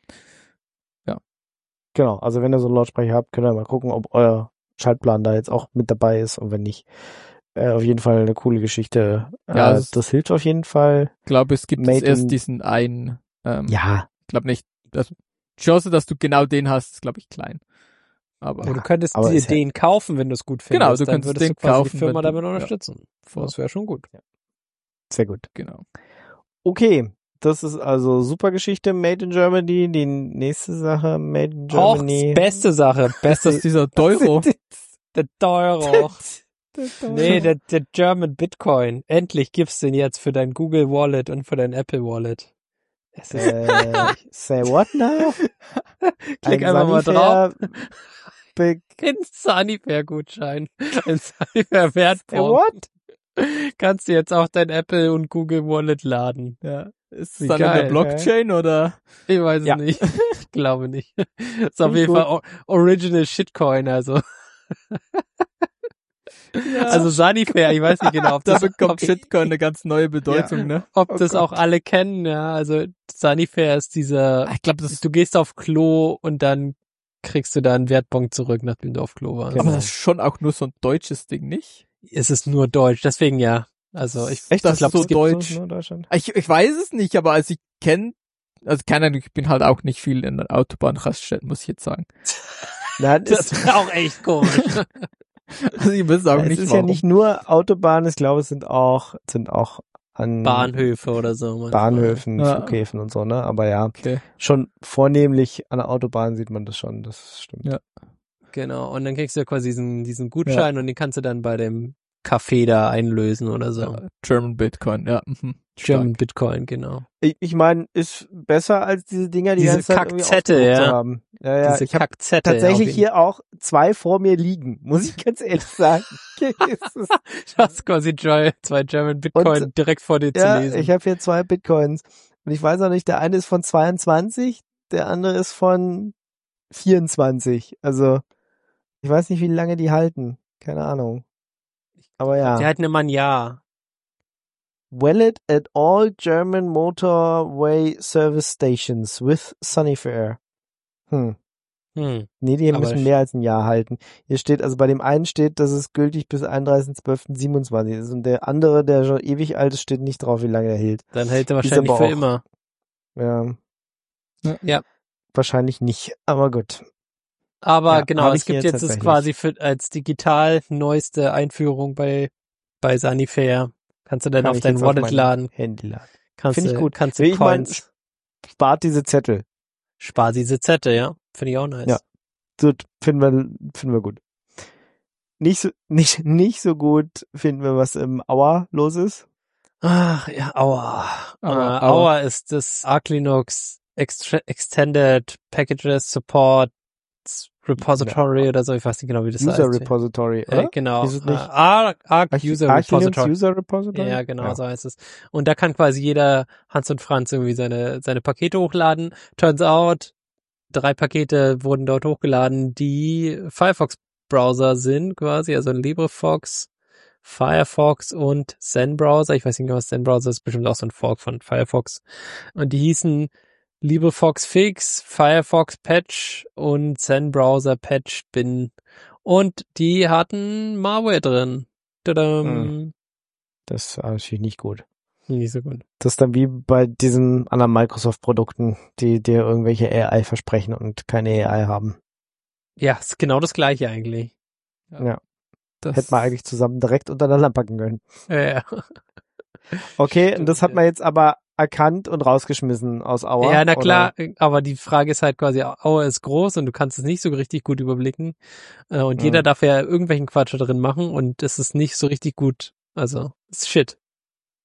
Genau, also wenn ihr so einen Lautsprecher habt, könnt ihr mal gucken, ob euer Schaltplan da jetzt auch mit dabei ist und wenn nicht, äh, auf jeden Fall eine coole Geschichte. Ja, äh, es- das hilft auf jeden Fall. Ich glaube, es gibt Made jetzt erst in- diesen einen, ähm, Ja, ich glaube nicht, das, die Chance, dass du genau den hast, ist, glaube ich, klein. Aber Aber du könntest aber dir ist ja- den kaufen, wenn du es gut findest. Genau, du dann könntest würdest den du quasi kaufen, die Firma wenn du- damit ja. unterstützen. Voll. Das wäre schon gut. sehr gut. genau. Okay, das ist also super Geschichte, Made in Germany. Die nächste Sache, Made in Auch Germany. beste Sache, Ist beste, das dieser Euro? der Euro. Nee, der, der German Bitcoin. Endlich gibt's den jetzt für dein Google Wallet und für dein Apple Wallet. Es ist, äh, say what now? klick Ein einfach mal drauf. Sanifair Big, Ein Sanifair-Gutschein. Ein Sanifair-Wertpunkt. say what? Kannst du jetzt auch dein Apple und Google Wallet laden. Ja. Ist es Wie dann in geil, der Blockchain oder? Ich weiß es Ja. nicht. Ich glaube nicht. Ist auf Finde ich jeden gut. Fall o- Original Shitcoin, also. Ja. Also Sanifair, ich weiß nicht genau, ob da das, bekommt ob, Shitcoin eine ganz neue Bedeutung, Ja. ne? ob Oh das Gott. auch alle kennen, ja. Also Sanifair ist dieser, Ich glaube, das, du gehst auf Klo und dann kriegst du da einen Wertpunkt zurück, nachdem du auf Klo warst. Genau. aber das ist schon auch nur so ein deutsches Ding, nicht? Es ist nur Deutsch, deswegen ja. Also ich, Echt, ich das glaube, ist so es gibt deutsch. Nur in Deutschland? Ich, ich weiß es nicht, aber als ich kenne, also keine Ahnung, ich bin halt auch nicht viel in der Autobahnraststätten, muss ich jetzt sagen. Nein, das es, ist auch echt komisch. Also ich weiß auch es nicht, ist warum. ja nicht nur Autobahnen, ich glaube, es sind auch, sind auch an Bahnhöfe oder so. manchmal. Bahnhöfen, Ja. Flughäfen und so, ne? Aber ja, Okay. schon vornehmlich an der Autobahn sieht man das schon, das stimmt. Ja. Genau, und dann kriegst du ja quasi diesen, diesen Gutschein und den kannst du dann bei dem Café da einlösen oder so. Ja, German Bitcoin, ja. Mhm. German Bitcoin, genau. Ich, ich meine, ist besser als diese Dinger, die Diese ganze Zeit irgendwie Kackzette, aufgedruckt zu ja. haben. Ja, ja, Diese ich habe Kackzette. tatsächlich auf jeden- hier auch zwei vor mir liegen, muss ich ganz ehrlich sagen. Es ist- Du hast quasi zwei zwei German Bitcoin Und- direkt vor dir ja, zu lesen. ich habe hier zwei Bitcoins. Und ich weiß auch nicht, der eine ist von zweiundzwanzig, der andere ist von vierundzwanzig. Also, ich weiß nicht, wie lange die halten. Keine Ahnung. Aber ja. Die halten immer ein Jahr. Valid at all German motorway service stations with Sanifair. Hm. Hm. Nee, die Aber müssen ich- mehr als ein Jahr halten. Hier steht, also bei dem einen steht, dass es gültig bis einunddreißigsten zwölften siebenundzwanzig ist. Und der andere, der schon ewig alt ist, steht nicht drauf, wie lange er hält. Dann hält er Ist wahrscheinlich aber für auch- immer. Ja. Ja. Wahrscheinlich nicht, aber gut. Aber Ja, genau, hab es ich gibt hier jetzt das tatsächlich. quasi für, als digital neueste Einführung bei, bei Sanifair. Kannst du dann Kann auf ich dein jetzt auf Wallet mein laden. Handy laden. Kannst Find ich du, gut. kannst du Ich mein, Coins, Spart diese Zettel. spar diese Zette, ja. Finde ich auch nice. Ja. So finden wir, finden wir gut. Nicht so, nicht, nicht so gut finden wir, was im Auer los ist. Ach, ja, Aua. Aua, Aua, Aua. Aua ist das Arch Linux Extra Extended Packages Support Repository Ja. oder so. Ich weiß nicht genau, wie das User heißt. Repository, oder? Äh, genau. Ist es nicht? Äh, Arch, Arch Arch- User Arch Linux Repository. User Repository? Ja, genau, Ja. so heißt es. Und da kann quasi jeder Hans und Franz irgendwie seine, seine Pakete hochladen. Turns out, drei Pakete wurden dort hochgeladen, die Firefox-Browser sind quasi, also ein LibreFox, Firefox und Zen-Browser. Ich weiß nicht genau, was Zen-Browser ist, bestimmt auch so ein Fork von Firefox. Und die hießen LibreFox Fix, Firefox Patch und Zen-Browser Patch Bin. Und die hatten Malware drin. Tadam. Mhm. Das war natürlich nicht gut. Nicht so gut. Das ist dann wie bei diesen anderen Microsoft-Produkten, die dir irgendwelche A I versprechen und keine A I haben. Ja, ist genau das gleiche eigentlich. Ja. Das, Hätte man eigentlich zusammen direkt untereinander packen können. Ja, ja. Okay, Stimmt, und das hat ja. man jetzt aber erkannt und rausgeschmissen aus Auer. Ja, na oder? klar, aber die Frage ist halt quasi, Aue ist groß und du kannst es nicht so richtig gut überblicken. Äh, Und Mhm. jeder darf ja irgendwelchen Quatsch da drin machen und es ist nicht so richtig gut. Also, ist shit.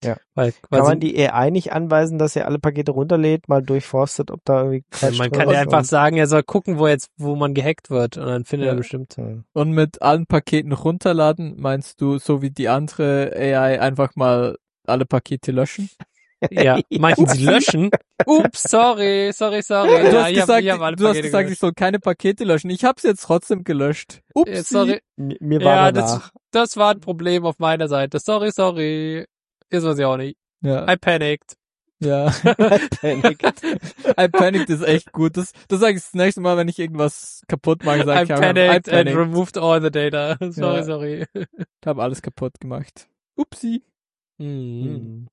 Ja. Weil Kann quasi, man die A I nicht anweisen, dass er alle Pakete runterlädt, mal durchforstet, ob da irgendwie ja, Quatsch man drin kann ist ja einfach und- sagen, er soll gucken, wo jetzt, wo man gehackt wird und dann findet Ja. er bestimmt. Hm. Und mit allen Paketen runterladen, meinst du, so wie die andere A I einfach mal alle Pakete löschen? Ja, meinten sie löschen? Ups, sorry, sorry, sorry. Du Ja, hast ich hab, gesagt, ich hab alle du hast Pakete gesagt, gelöscht. ich soll keine Pakete löschen. Ich hab's jetzt trotzdem gelöscht. Ups. Äh, sorry. Mir mir war Ja, danach. das, das war ein Problem auf meiner Seite. Sorry, sorry. Ist was ja auch nicht. Ja. I panicked. Ja. Panicked. I panicked ist echt gut. Das, das sage ich das nächste Mal, wenn ich irgendwas kaputt mache, sage I ich einfach, I panicked and panicked. removed all the data. Sorry, Ja. sorry. Ich habe alles kaputt gemacht. Upsi. Hm. Hm.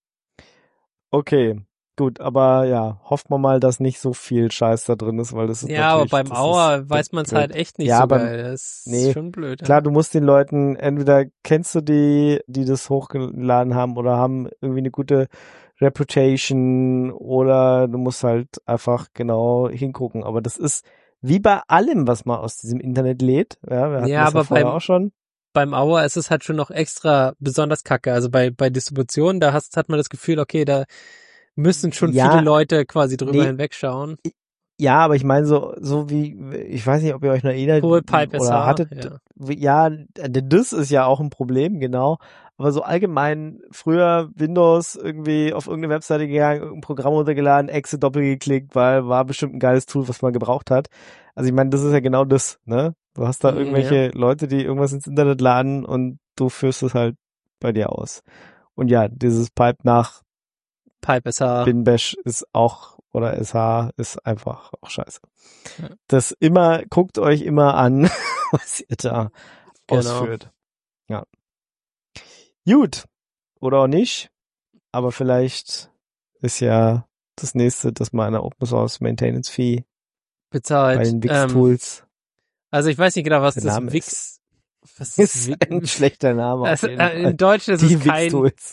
Okay, gut, aber ja, hoffen wir mal, dass nicht so viel Scheiß da drin ist, weil das ist Ja, aber natürlich, beim das Auer ist weiß man es blöd. halt echt nicht Ja, so beim- geil. Das nee, ist schon blöd. Klar, Ja. du musst den Leuten, entweder kennst du die, die das hochgeladen haben oder haben irgendwie eine gute Reputation oder du musst halt einfach genau hingucken. Aber das ist wie bei allem, was man aus diesem Internet lädt. Ja, wir hatten Ja, das ja aber vorher beim- auch schon. Beim Auer ist es halt schon noch extra besonders kacke. Also bei, bei Distribution, da hast, hat man das Gefühl, okay, da müssen schon Ja, viele Leute quasi drüber nee. hinwegschauen. Ja, aber ich meine so, so wie, ich weiß nicht, ob ihr euch noch erinnert Poolpipe oder S H, hattet, ja. wie- ja, das ist ja auch ein Problem, genau. Aber so allgemein, früher Windows irgendwie auf irgendeine Webseite gegangen, irgendein Programm runtergeladen, Exe doppelt geklickt, weil war bestimmt ein geiles Tool, was man gebraucht hat. Also ich meine, das ist ja genau das, ne? Du hast da Mhm, irgendwelche Leute, die irgendwas ins Internet laden und du führst es halt bei dir aus. Und ja, dieses Pipe nach Pipe S H. Bin Bash ist auch, oder S H ist einfach auch scheiße. Ja. Das immer, guckt euch immer an, was ihr da Genau. ausführt. Ja. Gut. Oder auch nicht. Aber vielleicht ist ja das nächste, dass man eine Open Source Maintenance Fee Bezahlt. bei den Wix Ähm, Tools also ich weiß nicht genau, was Der das Name Wix, was ist Wix, ein schlechter Name auf also, jeden äh, Fall. in Deutsch ist Die es kein, Wix Tools.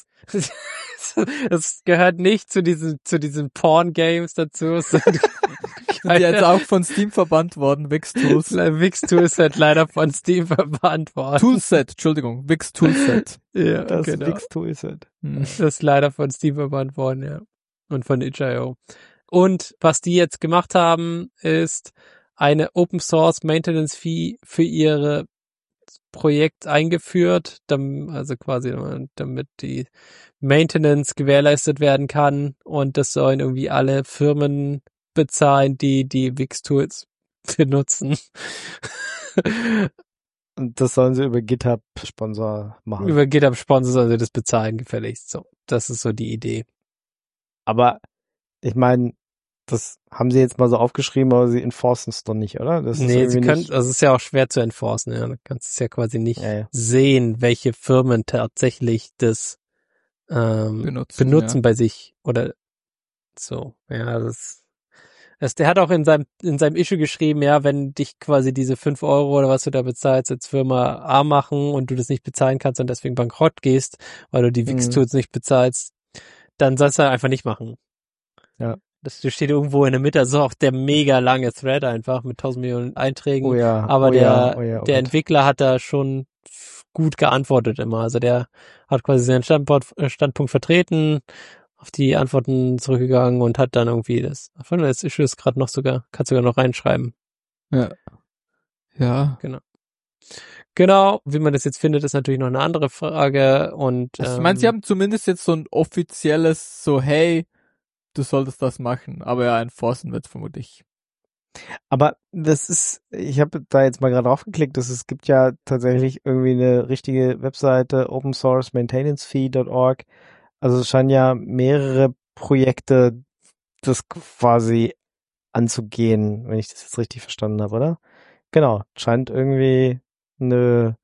es gehört nicht zu diesen, zu diesen Porn-Games dazu. Es sind Sind die jetzt auch von Steam verbannt worden, Wix Tools. Wix Tools hat leider von Steam verbannt worden. Toolset, Entschuldigung, Wix Toolset. Ja, Das genau. Wix Tools sind. Hm. Das ist leider von Steam verbannt worden, ja. Und von itch punkt i o. Und was die jetzt gemacht haben, ist eine Open Source Maintenance Fee für ihre Projekt eingeführt, dam- also quasi damit die Maintenance gewährleistet werden kann, und das sollen irgendwie alle Firmen bezahlen, die die Wix Tools benutzen. Und das sollen sie über GitHub Sponsor machen. Über GitHub Sponsor sollen sie das bezahlen, gefälligst. So, das ist so die Idee. Aber ich meine, das haben sie jetzt mal so aufgeschrieben, aber sie enforcen es doch nicht, oder? Das ist Nee, sie irgendwie können, nicht, also es ist ja auch schwer zu enforcen, ja. Du kannst es ja quasi nicht Ja, ja. sehen, welche Firmen tatsächlich das ähm, Benutzen, benutzen ja. bei sich oder so. Ja, das, das, der hat auch in seinem in seinem Issue geschrieben, ja, wenn dich quasi diese fünf Euro oder was du da bezahlst als Firma A machen und du das nicht bezahlen kannst und deswegen bankrott gehst, weil du die Mhm. Wix-Tools nicht bezahlst, dann sollst du halt einfach nicht machen. Ja. Das steht irgendwo in der Mitte, so auch der mega lange Thread einfach mit tausend Millionen Einträgen. Oh ja, Aber oh der, ja, oh ja, oh der Gott. Entwickler hat da schon gut geantwortet immer. Also der hat quasi seinen Standpunkt, äh, Standpunkt vertreten, auf die Antworten zurückgegangen und hat dann irgendwie das, von das Issue ist gerade noch sogar, kannst sogar noch reinschreiben. Ja. Ja. Genau, wie man das jetzt findet, ist natürlich noch eine andere Frage. Und Also ich ähm, meine, sie haben zumindest jetzt so ein offizielles, so hey, du solltest das machen, aber ja, enforcen wird vermutlich. Aber das ist, ich habe da jetzt mal gerade draufgeklickt, dass es gibt ja tatsächlich irgendwie eine richtige Webseite, open source maintenance fee dot org. Also es scheinen ja mehrere Projekte das quasi anzugehen, wenn ich das jetzt richtig verstanden habe, oder? Genau, scheint irgendwie eine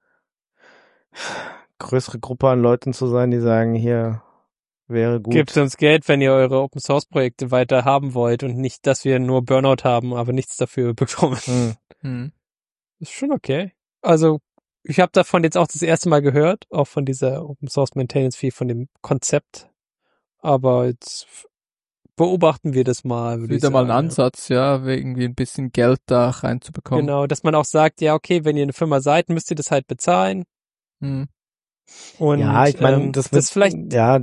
größere Gruppe an Leuten zu sein, die sagen, hier wäre gut. gebt uns Geld, wenn ihr eure Open Source Projekte weiter haben wollt und nicht, dass wir nur Burnout haben, aber nichts dafür bekommen. Hm. Hm. Ist schon okay. Also ich habe davon jetzt auch das erste Mal gehört, auch von dieser Open Source Maintenance Fee, von dem Konzept. Aber jetzt f- beobachten wir das mal. würde ich Wieder mal ein sagen, Ansatz, ja, irgendwie ein bisschen Geld da ja. reinzubekommen. Genau, dass man auch sagt, ja okay, wenn ihr eine Firma seid, müsst ihr das halt bezahlen. Hm. Und ja, ich meine, ähm, das, das wird, vielleicht ja,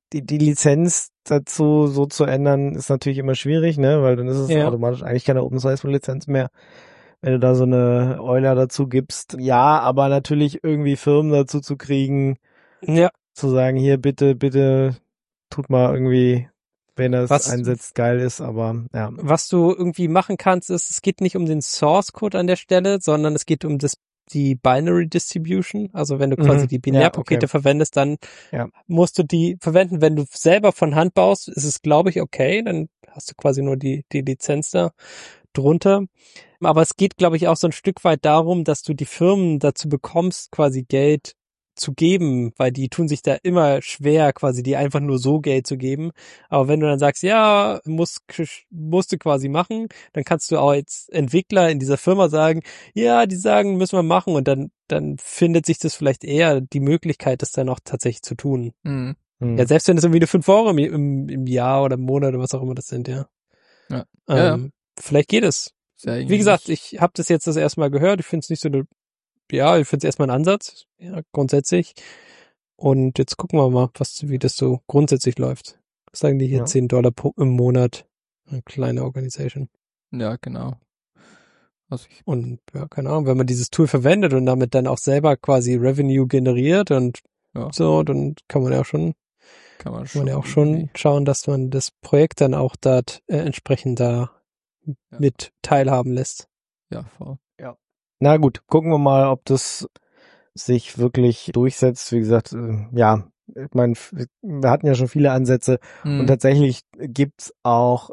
die, die Lizenz dazu so zu ändern, ist natürlich immer schwierig, ne, weil dann ist es Ja. automatisch eigentlich keine Open-Source-Lizenz mehr, wenn du da so eine Euler dazu gibst. Ja, aber natürlich irgendwie Firmen dazu zu kriegen, Ja. zu sagen, hier bitte, bitte tut mal irgendwie, wenn er es Was- einsetzt, geil ist, aber ja. Was du irgendwie machen kannst, ist, es geht nicht um den Source Code an der Stelle, sondern es geht um das die Binary Distribution. Also wenn du quasi Mhm. die Binärpakete Ja, okay. verwendest, dann Ja. musst du die verwenden. Wenn du selber von Hand baust, ist es, glaube ich, okay. Dann hast du quasi nur die, die Lizenz da drunter. Aber es geht, glaube ich, auch so ein Stück weit darum, dass du die Firmen dazu bekommst, quasi Geld zu geben, weil die tun sich da immer schwer, quasi die einfach nur so Geld zu geben. Aber wenn du dann sagst, ja, musst, musst du quasi machen, dann kannst du auch als Entwickler in dieser Firma sagen, ja, die sagen, müssen wir machen, und dann, dann findet sich das vielleicht eher die Möglichkeit, das dann auch tatsächlich zu tun. Mhm. Mhm. Ja, selbst wenn es irgendwie nur fünf Euro im, im, im Jahr oder im Monat oder was auch immer das sind, ja. Ja. Ähm, vielleicht geht es. Ist ja Wie irgendwie gesagt, nicht- ich habe das jetzt das erste Mal gehört. Ich finde es nicht so eine, ja, ich finde es erstmal ein Ansatz, ja, grundsätzlich. Und jetzt gucken wir mal, was, wie das so grundsätzlich läuft. Was sagen die hier? Ja. zehn Dollar pro, im Monat. Eine kleine Organisation. Ja, genau. Also ich, Und ja, keine Ahnung, wenn man dieses Tool verwendet und damit dann auch selber quasi Revenue generiert und Ja. so, dann kann man ja auch schon, kann man kann schon, man ja auch schon irgendwie- schauen, dass man das Projekt dann auch dort äh, entsprechend da Ja. mit teilhaben lässt. Ja, voll. Na gut, gucken wir mal, ob das sich wirklich durchsetzt. Wie gesagt, äh, ja, ich meine, wir hatten ja schon viele Ansätze Mhm. und tatsächlich gibt's auch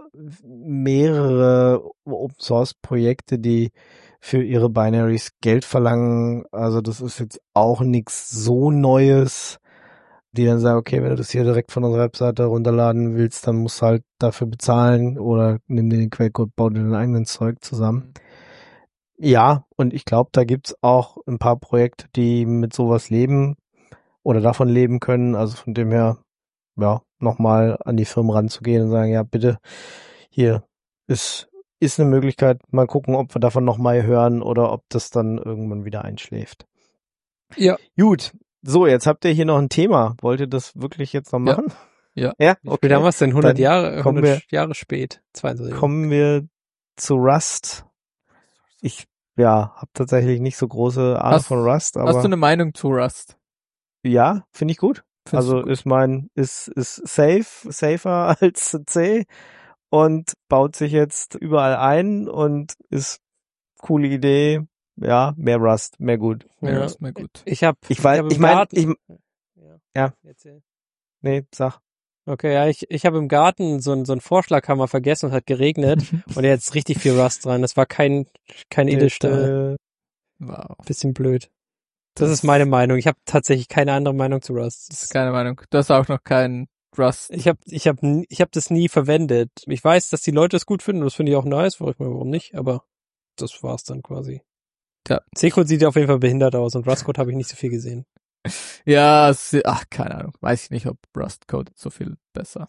mehrere Open-Source-Projekte, die für ihre Binaries Geld verlangen. Also das ist jetzt auch nichts so Neues, die dann sagen, okay, wenn du das hier direkt von unserer Webseite runterladen willst, dann musst du halt dafür bezahlen oder nimm dir den Quellcode, bau dir dein eigenes Zeug zusammen. Ja, und ich glaube, da gibt's auch ein paar Projekte, die mit sowas leben oder davon leben können. Also von dem her, ja, nochmal an die Firmen ranzugehen und sagen, ja, bitte, hier ist, ist eine Möglichkeit, mal gucken, ob wir davon nochmal hören oder ob das dann irgendwann wieder einschläft. Ja. Gut, so, jetzt habt ihr hier noch ein Thema. Wollt ihr das wirklich jetzt noch Ja. machen? Ja. Ja, Wie spät haben wir es denn? hundert Dann Jahre, kommen hundert Jahre spät. zweiundzwanzig. Kommen wir zu Rust. Ich, ja, habe tatsächlich nicht so große Ahnung Hast- von Rust, Hast du aber eine Meinung zu Rust? ja, finde ich gut. Findest Also du gut? ist mein, ist, ist safe, safer als C und baut sich jetzt überall ein und ist coole Idee. Ja, mehr Rust, mehr gut. Mehr Ja. Rust, mehr gut. Ich habe Ich weiß, hab im ich meine, Garten, ich, ja. ja. Erzähl. nee, sag. Okay, ja, ich, ich habe im Garten so ein so ein Vorschlaghammer vergessen und hat geregnet und jetzt richtig viel Rust dran. Das war kein kein Edelstahl. Äh, Wow. Bisschen blöd. Das ist meine Meinung. Ich habe tatsächlich keine andere Meinung zu Rust. Das ist keine Meinung. Du hast auch noch keinen Rust. Ich habe ich hab, n- ich hab das nie verwendet. Ich weiß, dass die Leute es gut finden und das finde ich auch nice. Warum, warum nicht? Aber das war's dann quasi. Ja. C-Code sieht auf jeden Fall behindert aus und Rust-Code habe ich nicht so viel gesehen. Ja, es, ach, keine Ahnung. Weiß ich nicht, ob Rust Code so viel besser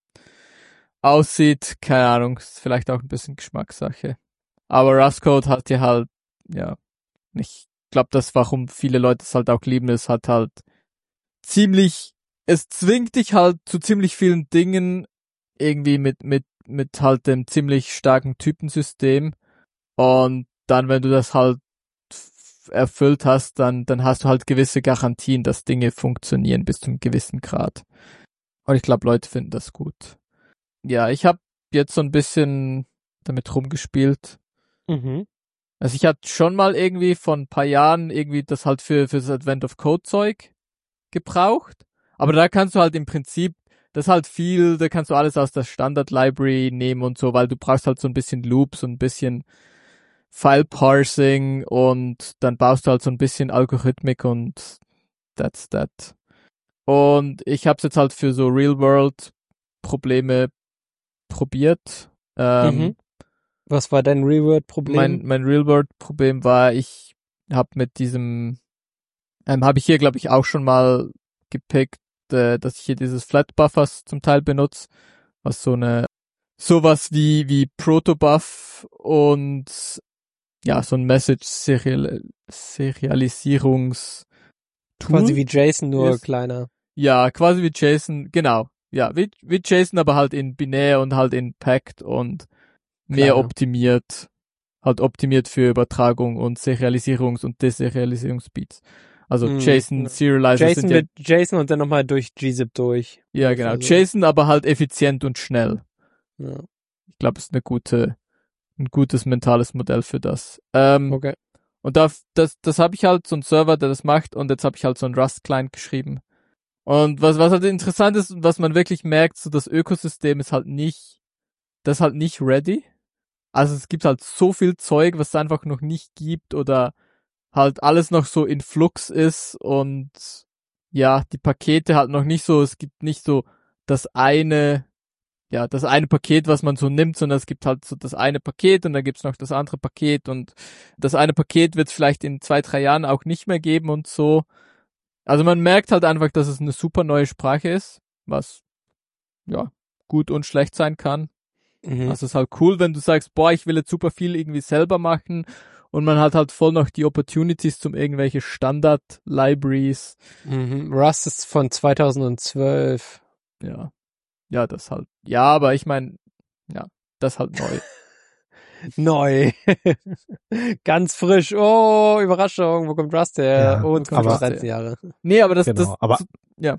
aussieht. Keine Ahnung. Ist vielleicht auch ein bisschen Geschmackssache. Aber Rust Code hat ja halt, ja, ich glaube, das, warum viele Leute es halt auch lieben, ist hat halt ziemlich, es zwingt dich halt zu ziemlich vielen Dingen irgendwie mit, mit, mit halt dem ziemlich starken Typensystem. Und dann, wenn du das halt f- erfüllt hast, dann, dann hast du halt gewisse Garantien, dass Dinge funktionieren bis zu einem gewissen Grad. Und ich glaube, Leute finden das gut. Ja, ich habe jetzt so ein bisschen damit rumgespielt. Mhm. Also ich hatte schon mal irgendwie vor ein paar Jahren irgendwie das halt für, für das Advent of Code Zeug gebraucht. Aber da kannst du halt im Prinzip, das ist halt viel, da kannst du alles aus der Standard Library nehmen und so, weil du brauchst halt so ein bisschen Loops und ein bisschen File Parsing und dann baust du halt so ein bisschen Algorithmik und that's that. Und ich habe es jetzt halt für so Real World Probleme probiert. Ähm, Mhm. Was war dein Reword-Problem? Mein, mein Real-World-Problem war, ich habe mit diesem, ähm, habe ich hier, glaube ich, auch schon mal gepickt, äh, dass ich hier dieses Flat-Buffers zum Teil benutze, was so eine, sowas wie, wie Protobuf und, ja, so ein Message-Serialisierungs- Quasi wie JSON, nur ist- kleiner. Ja, quasi wie JSON, genau. ja, wie, wie JSON, aber halt in binär und halt in packed und mehr Kleiner. optimiert, halt optimiert für Übertragung und Serialisierungs- und Deserialisierungsspeeds. Also Mhm. JSON Serializer JSON sind ja, mit JSON und dann nochmal durch gzip durch. ja genau, Also, JSON, aber halt effizient und schnell. ja. Ich glaube, es ist eine gute, ein gutes mentales Modell für das. Ähm, Okay. Und da, das, das habe ich halt so einen Server, der das macht, und jetzt habe ich halt so einen Rust-Client geschrieben. Und was, was halt interessant ist und was man wirklich merkt, so das Ökosystem ist halt nicht, das ist halt nicht ready. Also es gibt halt so viel Zeug, was es einfach noch nicht gibt oder halt alles noch so in Flux ist und ja, die Pakete halt noch nicht so, es gibt nicht so das eine, ja, das eine Paket, was man so nimmt, sondern es gibt halt so das eine Paket und dann gibt's noch das andere Paket und das eine Paket wird es vielleicht in zwei, drei Jahren auch nicht mehr geben und so. Also man merkt halt einfach, dass es eine super neue Sprache ist, was ja gut und schlecht sein kann. Mhm. Also es ist halt cool, wenn du sagst, boah, ich will jetzt super viel irgendwie selber machen und man hat halt voll noch die Opportunities zum irgendwelche Standard-Libraries. Mhm. Rust ist von zweitausendzwölf. Ja. Ja, das halt. Ja, aber ich meine, ja, das halt neu. Neu. Ganz frisch. Oh, Überraschung. Wo kommt Rust her? Ja, oh, aber- dreizehn Jahre. Nee, aber das, Genau, das, aber ja.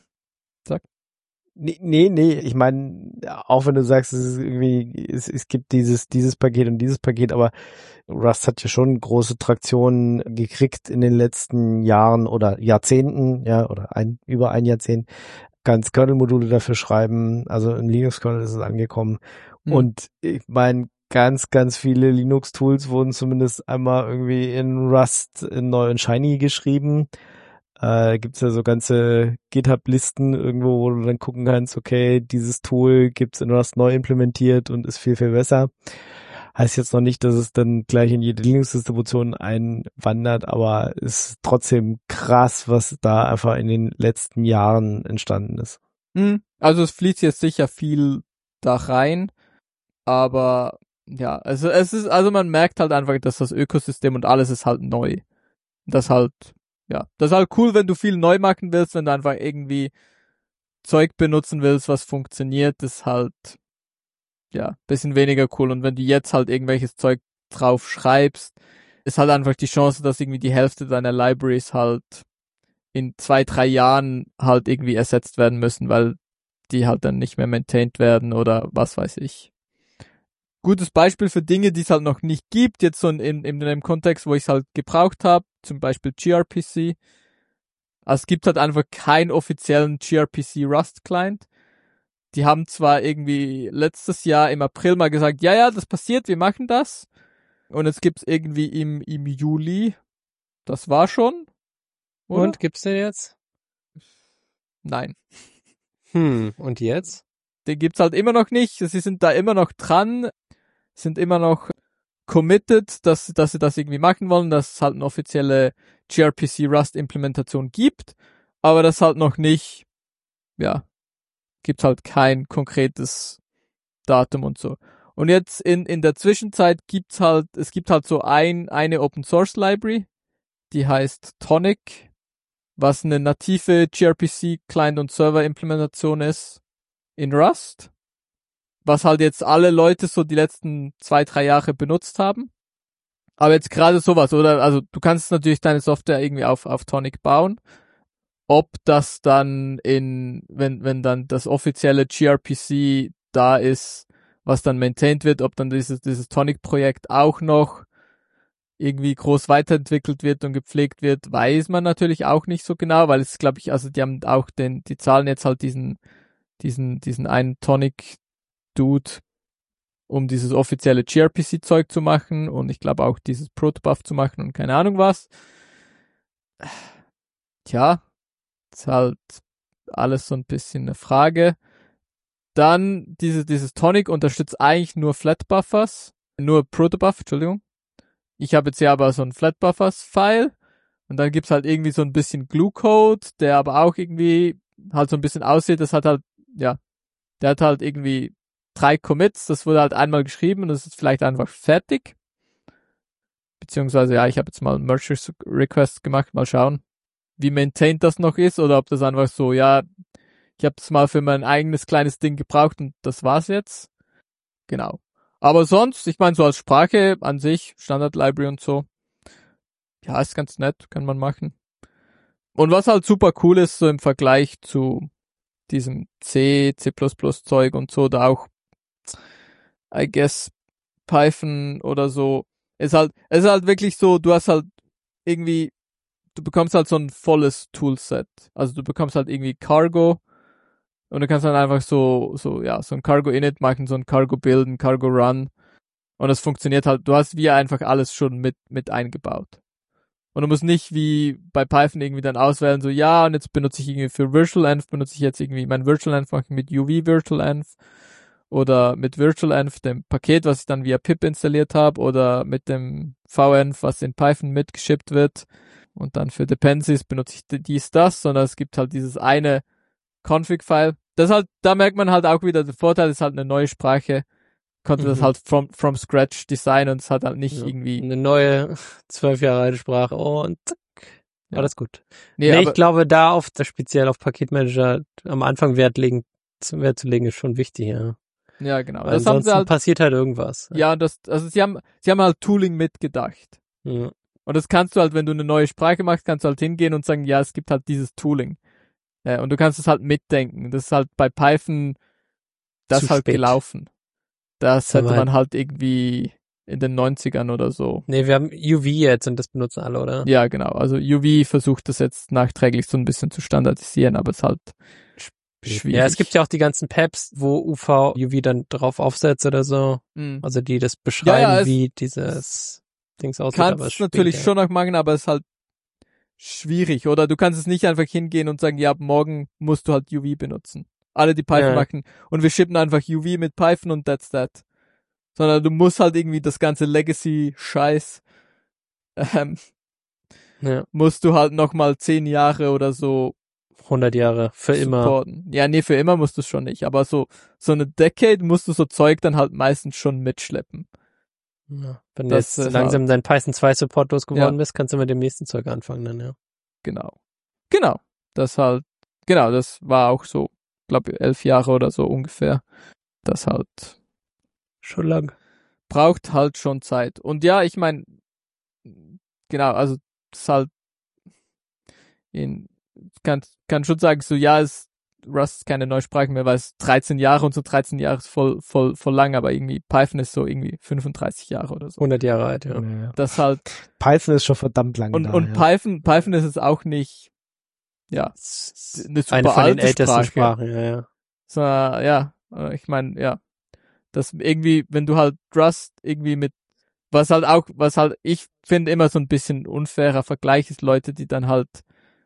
Nee, nee, nee, ich meine, auch wenn du sagst, es ist irgendwie, es, es gibt dieses, dieses Paket und dieses Paket, aber Rust hat ja schon große Traktion gekriegt in den letzten Jahren oder Jahrzehnten, ja, oder ein, über ein Jahrzehnt, ganz Kernel-Module dafür schreiben, also im Linux-Kernel ist es angekommen. Hm. Und ich meine, ganz, ganz viele Linux-Tools wurden zumindest einmal irgendwie in Rust in neu und Shiny geschrieben. Äh, gibt's ja so ganze GitHub-Listen irgendwo, wo du dann gucken kannst, okay, dieses Tool gibt's in Rust neu implementiert und ist viel, viel besser. Heißt jetzt noch nicht, dass es dann gleich in jede Linux-Distribution einwandert, aber ist trotzdem krass, was da einfach in den letzten Jahren entstanden ist. Hm. Also es fließt jetzt sicher viel da rein, aber ja, also es ist, also man merkt halt einfach, dass das Ökosystem und alles ist halt neu. Das halt, ja, das ist halt cool, wenn du viel neu machen willst, wenn du einfach irgendwie Zeug benutzen willst, was funktioniert, ist halt, ja, bisschen weniger cool. Und wenn du jetzt halt irgendwelches Zeug drauf schreibst, ist halt einfach die Chance, dass irgendwie die Hälfte deiner Libraries halt in zwei, drei Jahren halt irgendwie ersetzt werden müssen, weil die halt dann nicht mehr maintained werden oder was weiß ich. Gutes Beispiel für Dinge, die es halt noch nicht gibt, jetzt so in, in, in dem Kontext, wo ich es halt gebraucht habe, zum Beispiel gRPC. Also es gibt halt einfach keinen offiziellen gRPC Rust Client. Die haben zwar irgendwie letztes Jahr im April mal gesagt, ja, ja, das passiert, wir machen das. Und jetzt gibt's irgendwie im, im Juli, das war schon, oder? Und gibt's den jetzt? Nein. Hm, und jetzt? Den gibt's halt immer noch nicht. Sie sind da immer noch dran, sind immer noch committed, dass, dass sie das irgendwie machen wollen, dass es halt eine offizielle gRPC Rust Implementation gibt, aber das halt noch nicht, ja, gibt halt kein konkretes Datum und so. Und jetzt in, in der Zwischenzeit gibt's halt, es gibt halt so ein, eine Open Source Library, die heißt Tonic, was eine native gRPC Client und Server Implementation ist in Rust, was halt jetzt alle Leute so die letzten zwei, drei Jahre benutzt haben. Aber jetzt gerade sowas, oder? Also du kannst natürlich deine Software irgendwie auf, auf Tonic bauen. Ob das dann in, wenn, wenn dann das offizielle gRPC da ist, was dann maintained wird, ob dann dieses, dieses Tonic-Projekt auch noch irgendwie groß weiterentwickelt wird und gepflegt wird, weiß man natürlich auch nicht so genau, weil es, glaube ich, also die haben auch den, die zahlen jetzt halt diesen, diesen, diesen einen Tonic-Dude, um dieses offizielle gRPC-Zeug zu machen und ich glaube auch dieses Protobuf zu machen und keine Ahnung was. Tja, ist halt alles so ein bisschen eine Frage. Dann diese, dieses Tonic unterstützt eigentlich nur Flatbuffers, nur Protobuf, Entschuldigung. Ich habe jetzt hier aber so ein Flatbuffers-File und dann gibt's halt irgendwie so ein bisschen Glue-Code, der aber auch irgendwie halt so ein bisschen aussieht, das hat halt, ja, der hat halt irgendwie drei Commits, das wurde halt einmal geschrieben und das ist vielleicht einfach fertig. Beziehungsweise, ja, ich habe jetzt mal einen Merge-Request gemacht, mal schauen, wie maintained das noch ist oder ob das einfach so, ja, ich habe es mal für mein eigenes kleines Ding gebraucht und das war's jetzt. Genau. Aber sonst, ich meine, so als Sprache an sich, Standard Library und so, ja, ist ganz nett, kann man machen. Und was halt super cool ist, so im Vergleich zu diesem C, C++ Zeug und so, da auch, I guess, Python oder so, ist halt, es ist halt wirklich so, du hast halt irgendwie, du bekommst halt so ein volles Toolset. Also du bekommst halt irgendwie Cargo und du kannst dann einfach so, so, ja, so ein Cargo Init machen, so ein Cargo Build, ein Cargo Run und es funktioniert halt, du hast wie einfach alles schon mit, mit eingebaut. Und du musst nicht wie bei Python irgendwie dann auswählen, so, ja, und jetzt benutze ich irgendwie für virtualenv, benutze ich jetzt irgendwie mein virtualenv machen mit U V virtualenv oder mit virtualenv, dem Paket, was ich dann via pip installiert habe, oder mit dem venv, was in Python mitgeschippt wird. Und dann für Dependencies benutze ich dies, das, sondern es gibt halt dieses eine Config-File. Das halt, da merkt man halt auch wieder, der Vorteil ist halt eine neue Sprache, konnte mhm. das halt from, from scratch designen und es hat halt nicht ja. irgendwie eine neue zwölf Jahre alte Sprache und zack, ja. alles gut. Nee, nee aber, ich glaube, da auf das speziell auf Paketmanager am Anfang Wert legen, Wert zu legen, ist schon wichtig, ja. Ja, genau. Weil das ansonsten haben sie halt, passiert halt irgendwas. Ja, das, also sie haben, sie haben halt Tooling mitgedacht. Ja. Und das kannst du halt, wenn du eine neue Sprache machst, kannst du halt hingehen und sagen, ja, es gibt halt dieses Tooling. Ja, und du kannst es halt mitdenken. Das ist halt bei Python, das Zu halt spät. gelaufen. Das Kann hätte man man halt irgendwie in den neunzigern oder so. Nee, wir haben U V jetzt und das benutzen alle, oder? Ja, genau. Also U V versucht das jetzt nachträglich so ein bisschen zu standardisieren, aber es ist halt schwierig. Ja, es gibt ja auch die ganzen P E Ps, wo U V U V dann drauf aufsetzt oder so. Mhm. Also die das beschreiben, ja, ja, wie dieses Dings aussieht. Kannst natürlich schon noch machen, aber es ist halt schwierig. Oder du kannst es nicht einfach hingehen und sagen, ja, ab morgen musst du halt U V benutzen. Alle, die Python ja. machen. Und wir shippen einfach U V mit Python und that's that. Sondern du musst halt irgendwie das ganze Legacy-Scheiß ähm, ja. musst du halt nochmal zehn Jahre oder so hundert Jahre, für supporten. immer. Ja, nee, für immer musst du es schon nicht. Aber so so eine Decade musst du so Zeug dann halt meistens schon mitschleppen. Ja. Wenn Das du jetzt ist langsam halt, dein Python zwei Support losgeworden ja. bist, kannst du mit dem nächsten Zeug anfangen dann, ja. Genau. Genau. Das halt, genau, das war auch so, glaube elf Jahre oder so ungefähr. Das halt schon lang. Braucht halt schon Zeit. Und ja, ich meine, genau, also das ist halt in, kann, kann schon sagen, so ja, es Rust ist keine neue Sprache mehr, weil es dreizehn Jahre und so dreizehn Jahre ist voll, voll, voll lang, aber irgendwie Python ist so irgendwie fünfunddreißig Jahre oder so. hundert Jahre alt, ja. Ja. Das halt. Python ist schon verdammt lang Und, da, und ja. Python, Python ist es auch nicht, ja, eine super Eine von alte den ältesten Sprache. Sprachen, ja, ja. So, ja, ich meine, ja, das irgendwie, wenn du halt Rust irgendwie mit, was halt auch, was halt, ich finde immer so ein bisschen unfairer Vergleich ist Leute, die dann halt,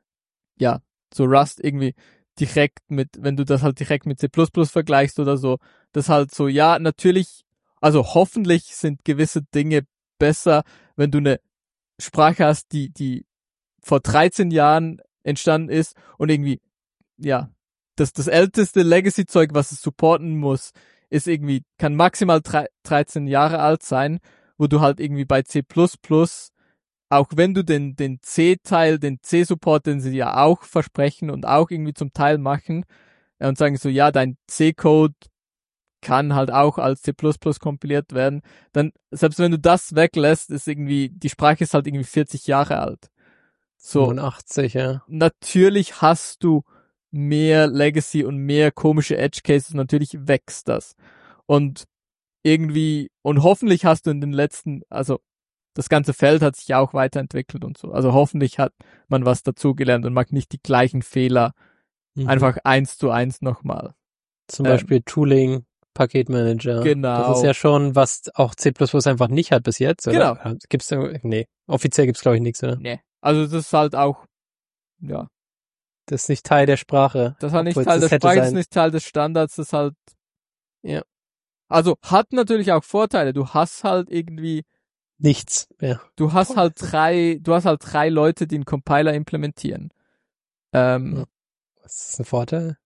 ja, so Rust irgendwie direkt mit, wenn du das halt direkt mit C plus plus vergleichst oder so, das halt so, ja, natürlich, also hoffentlich sind gewisse Dinge besser, wenn du eine Sprache hast, die, die vor dreizehn Jahren entstanden ist und irgendwie, ja, das, das älteste Legacy-Zeug, was es supporten muss, ist irgendwie, kann maximal dreizehn Jahre alt sein, wo du halt irgendwie bei C plus plus, auch wenn du den, den C-Teil, den C-Support, den sie ja auch versprechen und auch irgendwie zum Teil machen, äh, und sagen so, ja, dein C-Code kann halt auch als C plus plus kompiliert werden, dann, selbst wenn du das weglässt, ist irgendwie, die Sprache ist halt irgendwie vierzig Jahre alt. So. fünfundachtzig, ja. Natürlich hast du mehr Legacy und mehr komische Edge Cases, natürlich wächst das. Und irgendwie, und hoffentlich hast du in den letzten, also das ganze Feld hat sich ja auch weiterentwickelt und so. Also hoffentlich hat man was dazugelernt und macht nicht die gleichen Fehler mhm. einfach eins zu eins nochmal. Zum ähm, Beispiel Tooling, Paketmanager. Genau. Das ist ja schon, was auch C plus plus einfach nicht hat bis jetzt, oder? Genau. Gibt's da, nee, offiziell gibt's glaube ich nichts, oder? Nee. Also das ist halt auch, ja. Das ist nicht Teil der Sprache. Das ist halt nicht Teil der Sprache, das ist nicht Teil des Standards, das ist halt, ja. Also hat natürlich auch Vorteile. Du hast halt irgendwie nichts mehr. Du hast halt drei, du hast halt drei Leute, die einen Compiler implementieren. Ähm, Was ist ein Vorteil?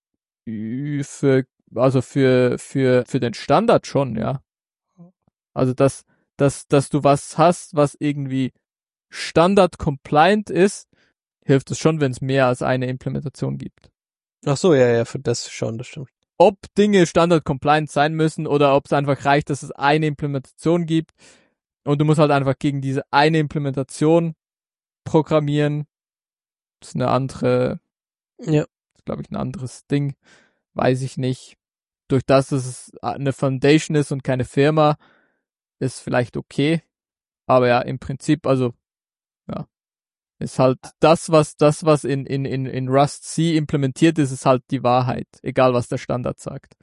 Für, also für, für, für den Standard schon, ja. Also, dass, dass, dass du was hast, was irgendwie Standard compliant ist, hilft es schon, wenn es mehr als eine Implementation gibt. Ach so, ja, ja, für das schon, das stimmt. Ob Dinge standard-compliant sein müssen oder ob es einfach reicht, dass es eine Implementation gibt und du musst halt einfach gegen diese eine Implementation programmieren. Das ist eine andere, Ja. glaube ich, ein anderes Ding. Weiß ich nicht. Durch das, dass es eine Foundation ist und keine Firma, ist vielleicht okay. Aber ja, im Prinzip, also, ja, ist halt das, was, das, was in, in, in, in Rust C implementiert ist, ist halt die Wahrheit. Egal, was der Standard sagt.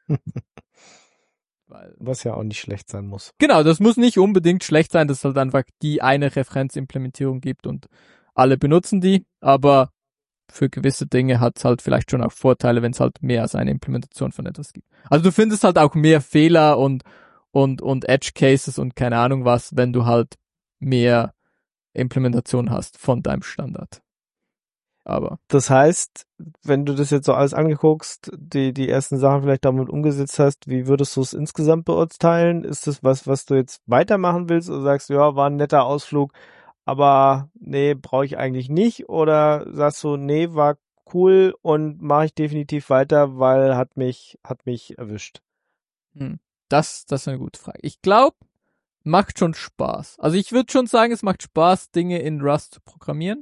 Weil, Was ja auch nicht schlecht sein muss. genau, das muss nicht unbedingt schlecht sein, dass es halt einfach die eine Referenzimplementierung gibt und alle benutzen die, aber für gewisse Dinge hat es halt vielleicht schon auch Vorteile, wenn es halt mehr als eine Implementation von etwas gibt. Also du findest halt auch mehr Fehler und und und Edge Cases und keine Ahnung was, wenn du halt mehr Implementation hast von deinem Standard. Aber Das heißt, wenn du das jetzt so alles angeguckst, die die ersten Sachen vielleicht damit umgesetzt hast, wie würdest du es insgesamt beurteilen? Ist das was, was du jetzt weitermachen willst oder sagst du, ja, war ein netter Ausflug, aber nee, brauche ich eigentlich nicht? Oder sagst du, nee, war cool und mache ich definitiv weiter, weil hat mich hat mich erwischt? hm, das das ist eine gute Frage. Ich glaube, macht schon Spaß. Also ich würde schon sagen, es macht Spaß, Dinge in Rust zu programmieren.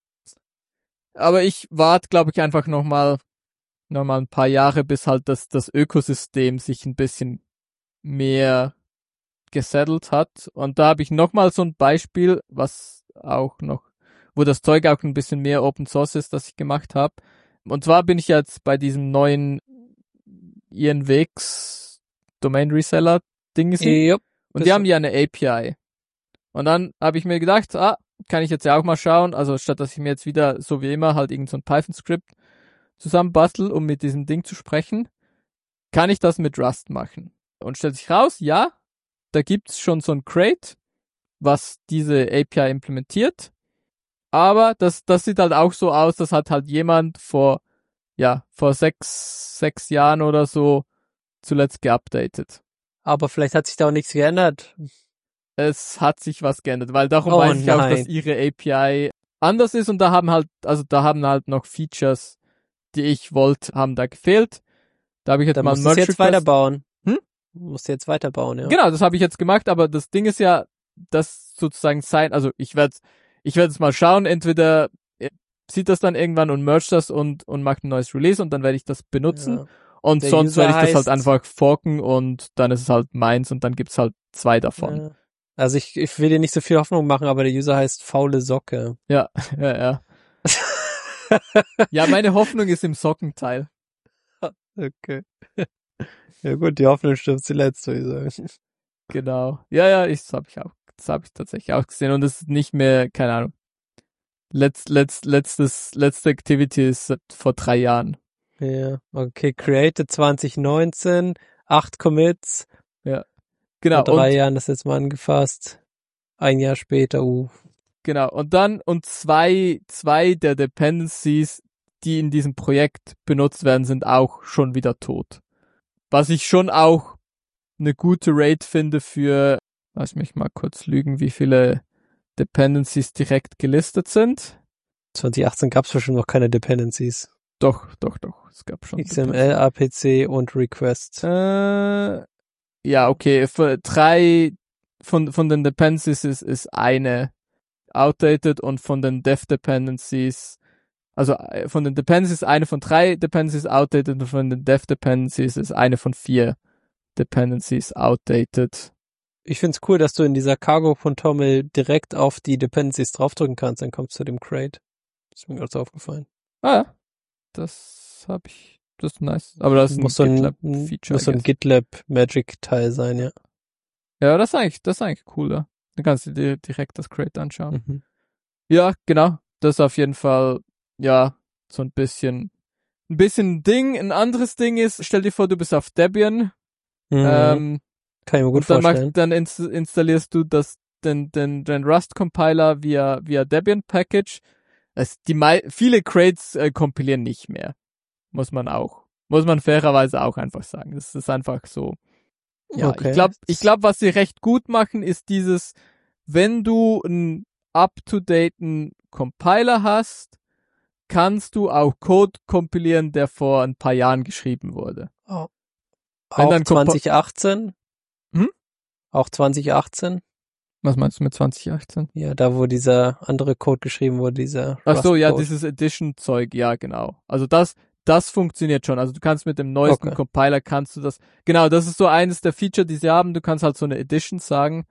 Aber ich warte, glaube ich, einfach noch mal, noch mal ein paar Jahre, bis halt das, das Ökosystem sich ein bisschen mehr gesettelt hat. Und da habe ich noch mal so ein Beispiel, was auch noch, wo das Zeug auch ein bisschen mehr Open Source ist, das ich gemacht habe. Und zwar bin ich jetzt bei diesem neuen I N W X Domain Reseller Ding gesehen. Yep. Und die haben ja eine A P I. Und dann habe ich mir gedacht, ah, kann ich jetzt ja auch mal schauen, also statt dass ich mir jetzt wieder, so wie immer, halt irgend so ein Python-Skript zusammenbastel, um mit diesem Ding zu sprechen, kann ich das mit Rust machen. Und stellt sich raus, ja, da gibt's schon so ein Crate, was diese A P I implementiert, aber das, das sieht halt auch so aus, dass hat halt jemand vor, ja, vor sechs, sechs Jahren oder so zuletzt geupdatet. Aber vielleicht hat sich da auch nichts geändert. Es hat sich was geändert, weil darum Oh, weiß ich auch, nein. dass ihre A P I anders ist und da haben halt, also da haben halt noch Features, die ich wollte, haben da gefehlt. Da habe ich jetzt Da mal musst ein du Merge jetzt Request. weiterbauen. Hm? Du musst jetzt weiterbauen, ja. Genau, das habe ich jetzt gemacht, aber das Ding ist ja, das sozusagen sein, also ich werde ich werde es mal schauen, entweder er sieht das dann irgendwann und mergt das und und macht ein neues Release und dann werde ich das benutzen. Ja. Und Der sonst User werde ich das halt heißt- einfach forken und dann ist es halt meins und dann gibt's halt zwei davon. Ja. Also ich, ich will dir nicht so viel Hoffnung machen, aber der User heißt faule Socke. Ja, ja, ja. Ja, meine Hoffnung ist im Sockenteil. Okay. Ja gut, die Hoffnung stirbt zuletzt, würde ich sagen. Genau. Ja, ja, ich, das habe ich auch, das habe ich tatsächlich auch gesehen und es ist nicht mehr, keine Ahnung. Letzt, letzt, letztes, letzte Activity ist seit vor drei Jahren. Ja, okay, created zwanzig neunzehn, acht Commits, Genau. vor drei und, Jahren das jetzt mal angefasst. Ein Jahr später, uh. Genau. Und dann, und zwei, zwei der Dependencies, die in diesem Projekt benutzt werden, sind auch schon wieder tot. Was ich schon auch eine gute Rate finde für, lass mich mal kurz lügen, wie viele Dependencies direkt gelistet sind. zwanzig achtzehn gab es bestimmt noch keine Dependencies. Doch, doch, doch. Es gab schon. X M L, A P C und Request. Äh, ja, okay. Für drei von, von den Dependencies ist, ist eine outdated und von den Dev Dependencies, also äh, von den Dependencies eine von drei Dependencies outdated und von den Dev Dependencies ist eine von vier Dependencies outdated. Ich find's cool, dass du in dieser Cargo-Kontommel direkt auf die Dependencies draufdrücken kannst, dann kommst du zu dem Crate. Das ist mir gerade so aufgefallen. Ah ja, das habe ich, das ist nice. Aber das ist ein muss so ein, GitLab-Feature. muss so ein GitLab-Magic-Teil sein, ja. Ja, das ist eigentlich, das ist eigentlich cool, ja. Dann kannst du dir direkt das Crate anschauen. Mhm. Ja, genau. Das ist auf jeden Fall, ja, so ein bisschen, ein bisschen Ding. Ein anderes Ding ist, stell dir vor, du bist auf Debian. Mhm. Ähm, Kann ich mir gut und dann, vorstellen. macht, dann ins, installierst du das, den, den, den Rust-Compiler via, via Debian-Package. Es, die mei- viele Crates äh, kompilieren nicht mehr. Muss man auch, muss man fairerweise auch einfach sagen. Das ist einfach so. Ja, Okay. ich glaube, ich glaub, was sie recht gut machen, ist dieses, wenn du einen up-to-daten Compiler hast, kannst du auch Code kompilieren, der vor ein paar Jahren geschrieben wurde. Oh. Wenn Auch dann Compa- zwanzig achtzehn? Hm? Auch zwanzig achtzehn? Was meinst du mit zwanzig achtzehn? Ja, da wo dieser andere Code geschrieben wurde, dieser Ach so, ja, Rust-Code. dieses Edition-Zeug, ja, genau. Also das, das funktioniert schon. Also du kannst mit dem neuesten Okay. Compiler kannst du das, genau, das ist so eines der Feature, die sie haben. Du kannst halt so eine Edition sagen.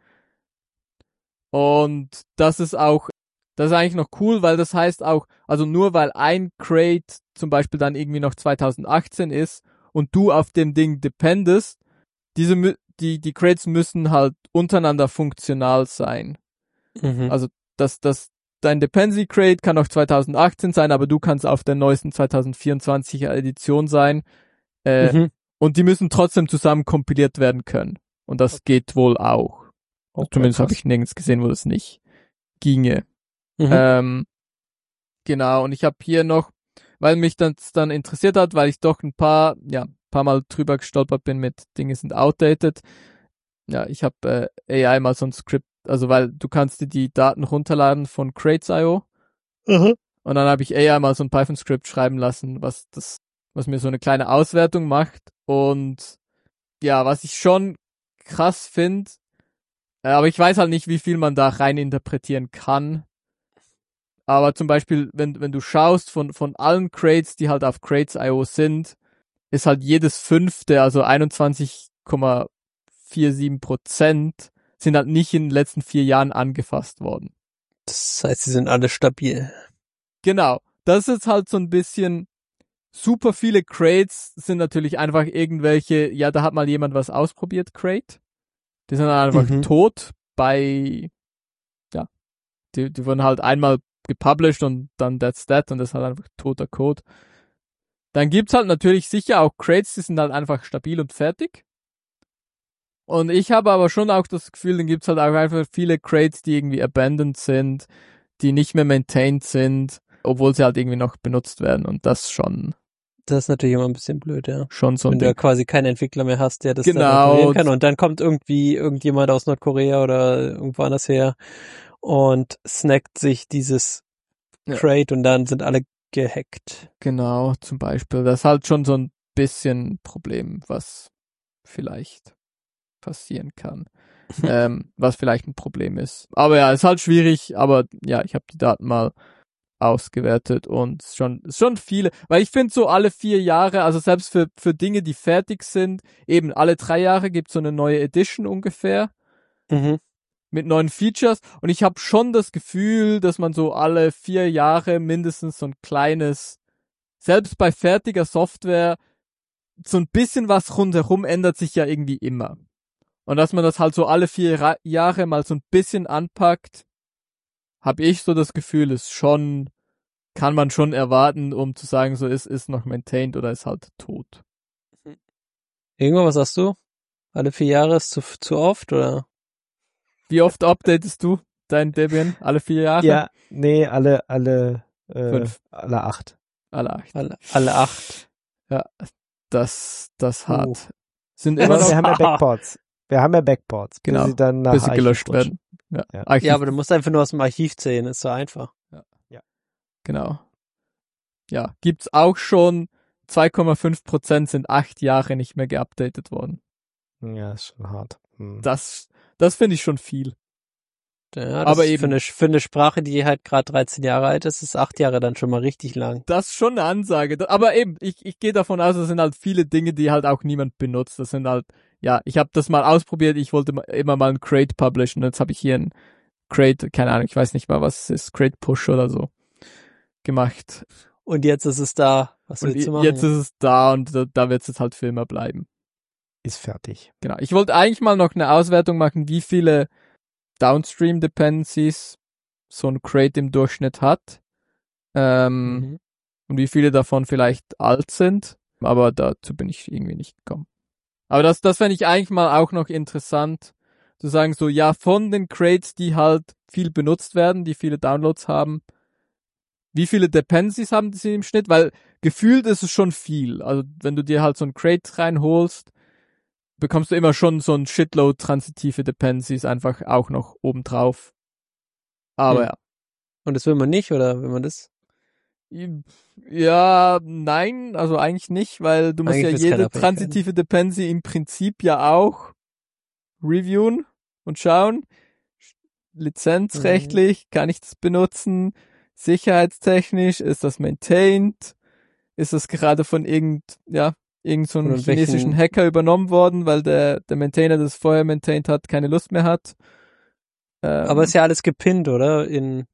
Und das ist auch, das ist eigentlich noch cool, weil das heißt auch, also nur weil ein Crate zum Beispiel dann irgendwie noch zwanzig achtzehn ist und du auf dem Ding dependest, diese, mü- die, die Crates müssen halt untereinander funktional sein. Mhm. Also, dass, dass dein Dependency Crate kann auch zwanzig achtzehn sein, aber du kannst auf der neuesten zwanzig vierundzwanziger Edition sein. Äh, mhm. Und die müssen trotzdem zusammen kompiliert werden können. Und das geht wohl auch. Okay, Zumindest habe krass. ich nirgends gesehen, wo das nicht ginge. Mhm. Ähm, genau, und ich habe hier noch, weil mich das dann interessiert hat, weil ich doch ein paar, ja, paar Mal drüber gestolpert bin mit Dinge sind outdated. Ja, ich habe äh, A I mal so ein Skript, also weil du kannst dir die Daten runterladen von Crates Punkt io Mhm. und dann habe ich A I mal so ein Python-Skript schreiben lassen, was das, was mir so eine kleine Auswertung macht. Und ja, was ich schon krass finde, äh, aber ich weiß halt nicht, wie viel man da rein interpretieren kann. Aber zum Beispiel, wenn, wenn du schaust von, von allen Crates, die halt auf Crates Punkt io sind, ist halt jedes fünfte, also einundzwanzig Komma siebenundvierzig Prozent, sind halt nicht in den letzten vier Jahren angefasst worden. Das heißt, sie sind alle stabil. Genau. Das ist halt so ein bisschen, super viele Crates sind natürlich einfach irgendwelche, ja, da hat mal jemand was ausprobiert, Crate. Die sind dann einfach Mhm. tot bei, ja, die, die wurden halt einmal gepublished und dann that's that und das ist halt einfach toter Code. Dann gibt's halt natürlich sicher auch Crates, die sind halt einfach stabil und fertig. Und ich habe aber schon auch das Gefühl, dann gibt's halt auch einfach viele Crates, die irgendwie abandoned sind, die nicht mehr maintained sind, obwohl sie halt irgendwie noch benutzt werden und das schon, Das ist natürlich immer ein bisschen blöd, ja. schon so ein Wenn du ja Ding. quasi keinen Entwickler mehr hast, der das Genau. dann reparieren kann und dann kommt irgendwie irgendjemand aus Nordkorea oder irgendwo anders her und snackt sich dieses Ja. Crate und dann sind alle gehackt. Genau, zum Beispiel. Das ist halt schon so ein bisschen Problem, was vielleicht passieren kann. ähm, was vielleicht ein Problem ist. Aber ja, ist halt schwierig, aber ja, ich habe die Daten mal ausgewertet und es ist schon, es ist schon viele, weil ich finde so alle vier Jahre, also selbst für, für Dinge, die fertig sind, eben alle drei Jahre gibt es so eine neue Edition ungefähr Mhm. mit neuen Features und ich habe schon das Gefühl, dass man so alle vier Jahre mindestens so ein kleines, selbst bei fertiger Software, so ein bisschen was rundherum ändert sich ja irgendwie immer. Und dass man das halt so alle vier Ra- Jahre mal so ein bisschen anpackt, habe ich so das Gefühl, ist schon, kann man schon erwarten, um zu sagen, so ist, ist noch maintained oder ist halt tot. Ingo, was sagst du? Alle vier Jahre ist zu, zu oft, oder? Wie oft updatest du dein Debian? Alle vier Jahre? Ja, nee, alle, alle, äh, Fünf. alle acht. Alle acht. Alle, alle acht. Ja, das, das Uh. hart. Sind Aber immer noch, wir haben ja Backports. Wir haben ja Backports, bis Genau, sie dann nach bis sie Archiv gelöscht rutschen. werden. Ja, Ja. Archiv, Ja, aber du musst einfach nur aus dem Archiv zählen, ist so einfach. genau. Ja, gibt's auch schon zwei Komma fünf Prozent sind acht Jahre nicht mehr geupdatet worden. Ja, ist schon hart. Hm. Das, das finde ich schon viel. Ja, das Aber ist eben- für eine, für eine Sprache, die halt gerade dreizehn Jahre alt ist, ist acht Jahre dann schon mal richtig lang. Das ist schon eine Ansage. Da- Aber eben, ich, ich gehe davon aus, es sind halt viele Dinge, die halt auch niemand benutzt. Das sind halt, ja, ich habe das mal ausprobiert, ich wollte ma- immer mal ein Crate publishen. Jetzt habe ich hier ein Crate, keine Ahnung, ich weiß nicht mal, was es ist, Crate Push oder so gemacht. Und jetzt ist es da. Was Und willst du i- machen? jetzt ist es da und da, da wird es jetzt halt für immer bleiben. Ist fertig. Genau. Ich wollte eigentlich mal noch eine Auswertung machen, wie viele Downstream Dependencies so ein Crate im Durchschnitt hat. Ähm, Mhm. und wie viele davon vielleicht alt sind. Aber dazu bin ich irgendwie nicht gekommen. Aber das, das fände ich eigentlich mal auch noch interessant, zu sagen so, ja, von den Crates, die halt viel benutzt werden, die viele Downloads haben, wie viele Dependencies haben sie im Schnitt? Weil gefühlt ist es schon viel. Also wenn du dir halt so ein Crate reinholst, bekommst du immer schon so ein Shitload transitive Dependencies einfach auch noch obendrauf. Aber Hm. ja. Und das will man nicht, oder will man das? Ja, nein, also eigentlich nicht, weil du musst Eigentlich ja wird's jede keine Abhängigkeit. transitive Dependency im Prinzip ja auch reviewen und schauen. Lizenzrechtlich, kann ich das benutzen? Sicherheitstechnisch, ist das maintained? Ist das gerade von irgend, ja, irgend so einem Von chinesischen welchen- Hacker übernommen worden, weil der, der Maintainer, der es vorher maintained hat, keine Lust mehr hat? Ähm, Aber ist ja alles gepinnt, oder? In,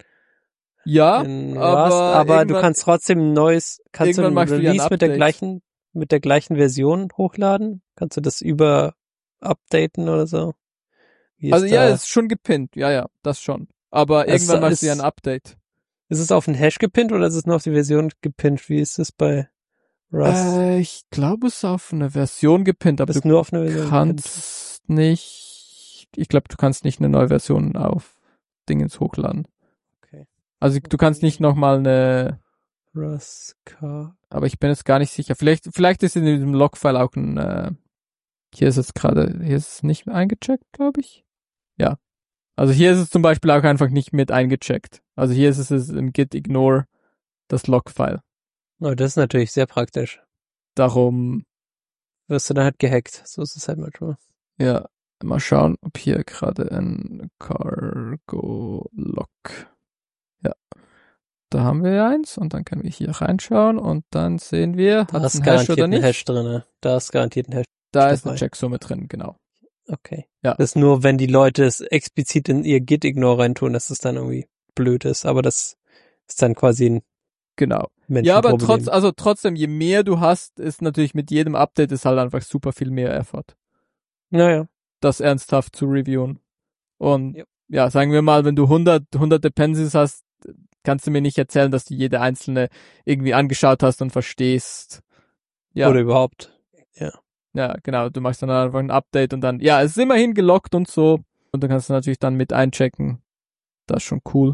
ja, in Rust. aber, Aber du irgendwann, kannst trotzdem ein neues, kannst du irgendwann ein machst du ja ein Release mit der Update. gleichen, mit der gleichen Version hochladen? Kannst du das über updaten oder so? Wie ist Also ja, da, ist schon gepinnt, ja, ja, das schon. Aber Es irgendwann machst du ja ist- ein Update. ist es auf den Hash gepinnt oder ist es nur auf die Version gepinnt? Wie ist es bei Rust? Äh, ich glaube, es ist auf eine Version gepinnt, aber ist du nur auf eine Version gepinnt. kannst nicht, ich glaube, du kannst nicht eine neue Version auf Dingens hochladen. Okay. Also du kannst nicht nochmal eine, Rust Car. aber ich bin jetzt gar nicht sicher. Vielleicht, vielleicht ist in diesem Logfile auch ein, äh, hier ist es gerade, hier ist es nicht eingecheckt, glaube ich. Ja. Also hier ist es zum Beispiel auch einfach nicht mit eingecheckt. Also hier ist es im Git ignore das Logfile. Oh, das ist natürlich sehr praktisch. Darum, Wirst du dann halt gehackt. So ist es halt manchmal. ja, mal schauen, ob hier gerade ein Cargo Log. Ja. Da haben wir eins und dann können wir hier reinschauen und dann sehen wir, Da hat es ist einen Hash garantiert oder ein nicht. Hash drin. Da ist garantiert ein Hash. Da ist eine dabei. Checksumme drin, genau. Okay. Ja. Das ist nur, wenn die Leute es explizit in ihr Git-Ignore reintun, dass es dann irgendwie blöd ist. Aber das ist dann quasi ein Genau. Menschenproblem. Ja, aber trotz, also trotzdem, je mehr du hast, ist natürlich mit jedem Update ist halt einfach super viel mehr Effort, Naja. das ernsthaft zu reviewen. Und Ja. ja, sagen wir mal, wenn du hundert, hundert Dependencies hast, kannst du mir nicht erzählen, dass du jede einzelne irgendwie angeschaut hast und verstehst. Ja, Oder überhaupt. ja, genau. Du machst dann einfach ein Update und dann, ja, es ist immerhin gelockt und so. Und dann kannst du natürlich dann mit einchecken. Das ist schon cool.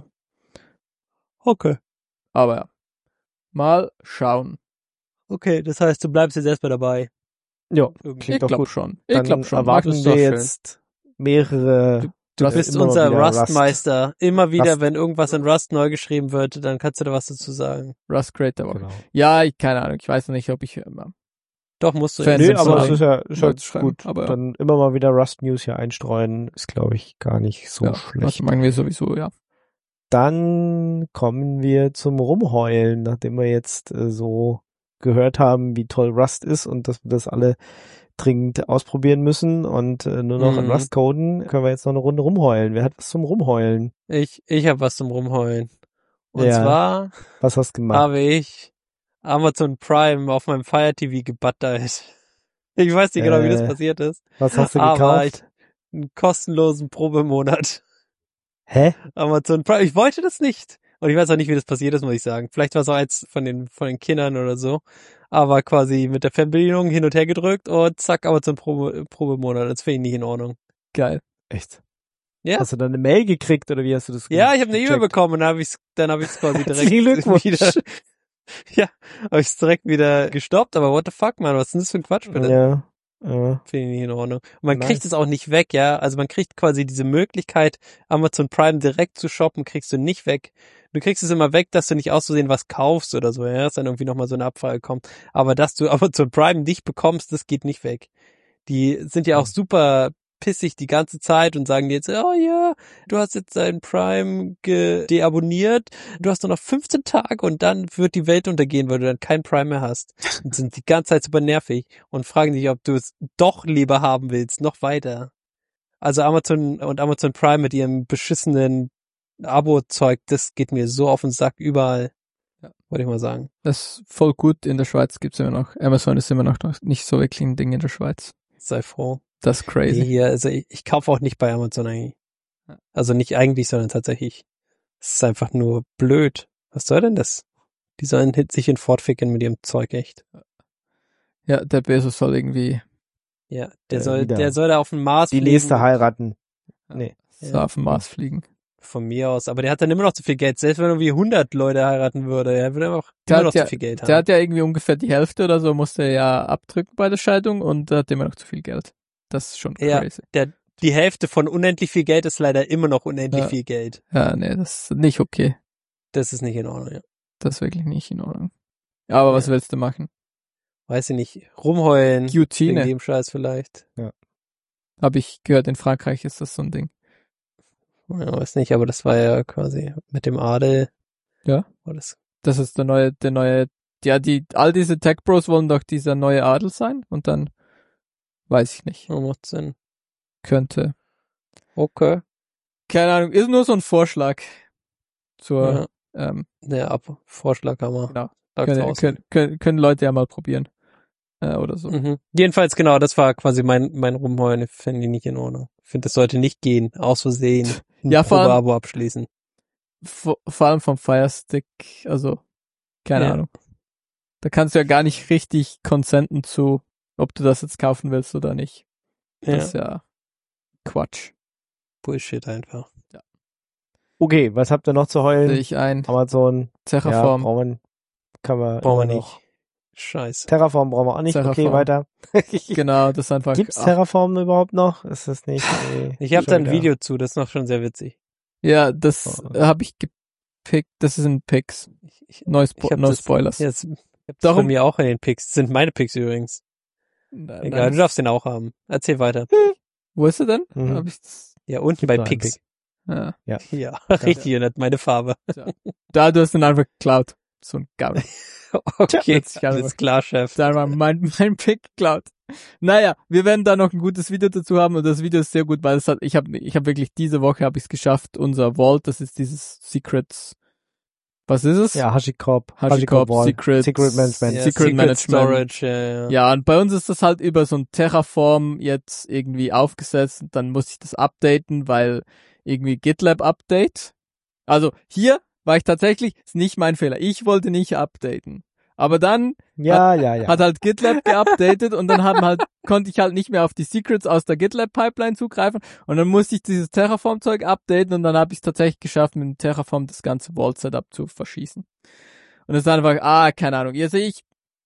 Okay. Aber ja, mal schauen. Okay, das heißt, du bleibst jetzt erstmal dabei. Ja, Irgendwie. klingt Ich doch glaube gut. schon. Ich Dann glaube schon. erwarten Macht es wir doch schön. jetzt mehrere. Du Das bist immer mal unser wieder Rust-Meister. Immer wieder, Rust. wenn irgendwas in Rust neu geschrieben wird, dann kannst du da was dazu sagen. Rust Creator Woche. Genau. Ja, ich, keine Ahnung. Ich weiß noch nicht, ob ich, ähm, Doch, musst du. Fans Nee, sind aber sorry. es ist ja, ist ja Leute schreiben, gut. aber ja. Dann immer mal wieder Rust News hier einstreuen, ist glaube ich gar nicht so ja, das schlecht. machen wir sowieso, ja. Dann kommen wir zum Rumheulen, nachdem wir jetzt äh, so gehört haben, wie toll Rust ist und dass wir das alle dringend ausprobieren müssen und äh, nur noch Mhm. in Rust coden, können wir jetzt noch eine Runde rumheulen. Wer hat was zum Rumheulen? Ich, ich habe was zum Rumheulen. Und Ja. zwar Was hast du gemacht? habe ich Amazon Prime auf meinem Fire T V gebuttert. Ich weiß nicht genau, wie das Äh, passiert ist. Was hast du aber gekauft? Einen kostenlosen Probemonat. Hä? Amazon Prime. Ich wollte das nicht. Und ich weiß auch nicht, wie das passiert ist, muss ich sagen. Vielleicht war es auch eins von den, von den Kindern oder so. Aber quasi mit der Fernbedienung hin und her gedrückt und zack, Amazon Probe, Probemonat. Das finde ich nicht in Ordnung. Geil. Echt? Ja. Hast du dann eine Mail gekriegt oder wie hast du das Ja, ich habe eine E-Mail gecheckt? bekommen und dann habe ich es dann habe ich es quasi direkt Herzlichen Glückwunsch. wieder. Ja, habe ich es direkt wieder gestoppt. Aber what the fuck, man, was ist denn das für ein Quatsch bitte? Ja. Ja. Finde ich nicht in Ordnung. Und man Nice. kriegt es auch nicht weg, ja. Also man kriegt quasi diese Möglichkeit, Amazon Prime direkt zu shoppen, kriegst du nicht weg. Du kriegst es immer weg, dass du nicht auszusehen was kaufst oder so, ja, dass dann irgendwie nochmal so eine Abfrage kommt. Aber dass du Amazon Prime nicht bekommst, das geht nicht weg. Die sind ja auch super pissig die ganze Zeit und sagen dir jetzt, oh ja, du hast jetzt dein Prime ge- deabonniert, du hast nur noch fünfzehn Tage und dann wird die Welt untergehen, weil du dann kein Prime mehr hast. Und sind die ganze Zeit super nervig und fragen dich, ob du es doch lieber haben willst, noch weiter. Also Amazon und Amazon Prime mit ihrem beschissenen Abo-Zeug, das geht mir so auf den Sack überall. Ja. Wollte ich mal sagen. Das ist voll gut. In der Schweiz gibt's immer noch. Amazon ist immer noch nicht so wirklich ein Ding in der Schweiz. Sei froh. Das ist crazy. Nee, hier, also ich, ich kaufe auch nicht bei Amazon eigentlich. Also nicht eigentlich, sondern tatsächlich. Es ist einfach nur blöd. Was soll denn das? Die sollen sich in fortficken mit ihrem Zeug, echt. Ja, der Bezos soll irgendwie Ja, der Äh, soll, wieder. der soll da auf den Mars Die fliegen. nächste heiraten. Nee. so Ja. auf den Mars fliegen. Von mir aus. Aber der hat dann immer noch zu viel Geld. Selbst wenn er irgendwie hundert Leute heiraten würde, er würde einfach Der immer hat noch ja- zu viel Geld Der haben. hat ja irgendwie ungefähr die Hälfte oder so, musste er ja abdrücken bei der Scheidung und hat immer noch zu viel Geld. Das ist schon Ja. crazy. Der, die Hälfte von unendlich viel Geld ist leider immer noch unendlich Ja. viel Geld. Ja, nee, das ist nicht okay. Das ist nicht in Ordnung, ja. Das ist wirklich nicht in Ordnung. Aber was Ja. willst du machen? Weiß ich nicht, rumheulen. Guillotine. Wegen dem Scheiß vielleicht. Habe ich gehört, in Frankreich ist das so ein Ding. Ja, weiß nicht, aber das war ja quasi mit dem Adel. Ja. War das. Das ist der neue, der neue, ja, die, all diese Tech Bros wollen doch dieser neue Adel sein und dann, weiß ich nicht, Oh, macht Sinn. könnte, Okay. keine Ahnung, ist nur so ein Vorschlag zur, Ja, ähm, der Ab Vorschlag haben wir. genau, Da können, draußen. können, können, können Leute ja mal probieren, äh, oder so. Mhm. Jedenfalls, genau, das war quasi mein, mein Rumheulen. Ich finde die nicht in Ordnung. Ich finde, das sollte nicht gehen. Aus Versehen. Ein Ja, vor allem- Probeabo abschließen. Vor, vor allem vom Fire Stick, also, keine Ja. Ahnung. Da kannst du ja gar nicht richtig consenten zu, ob du das jetzt kaufen willst oder nicht. Ja. Das ist ja Quatsch. Bullshit einfach. Okay, was habt ihr noch zu Sehe heulen? ich ein. Amazon, ja, Terraform. brauchen wir, kann man Brauchen wir immer nicht. noch. Scheiße. Terraform brauchen wir auch nicht. Okay, Terraform. weiter. Genau, das ist einfach. Gibt's ach, Terraform überhaupt noch? Ist das nicht? Nee, Ich habe schon da ein wieder. Video zu, das ist noch schon sehr witzig. Ja, das Oh. habe ich gepickt. Das ist ein Pix. Ich, ich, No, ich Spo hab no das, Spoilers. Jetzt, ich hab das Darum- von mir auch in den Picks. Das sind meine Picks übrigens. Nein, Egal, nein. du darfst den auch haben. Erzähl weiter. Wo ist er denn? Mhm. Hab ich das? Ja, unten Gibt bei noch einen Picks. Ja. Ja, richtig, und hat meine Farbe. Da, du hast den einfach geklaut. So ein Gaul. Okay, jetzt ich alles klar, Chef. Da war mein, mein Pick geklaut. Naja, wir werden da noch ein gutes Video dazu haben und das Video ist sehr gut, weil es hat, ich habe ich hab wirklich diese Woche habe ich es geschafft, unser Vault, das ist dieses Secrets, was ist es? Ja, HashiCorp. HashiCorp, Vault. Secrets, Secret Management. Ja, Secret Management. Storage, ja, ja. Ja, und bei uns ist das halt über so ein Terraform jetzt irgendwie aufgesetzt und dann muss ich das updaten, weil irgendwie GitLab Update. Also hier war ich tatsächlich, ist nicht mein Fehler. Ich wollte nicht updaten. Aber dann Ja, ja, ja. hat halt GitLab geupdatet und dann haben halt, konnte ich halt nicht mehr auf die Secrets aus der GitLab Pipeline zugreifen und dann musste ich dieses Terraform Zeug updaten und dann habe ich es tatsächlich geschafft, mit dem Terraform das ganze Vault Setup zu verschießen. Und es ist einfach, ah, keine Ahnung. Hier sehe ich,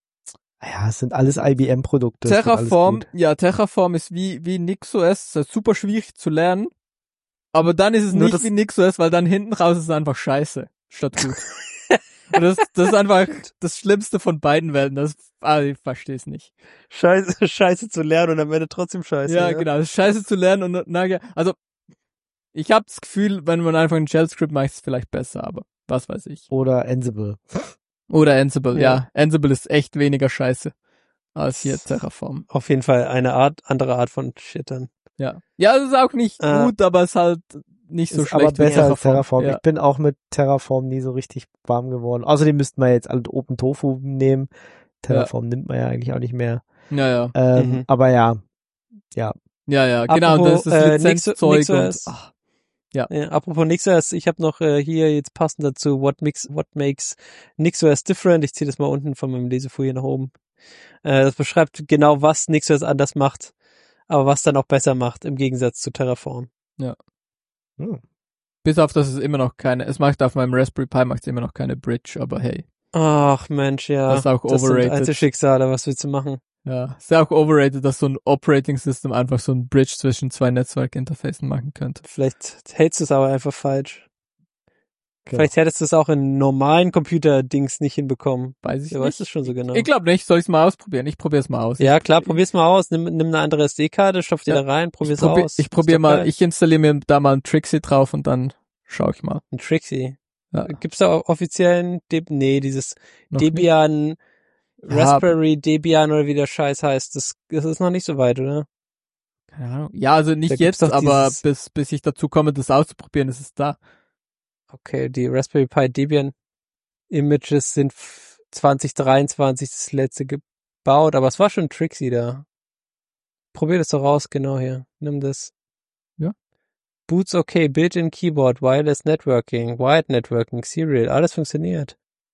Ja, es sind alles I B M-Produkte. es wird alles Terraform, gut. ja, Terraform ist wie, wie NixOS, das ist super schwierig zu lernen. Aber dann ist es Nur nicht das- wie NixOS, weil dann hinten raus ist es einfach scheiße, statt gut. Und das, das ist einfach das Schlimmste von beiden Welten. Das, ah, ich verstehe es nicht. Scheiße, scheiße zu lernen und am Ende trotzdem scheiße. Ja, genau, das ist scheiße zu lernen und, na, ja, also, ich habe das Gefühl, wenn man einfach ein Shell-Script macht, ist es vielleicht besser, aber was weiß ich. Oder Ansible. Oder Ansible, ja. Ja. Ansible ist echt weniger scheiße als hier Terraform. Auf jeden Fall eine Art, andere Art von Shit dann. Ja. Ja, es ist auch nicht Ah. gut, aber es ist halt nicht so ist schlecht aber besser wie als Terraform. Ja. Ich bin auch mit Terraform nie so richtig warm geworden. Außerdem müssten wir jetzt alle Open Tofu nehmen. Terraform nimmt man ja eigentlich auch nicht mehr. Ja, ja. Ähm, Mhm. Aber ja, ja. Ja, ja, genau, Apropos, das ist das äh, Lizenzzeug Nix- und NixOS. ach, Ja, apropos NixOS, ich habe noch äh, hier jetzt passend dazu What Mix, What Makes NixOS Different. Ich ziehe das mal unten von meinem Lesefolie nach oben. Äh, das beschreibt genau, was NixOS anders macht, aber was dann auch besser macht im Gegensatz zu Terraform. Hm. bis auf, dass es immer noch keine, es macht auf meinem Raspberry Pi macht es immer noch keine Bridge, aber hey. Ach Mensch, ja. Das ist auch Das overrated. sind Einzelschicksale, was willst du machen? Ja, ist ja auch overrated, dass so ein Operating System einfach so ein Bridge zwischen zwei Netzwerkinterfacen machen könnte. Vielleicht hältst du es aber einfach falsch. Genau. Vielleicht hättest du es auch in normalen Computer-Dings nicht hinbekommen. Weiß ich Wer nicht. weiß es schon so genau. Ich glaube nicht, soll ich es mal ausprobieren? Ich probiere es mal aus. Ja, klar, probier's mal aus. Nimm, nimm eine andere S D-Karte, stopf die Ja. da rein, probier's ich probier, aus. Ich probiere Ist doch mal, geil. ich installiere mir da mal ein Trixie drauf und dann schaue ich mal. Ein Trixie. Ja. Gibt's da o- offiziellen Deb nee, dieses Noch nicht. Debian, Ja. Raspberry Debian oder wie der Scheiß heißt, das, das ist noch nicht so weit, oder? Keine Ahnung. Ja, also Da nicht gibt's jetzt, doch aber dieses- bis, bis ich dazu komme, das auszuprobieren, ist es da. Okay, die Raspberry Pi Debian Images sind f- zwanzig dreiundzwanzig das letzte gebaut, aber es war schon Trixie da. Probier das doch raus, genau hier. Nimm das. Ja. Boots okay, Built-in Keyboard, Wireless Networking, Wired Networking, Serial, alles funktioniert.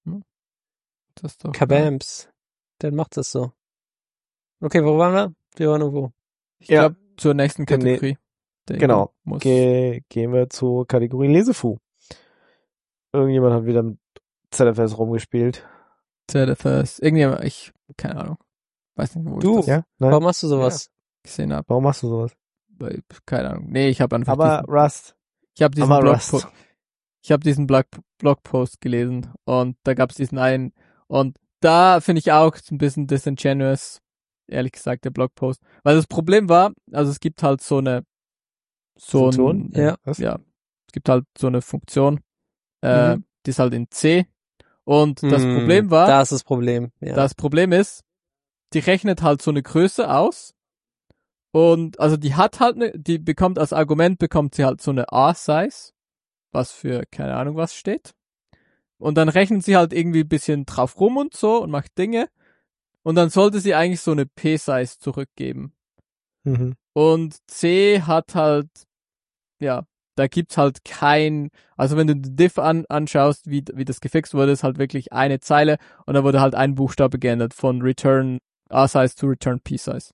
Das ist doch, Kabams. Dann macht das so. Okay, wo waren wir? Wir waren irgendwo. Ich Ja. glaube, zur nächsten Dem ne- Kategorie. Der Genau. Muss. Ge gehen wir zur Kategorie Lesefu. Irgendjemand hat wieder mit Z F S rumgespielt. Z F S. Irgendjemand, ich, keine Ahnung. Weiß nicht, wo Du? ich das Ja? Nein? Warum machst du sowas? gesehen habe. Warum machst du sowas? Keine Ahnung. Nee, ich habe einfach Aber diesen, Rust. ich habe diesen aber Blogpost, Rust. ich habe diesen Blog Blogpost gelesen und da gab es diesen einen und da finde ich auch ein bisschen disingenuous, ehrlich gesagt, der Blogpost. Weil das Problem war, also es gibt halt so eine so Funktion? ein, Ja. Was? ja, es gibt halt so eine Funktion, äh, Mhm. die ist halt in C und das Hm, Problem war, Da ist das Problem, ja. das Problem ist, die rechnet halt so eine Größe aus und also die hat halt eine, die bekommt als Argument bekommt sie halt so eine A-Size, was für keine Ahnung was steht. Und dann rechnet sie halt irgendwie ein bisschen drauf rum und so und macht Dinge. Und dann sollte sie eigentlich so eine P-Size zurückgeben. Mhm. Und C hat halt, ja, da gibt's halt kein, also wenn du die Diff an, anschaust, wie, wie das gefixt wurde, ist halt wirklich eine Zeile und da wurde halt ein Buchstabe geändert von Return A-Size to Return P-Size.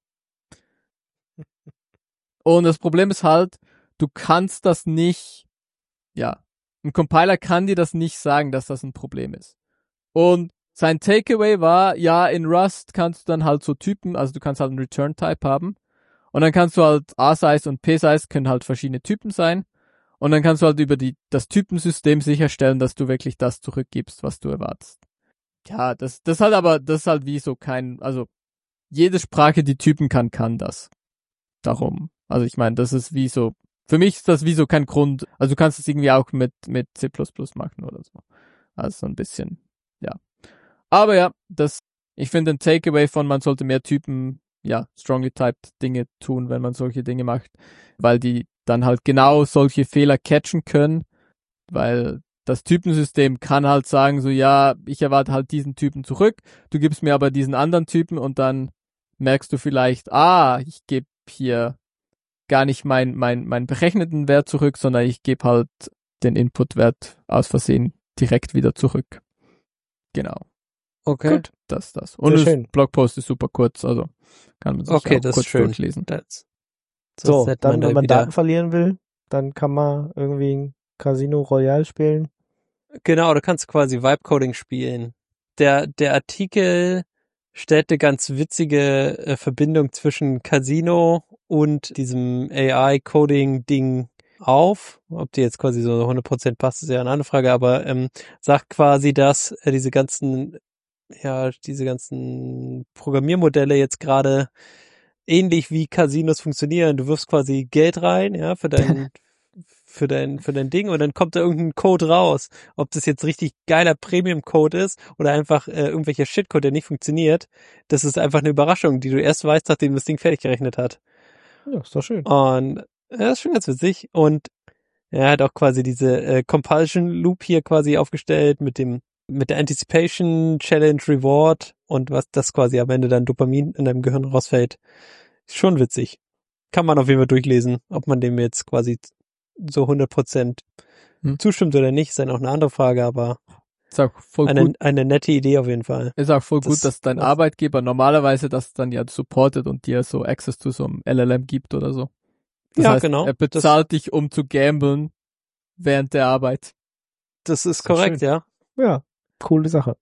Und das Problem ist halt, du kannst das nicht, ja, ein Compiler kann dir das nicht sagen, dass das ein Problem ist. Und sein Takeaway war, ja, in Rust kannst du dann halt so Typen, also du kannst halt einen Return-Type haben. Und dann kannst du halt A-Size und P-Size können halt verschiedene Typen sein. Und dann kannst du halt über die, das Typensystem sicherstellen, dass du wirklich das zurückgibst, was du erwartest. Ja, das, das halt aber, das ist halt wie so kein, also, jede Sprache, die Typen kann, kann das. Darum. Also ich meine, das ist wie so, für mich ist das wie so kein Grund, also du kannst es irgendwie auch mit, mit C plus plus machen oder so. Also so ein bisschen, ja. Aber ja, das, ich finde ein Takeaway von, man sollte mehr Typen, ja, strongly typed Dinge tun, wenn man solche Dinge macht, weil die dann halt genau solche Fehler catchen können, weil das Typensystem kann halt sagen, so, ja, ich erwarte halt diesen Typen zurück, du gibst mir aber diesen anderen Typen und dann merkst du vielleicht, ah, ich gebe hier gar nicht mein, mein, meinen berechneten Wert zurück, sondern ich gebe halt den Inputwert aus Versehen direkt wieder zurück. Genau. Okay. Gut, das ist das. Und Sehr das schön. Blogpost ist super kurz, also kann man sich Okay, auch das ist kurz schön. durchlesen. Das, So, hätte dann, da wenn man wieder- Daten verlieren will, dann kann man irgendwie ein Casino Royale spielen. Genau, du kannst quasi Vibe-Coding spielen. Der, der Artikel stellt eine ganz witzige äh, Verbindung zwischen Casino und diesem A I-Coding-Ding auf. Ob die jetzt quasi so hundert Prozent passt, ist ja eine andere Frage, aber ähm, sagt quasi, dass äh, diese ganzen, ja, diese ganzen Programmiermodelle jetzt gerade ähnlich wie Casinos funktionieren. Du wirfst quasi Geld rein, ja, für dein für dein für dein Ding und dann kommt da irgendein Code raus. Ob das jetzt richtig geiler Premium-Code ist oder einfach äh, irgendwelcher Shitcode, der nicht funktioniert, das ist einfach eine Überraschung, die du erst weißt, nachdem das Ding fertig gerechnet hat. Ja, ist doch schön. Und ja, das ist schon ganz witzig. Und er hat auch quasi diese äh, Compulsion Loop hier quasi aufgestellt mit dem mit der Anticipation Challenge Reward und was das quasi am Ende dann Dopamin in deinem Gehirn rausfällt. Ist schon witzig. Kann man auf jeden Fall durchlesen, ob man dem jetzt quasi so hundert Prozent Hm. zustimmt oder nicht, ist dann auch eine andere Frage, aber Ist auch voll eine, gut, eine nette Idee auf jeden Fall. ist auch voll das- gut, dass dein das- Arbeitgeber normalerweise das dann ja supportet und dir so Access zu so einem L L M gibt oder so. Das Ja, heißt, genau. er bezahlt dich, um zu gamblen während der Arbeit. Das ist ist doch korrekt, schön. ja. Ja, coole Sache.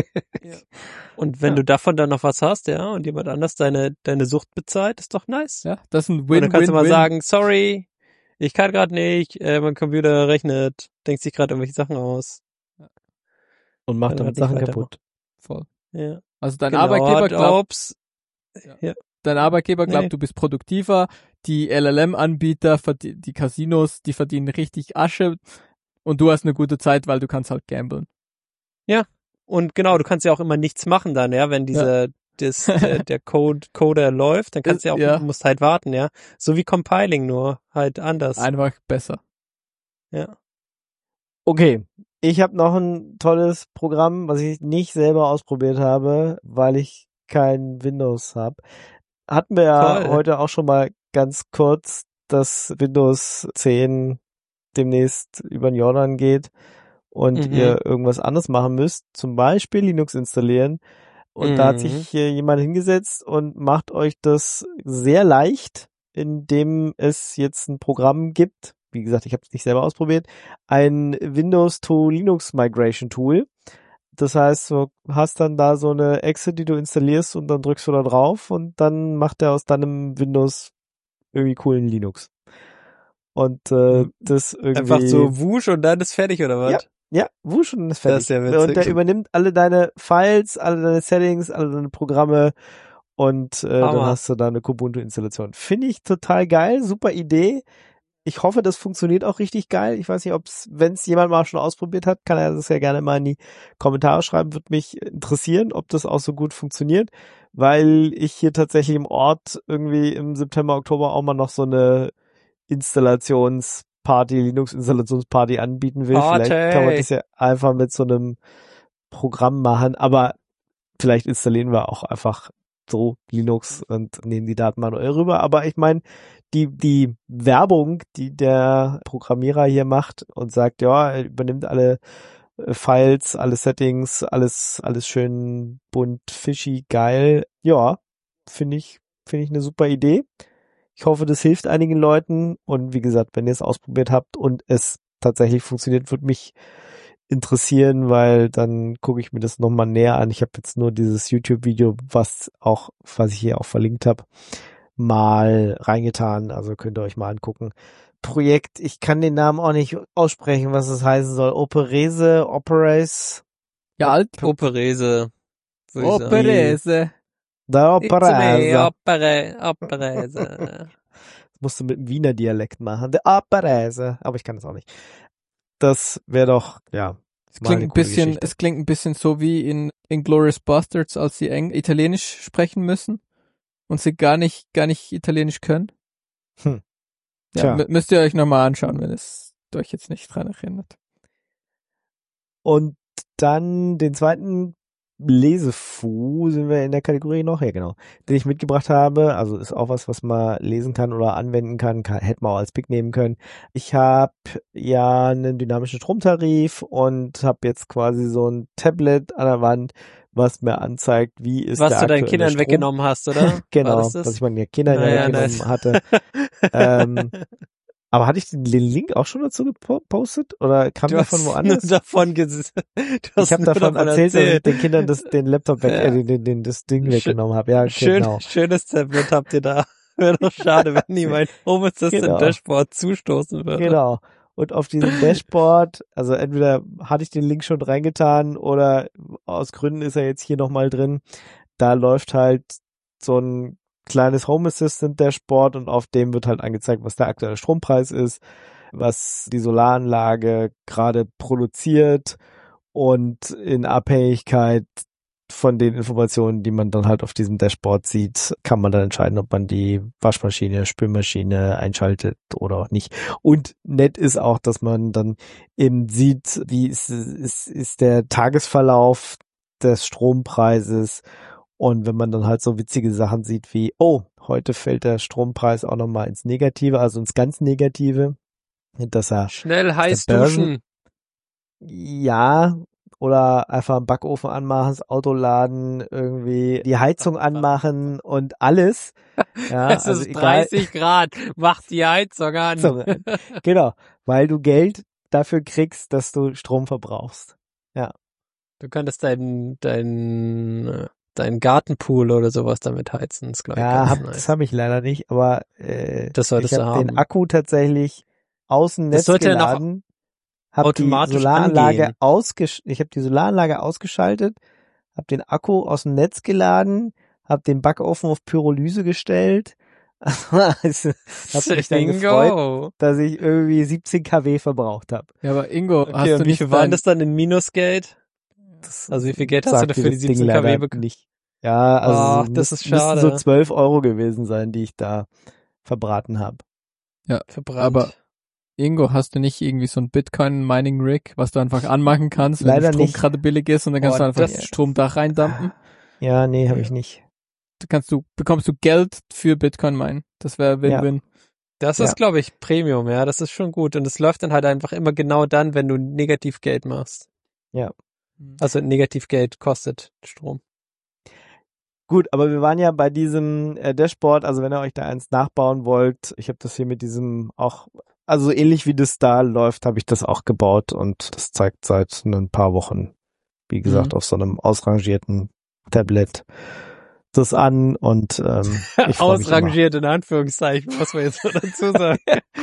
Und wenn Ja. du davon dann noch was hast, ja, und jemand anders deine, deine Sucht bezahlt, ist doch nice. Ja, das ist ein Und dann kannst du mal Win-Win-Win. sagen, sorry, ich kann gerade nicht, äh, mein Computer rechnet, denkt sich gerade irgendwelche Sachen aus. Und macht Kann damit halt Sachen nicht kaputt. Voll. Ja. Also dein Genau, Arbeitgeber hat- glaubt, ups. dein Arbeitgeber glaubt, Nee. du bist produktiver, die L L M-Anbieter, verdie- die Casinos, die verdienen richtig Asche und du hast eine gute Zeit, weil du kannst halt gamblen. Und genau, du kannst ja auch immer nichts machen dann, ja, wenn dieser, das, der, der Code, Coder läuft, dann kannst du ja auch, Ja. du musst halt warten, ja. So wie Compiling, nur halt anders. Einfach besser. Ja. Okay, ich habe noch ein tolles Programm, was ich nicht selber ausprobiert habe, weil ich kein Windows habe. Hatten wir ja Toll. heute auch schon mal ganz kurz, dass Windows zehn demnächst über den Jordan geht und Mhm. ihr irgendwas anderes machen müsst, zum Beispiel Linux installieren. Und da hat Mhm. sich hier jemand hingesetzt und macht euch das sehr leicht, indem es jetzt ein Programm gibt. Wie gesagt, ich habe es nicht selber ausprobiert. Ein Windows to Linux Migration Tool. Das heißt, du hast dann da so eine Exe, die du installierst und dann drückst du da drauf und dann macht er aus deinem Windows irgendwie coolen Linux. Und äh, das irgendwie... Einfach so wusch und dann ist fertig, oder was? Ja, ja, wusch und dann ist fertig. Das ist ja witzig. Und der übernimmt alle deine Files, alle deine Settings, alle deine Programme und äh, dann hast du da eine Kubuntu-Installation. Finde ich total geil, super Idee. Ich hoffe, das funktioniert auch richtig geil. Ich weiß nicht, ob es, wenn es jemand mal schon ausprobiert hat, kann er das ja gerne mal in die Kommentare schreiben. Würde mich interessieren, ob das auch so gut funktioniert, weil ich hier tatsächlich im Ort irgendwie im September, Oktober auch mal noch so eine Installationsparty, Linux-Installationsparty anbieten will. Party. Vielleicht kann man das ja einfach mit so einem Programm machen, aber vielleicht installieren wir auch einfach so Linux und nehmen die Daten manuell rüber. Aber ich meine, die die Werbung, die der Programmierer hier macht und sagt, ja, er übernimmt alle Files, alle Settings, alles alles schön bunt, fishy, geil. Ja, finde ich finde ich eine super Idee. Ich hoffe, das hilft einigen Leuten und wie gesagt, wenn ihr es ausprobiert habt und es tatsächlich funktioniert, würde mich interessieren, weil dann gucke ich mir das nochmal näher an. Ich habe jetzt nur dieses YouTube-Video, was auch, was ich hier auch verlinkt habe, mal reingetan. Also könnt ihr euch mal angucken. Projekt, ich kann den Namen auch nicht aussprechen, was es heißen soll. Operese, Operace. Ja, alt. Operese. Operese. Da Operese. Opere, Operese. Das musst du mit dem Wiener Dialekt machen. Der Operese. Aber ich kann das auch nicht. Das wäre doch, ja. Es klingt ein bisschen, Geschichte. Es klingt ein bisschen so wie in Inglourious Bastards, als sie Eng Italienisch sprechen müssen und sie gar nicht, gar nicht Italienisch können. Hm. Ja, m- müsst ihr euch nochmal anschauen, wenn es euch jetzt nicht dran erinnert. Und dann den zweiten Lesefu sind wir in der Kategorie noch, ja genau, den ich mitgebracht habe, also ist auch was, was man lesen kann oder anwenden kann, kann hätte man auch als Pick nehmen können. Ich habe ja einen dynamischen Stromtarif und habe jetzt quasi so ein Tablet an der Wand, was mir anzeigt, wie ist was der du deinen aktuelle Kindern Strom. weggenommen hast, oder? Genau, was ich meinen Kindern naja, weggenommen nice. hatte. ähm, Aber hatte ich den Link auch schon dazu gepostet oder kam der von woanders? Nur davon ges- du ich habe davon, davon erzählt, erzählt, dass ich den Kindern das, den Laptop weg, ja. äh, den, den, das Ding Sch- weggenommen habe. Ja, schön, genau. Schönes Tablet habt ihr da. Wäre doch schade, wenn die mein Home Assistant genau. Dashboard zustoßen würde. Genau. Und auf diesem Dashboard, also entweder hatte ich den Link schon reingetan oder aus Gründen ist er jetzt hier nochmal drin. Da läuft halt so ein kleines Home Assistant Dashboard und auf dem wird halt angezeigt, was der aktuelle Strompreis ist, was die Solaranlage gerade produziert und in Abhängigkeit von den Informationen, die man dann halt auf diesem Dashboard sieht, kann man dann entscheiden, ob man die Waschmaschine, Spülmaschine einschaltet oder auch nicht. Und nett ist auch, dass man dann eben sieht, wie ist, ist, ist der Tagesverlauf des Strompreises. Und wenn man dann halt so witzige Sachen sieht wie, oh, heute fällt der Strompreis auch nochmal ins Negative, also ins ganz Negative, dass er schnell heiß Börsen, duschen. Ja, oder einfach einen Backofen anmachen, das Auto laden, irgendwie die Heizung anmachen und alles. Ja, es also ist egal, dreißig Grad, mach die Heizung an. Genau, weil du Geld dafür kriegst, dass du Strom verbrauchst. Ja. Du könntest deinen dein, dein Gartenpool oder sowas damit heizen. Das, ja, ich hab, nice. das habe ich leider nicht, aber äh, das solltest ich du habe haben. den Akku tatsächlich aus dem Netz geladen, habe die Solaranlage ausgesch- ich habe die Solaranlage ausgeschaltet, habe den Akku aus dem Netz geladen, habe den Backofen auf Pyrolyse gestellt. Also, habe mich dann gefreut, dass ich irgendwie siebzehn Kilowatt verbraucht habe. Ja, aber Ingo, okay, hast du und wie nicht viel waren das dann in Minusgeld? Das, also wie viel Geld hast du dafür die siebzehn Kilowatt bekommen? Nicht. Ja, also Ach, das müssen, ist schade. müssen so zwölf Euro gewesen sein, die ich da verbraten habe. Ja, verbrannt. Aber Ingo, hast du nicht irgendwie so ein Bitcoin-Mining-Rig, was du einfach anmachen kannst, wenn Leider der Strom nicht. gerade billig ist und dann kannst oh, du einfach das Strom da reindumpen? Ja, nee, habe ich nicht. Da kannst du, bekommst du Geld für Bitcoin minen. Das wäre Win-Win. Ja. Das Ja. ist, glaube ich, Premium, ja. Das ist schon gut. Und es läuft dann halt einfach immer genau dann, wenn du Negativgeld machst. Ja. Also Negativgeld kostet Strom. Gut, aber wir waren ja bei diesem äh, Dashboard, also wenn ihr euch da eins nachbauen wollt, ich habe das hier mit diesem auch, also so ähnlich wie das da läuft, habe ich das auch gebaut und das zeigt seit ein paar Wochen, wie gesagt, Mhm. auf so einem ausrangierten Tablet das an und ähm, ich freu mich Ausrangiert in Anführungszeichen, muss man jetzt so dazu sagen.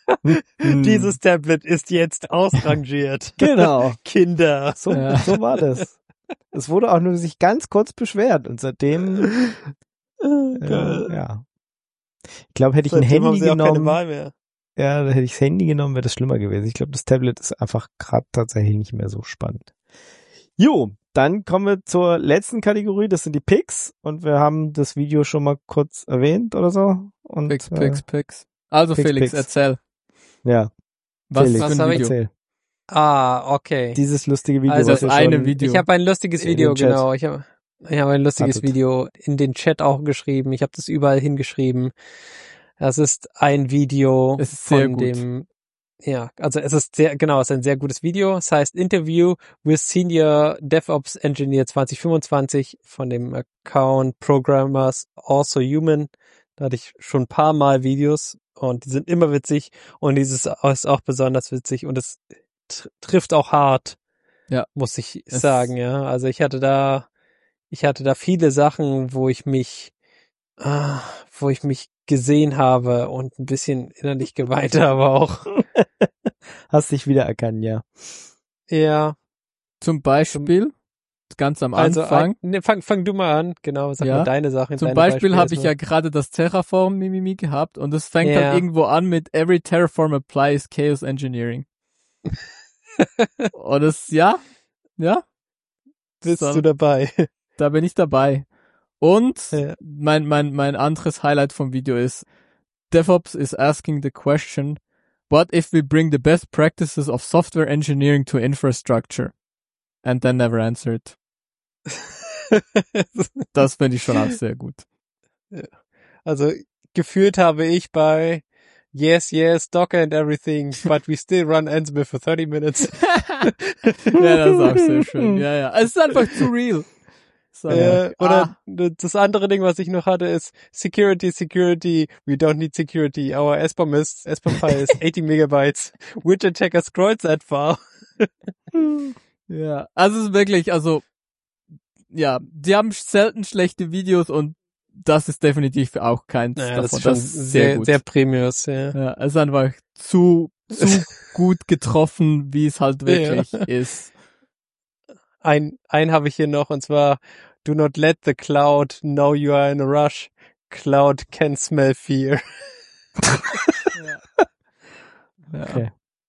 Dieses Tablet ist jetzt ausrangiert. Genau. Kinder. So, ja. so war das. Es wurde auch nur sich ganz kurz beschwert und seitdem äh, ja. Ich glaube, hätte ich Seitdem ein Handy haben sie auch genommen, keine Wahl mehr. ja, da hätte ich das Handy genommen, wäre das schlimmer gewesen. Ich glaube, das Tablet ist einfach gerade tatsächlich nicht mehr so spannend. Jo, dann kommen wir zur letzten Kategorie, das sind die Picks und wir haben das Video schon mal kurz erwähnt oder so. Und, Picks, äh, Picks, Picks. Also Picks, Felix, Picks. erzähl. Ja, Was, Felix, was Was für hab ein ich- Video? erzähl. Ah, okay. Dieses lustige Video, Also was das wir eine schon Video. Ich habe ein lustiges In Video, den Chat. genau. Ich habe ich hab ein lustiges Hattet. Video in den Chat auch geschrieben. Ich habe das überall hingeschrieben. Das ist ein Video Es ist sehr von gut. dem, ja, also es ist sehr, genau, es ist ein sehr gutes Video. Es heißt Interview with Senior DevOps Engineer zwanzig fünfundzwanzig von dem Account Programmers Also Human. Da hatte ich schon ein paar Mal Videos und die sind immer witzig und dieses ist auch besonders witzig und es tr- trifft auch hart. Ja. Muss ich Es- sagen, ja. Also ich hatte da, ich hatte da viele Sachen, wo ich mich, ah, wo ich mich gesehen habe und ein bisschen innerlich geweint habe auch. Hast dich wiedererkannt, ja. Ja. Zum Beispiel, ganz am Also Anfang, ein, ne, fang, fang du mal an, genau, sag Ja. mal deine Sachen. zum deine Beispiel Beispiele habe ich ja erstmal. gerade das Terraform-Mimimi gehabt und es fängt Ja. halt irgendwo an mit Every Terraform apply is Chaos Engineering. Und das, ja, ja, Bist so, du dabei? da bin ich dabei. Und Ja. mein, mein, mein anderes Highlight vom Video ist, DevOps is asking the question, what if we bring the best practices of software engineering to infrastructure? And then never answered. Das finde ich schon auch sehr gut. Also gefühlt habe ich bei Yes, yes, Docker and everything, but we still run Ansible for thirty minutes. Ja, das ist auch sehr schön. Ja, ja. Es ist einfach zu real. So, Äh, oder ah, das andere Ding, was ich noch hatte, ist Security, Security, we don't need security. Our S B O M is, S B O M file is eighty megabytes. Which attacker scrolls that file? ja. Also es ist wirklich, also, ja, die haben selten schlechte Videos und das ist definitiv auch keins Naja, davon. das ist schon sehr, gut. sehr Premium, ja. Ja, es ist einfach zu, zu gut getroffen, wie es halt wirklich Ja. ist. Ein, ein habe ich hier noch, und zwar, do not let the cloud know you are in a rush. Cloud can smell fear. Ja, Okay.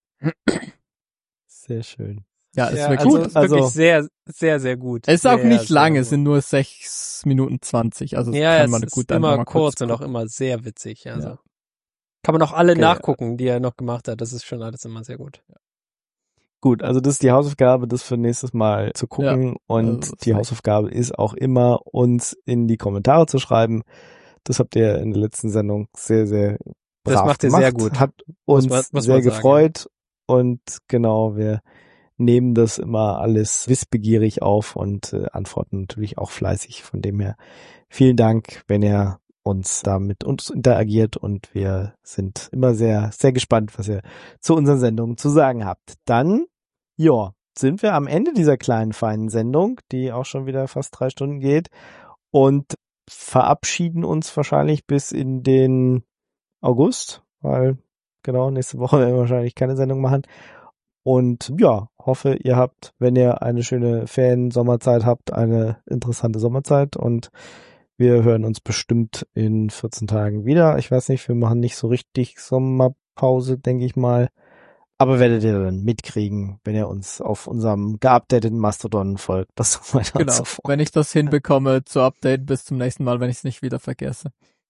Sehr schön. ja ist Ja, wirklich also, gut. es ist wirklich Also- sehr, sehr, sehr gut. Es ist auch Sehr, nicht sehr lang, es gut. sind nur sechs Minuten zwanzig, also Ja, kann es man ist gut einfach immer mal kurz kurz und auch gucken. immer sehr witzig. Also Ja. kann man auch alle Okay. nachgucken, die er noch gemacht hat. Das ist schon alles immer sehr gut. Gut, also das ist die Hausaufgabe, das für nächstes Mal zu gucken und also das die ist Hausaufgabe ist auch immer, uns in die Kommentare zu schreiben. Das habt ihr in der letzten Sendung sehr, sehr brav Das macht ihr gemacht. sehr gut. Hat Muss uns man- muss sehr man sagen. gefreut und genau, wir nehmen das immer alles wissbegierig auf und äh, antworten natürlich auch fleißig. Von dem her vielen Dank, wenn ihr uns da mit uns interagiert und wir sind immer sehr, sehr gespannt, was ihr zu unseren Sendungen zu sagen habt. Dann, ja, sind wir am Ende dieser kleinen, feinen Sendung, die auch schon wieder fast drei Stunden geht und verabschieden uns wahrscheinlich bis in den August, weil genau, nächste Woche werden wir wahrscheinlich keine Sendung machen. Und ja, hoffe, ihr habt, wenn ihr eine schöne Ferien-Sommerzeit habt, eine interessante Sommerzeit und wir hören uns bestimmt in vierzehn Tagen wieder. Ich weiß nicht, wir machen nicht so richtig Sommerpause, denke ich mal. Aber werdet ihr dann mitkriegen, wenn ihr uns auf unserem geupdateten Mastodon folgt. Das so weiter und Genau, so fort. wenn ich das hinbekomme zu Update bis zum nächsten Mal, wenn ich es nicht wieder vergesse.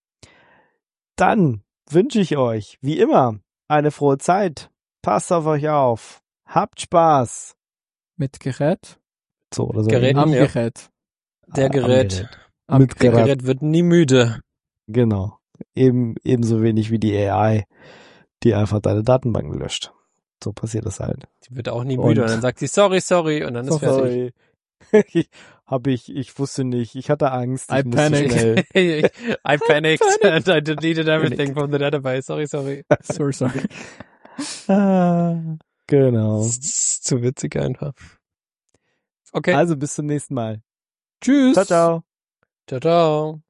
Dann wünsche ich euch, wie immer, eine frohe Zeit. Passt auf euch auf. Habt Spaß. Mit Gerät? So oder so. Gerät. Am Ja. Gerät. Der Am Gerät. Am Mit Der Gerät. Gerät wird nie müde. Genau. Eben, ebenso wenig wie die A I, die einfach deine Datenbanken löscht. So passiert das halt. Die wird auch nie Und- müde. Und dann sagt sie sorry, sorry und dann ist fertig. ich, hab ich, ich wusste nicht, ich hatte Angst, ich I musste panic. schnell. I panicked and I deleted everything from the database. Sorry, sorry. Sorry, sorry. Ah, genau. Das ist zu witzig einfach. Okay. Also bis zum nächsten Mal. Tschüss. Ciao, ciao. Ciao, ciao.